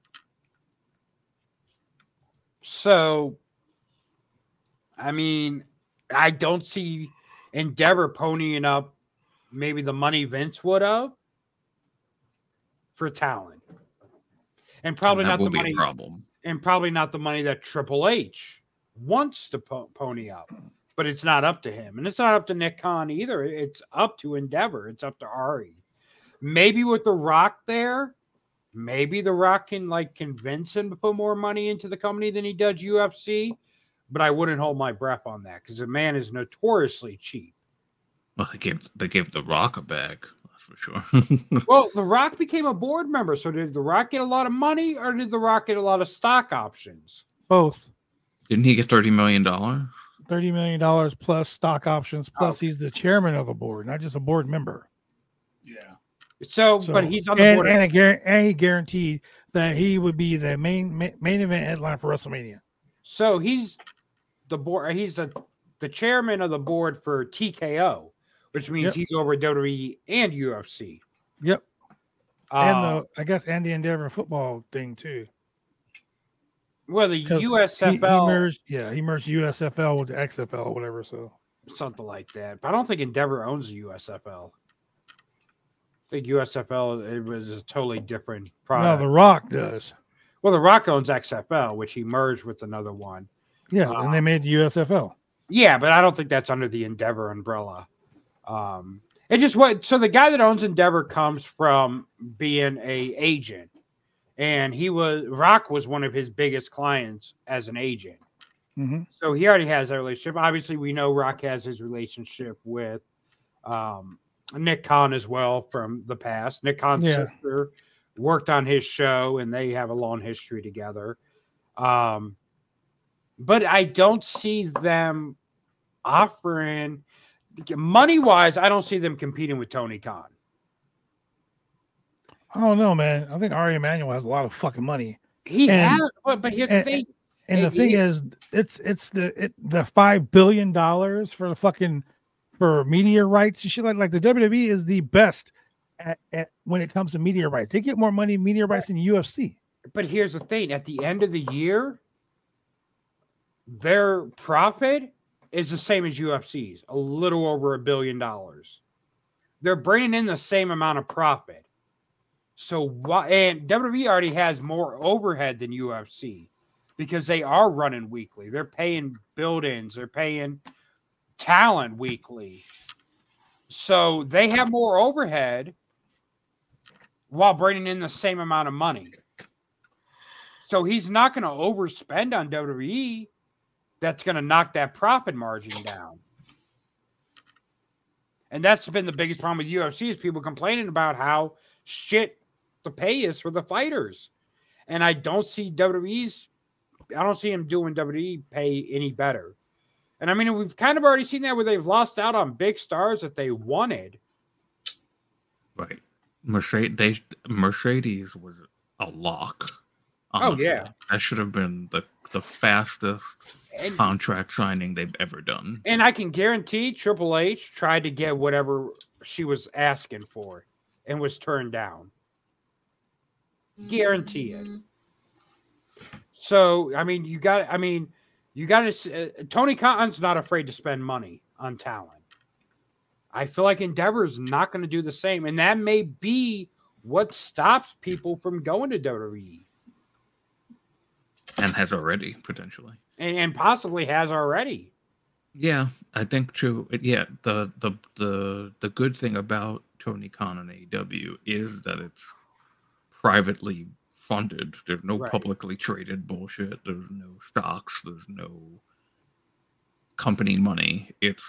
[SPEAKER 4] So, I mean, I don't see Endeavor ponying up maybe the money Vince would have for talent. And probably
[SPEAKER 3] and
[SPEAKER 4] not
[SPEAKER 3] the
[SPEAKER 4] the money
[SPEAKER 3] problem.
[SPEAKER 4] And probably not the money that Triple H wants to po- pony up. But it's not up to him. And it's not up to Nick Khan either. It's up to Endeavor. It's up to Ari. Maybe with The Rock there, maybe The Rock can like convince him to put more money into the company than he does U F C. But I wouldn't hold my breath on that because the man is notoriously cheap.
[SPEAKER 3] Well, they gave they gave The Rock a bag, that's for sure.
[SPEAKER 4] Well, The Rock became a board member. So did The Rock get a lot of money or did The Rock get a lot of stock options?
[SPEAKER 1] Both.
[SPEAKER 3] Didn't he get thirty million dollars?
[SPEAKER 1] thirty million dollars plus stock options. Plus,
[SPEAKER 4] Oh.
[SPEAKER 1] he's the chairman of a board, not just a board member.
[SPEAKER 2] Yeah.
[SPEAKER 4] So,
[SPEAKER 1] So,
[SPEAKER 4] but he's on the
[SPEAKER 1] and,
[SPEAKER 4] board.
[SPEAKER 1] and, a, guar- and he guaranteed that he would be the main ma- main event headline for WrestleMania.
[SPEAKER 4] So he's the board. He's a, the chairman of the board for T K O, which means
[SPEAKER 1] Yep.
[SPEAKER 4] he's over W W E and U F C.
[SPEAKER 1] Yep. And
[SPEAKER 4] Uh,
[SPEAKER 1] the I guess and the Endeavor football thing too.
[SPEAKER 4] well, the
[SPEAKER 1] 'Cause
[SPEAKER 4] U S
[SPEAKER 1] He,
[SPEAKER 4] F L,
[SPEAKER 1] he merged, yeah, he merged U S F L with the X F L or whatever. So
[SPEAKER 4] something like that. But I don't think Endeavor owns the U S F L. I think U S F L it was a totally different
[SPEAKER 1] no,
[SPEAKER 4] product.
[SPEAKER 1] The Rock does.
[SPEAKER 4] Well, The Rock owns X F L, which he merged with another one.
[SPEAKER 1] Yeah,
[SPEAKER 4] Uh,
[SPEAKER 1] and they made the U S F L.
[SPEAKER 4] Yeah, but I don't think that's under the Endeavor umbrella. Um, it just what so the guy that owns Endeavor comes from being a agent, and he was Rock was one of his biggest clients as an agent.
[SPEAKER 1] Mm-hmm.
[SPEAKER 4] So he already has that relationship. Obviously, we know Rock has his relationship with um, Nick Khan as well from the past. Nick Khan's
[SPEAKER 1] Yeah.
[SPEAKER 4] sister worked on his show, and they have a long history together. Um, but I don't see them offering money wise. I don't see them competing with Tony Khan.
[SPEAKER 1] I don't know, man. I think Ari Emanuel has a lot of fucking money.
[SPEAKER 4] He
[SPEAKER 1] And-
[SPEAKER 4] has, but, but here's
[SPEAKER 1] and-
[SPEAKER 4] the thing.
[SPEAKER 1] And
[SPEAKER 4] Hey,
[SPEAKER 1] the thing
[SPEAKER 4] he-
[SPEAKER 1] is, it's it's the it, the five billion dollars for the fucking for media rights and shit like like the W W E is the best at, at when it comes to media rights. They get more money in media rights than the U F C.
[SPEAKER 4] But here's the thing: at the end of the year, their profit is the same as U F C's, a little over a billion dollars. They're bringing in the same amount of profit. So why? And W W E already has more overhead than U F C because they are running weekly. They're paying build-ins. They're paying talent weekly. So they have more overhead while bringing in the same amount of money. So he's not going to overspend on W W E. That's going to knock that profit margin down. And that's been the biggest problem with U F C is people complaining about how shit the pay is for the fighters. And I don't see W W E's, I don't see him doing W W E pay any better. And I mean, we've kind of already seen that where they've lost out on big stars that they wanted.
[SPEAKER 3] Right. Mercedes, they, Mercedes was a lock. Honestly.
[SPEAKER 4] Oh, yeah.
[SPEAKER 3] That should have been the, the fastest
[SPEAKER 4] And,
[SPEAKER 3] contract signing they've ever done.
[SPEAKER 4] and I can guarantee Triple H tried to get whatever she was asking for and was turned down. Guarantee it. So, I mean, you got, I mean, you got to, uh, Tony Khan's not afraid to spend money on talent. I feel like Endeavor's not going to do the same. And that may be what stops people from going to W W E.
[SPEAKER 3] And has already, potentially.
[SPEAKER 4] And, and possibly has already.
[SPEAKER 3] Yeah, I think too. it- Yeah, the the the the good thing about Tony Khan and A E W is that it's privately funded. There's no
[SPEAKER 4] Right.
[SPEAKER 3] publicly traded bullshit. There's no stocks. There's no company money. It's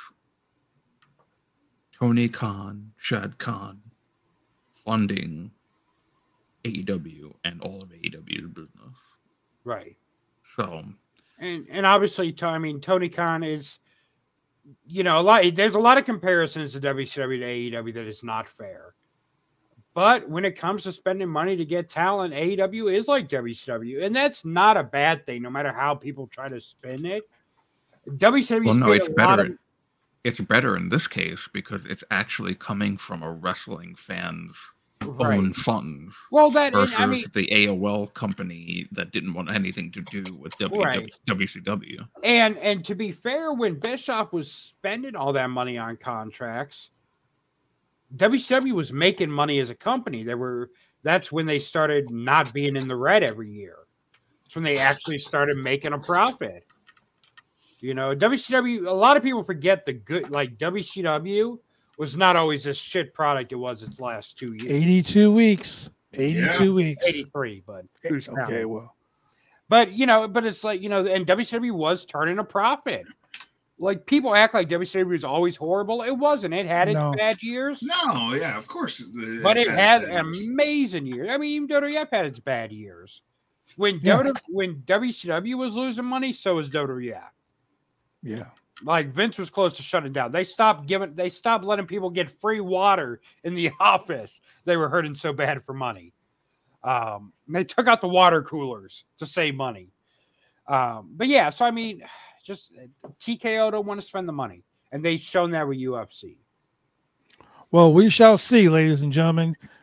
[SPEAKER 3] Tony Khan, Shad Khan funding A E W and all of A E W's business.
[SPEAKER 4] Right.
[SPEAKER 3] So
[SPEAKER 4] And and obviously, To- I mean, Tony Khan is, you know, a lot. There's a lot of comparisons to W C W to A E W that is not fair. But when it comes to spending money to get talent, A E W is like W C W, and that's not a bad thing. No matter how people try to spin it, W C W.
[SPEAKER 3] well, no, it's better. in- It's better in this case because it's actually coming from a wrestling fan's
[SPEAKER 4] right.
[SPEAKER 3] own funds.
[SPEAKER 4] Well, that
[SPEAKER 3] versus
[SPEAKER 4] I mean,
[SPEAKER 3] the A O L company that didn't want anything to do with W W,
[SPEAKER 4] Right.
[SPEAKER 3] W C W.
[SPEAKER 4] And and to be fair, when Bischoff was spending all that money on contracts, W C W was making money as a company. They were that's when they started not being in the red every year. That's when they actually started making a profit. You know, W C W, a lot of people forget the good like W C W was not always this shit product it was its last two years.
[SPEAKER 1] eighty-two weeks. eighty-two
[SPEAKER 2] Yeah.
[SPEAKER 1] weeks.
[SPEAKER 4] eighty-three, but who's
[SPEAKER 1] Okay,
[SPEAKER 4] counting?
[SPEAKER 1] well.
[SPEAKER 4] But you know, but it's like, you know, and W C W was turning a profit. Like people act like W C W was always horrible. It wasn't. It had its
[SPEAKER 1] No.
[SPEAKER 4] bad years,
[SPEAKER 2] No, yeah, of course. it-
[SPEAKER 4] but
[SPEAKER 2] it's
[SPEAKER 4] it
[SPEAKER 2] had
[SPEAKER 4] had
[SPEAKER 2] its bad years.
[SPEAKER 4] amazing years. I mean, even W W F had its bad years. When
[SPEAKER 1] Yeah.
[SPEAKER 4] W W F when W C W was losing money, so was W W F.
[SPEAKER 1] Yeah.
[SPEAKER 4] Like Vince was close to shutting down. They stopped giving. They stopped letting people get free water in the office. They were hurting so bad for money. Um, they took out the water coolers to save money. Um, but yeah, so I mean, just T K O don't want to spend the money, and they've shown that with U F C.
[SPEAKER 1] Well, we shall see, ladies and gentlemen.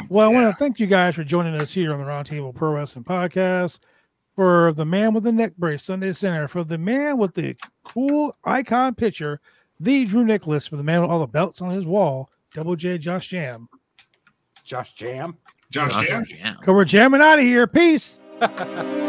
[SPEAKER 1] Well, I
[SPEAKER 2] Yeah.
[SPEAKER 1] want to thank you guys for joining us here on the Roundtable Pro Wrestling Podcast. For the man with the neck brace, Sunday Center. For the man with the cool icon picture, the Drew Nicholas. For the man with all the belts on his wall, Double J Josh Jam.
[SPEAKER 4] Josh Jam.
[SPEAKER 2] Josh
[SPEAKER 3] Josh
[SPEAKER 2] Jam.
[SPEAKER 3] Jam.
[SPEAKER 1] Cause we're jamming out of here. Peace.
[SPEAKER 4] Bye.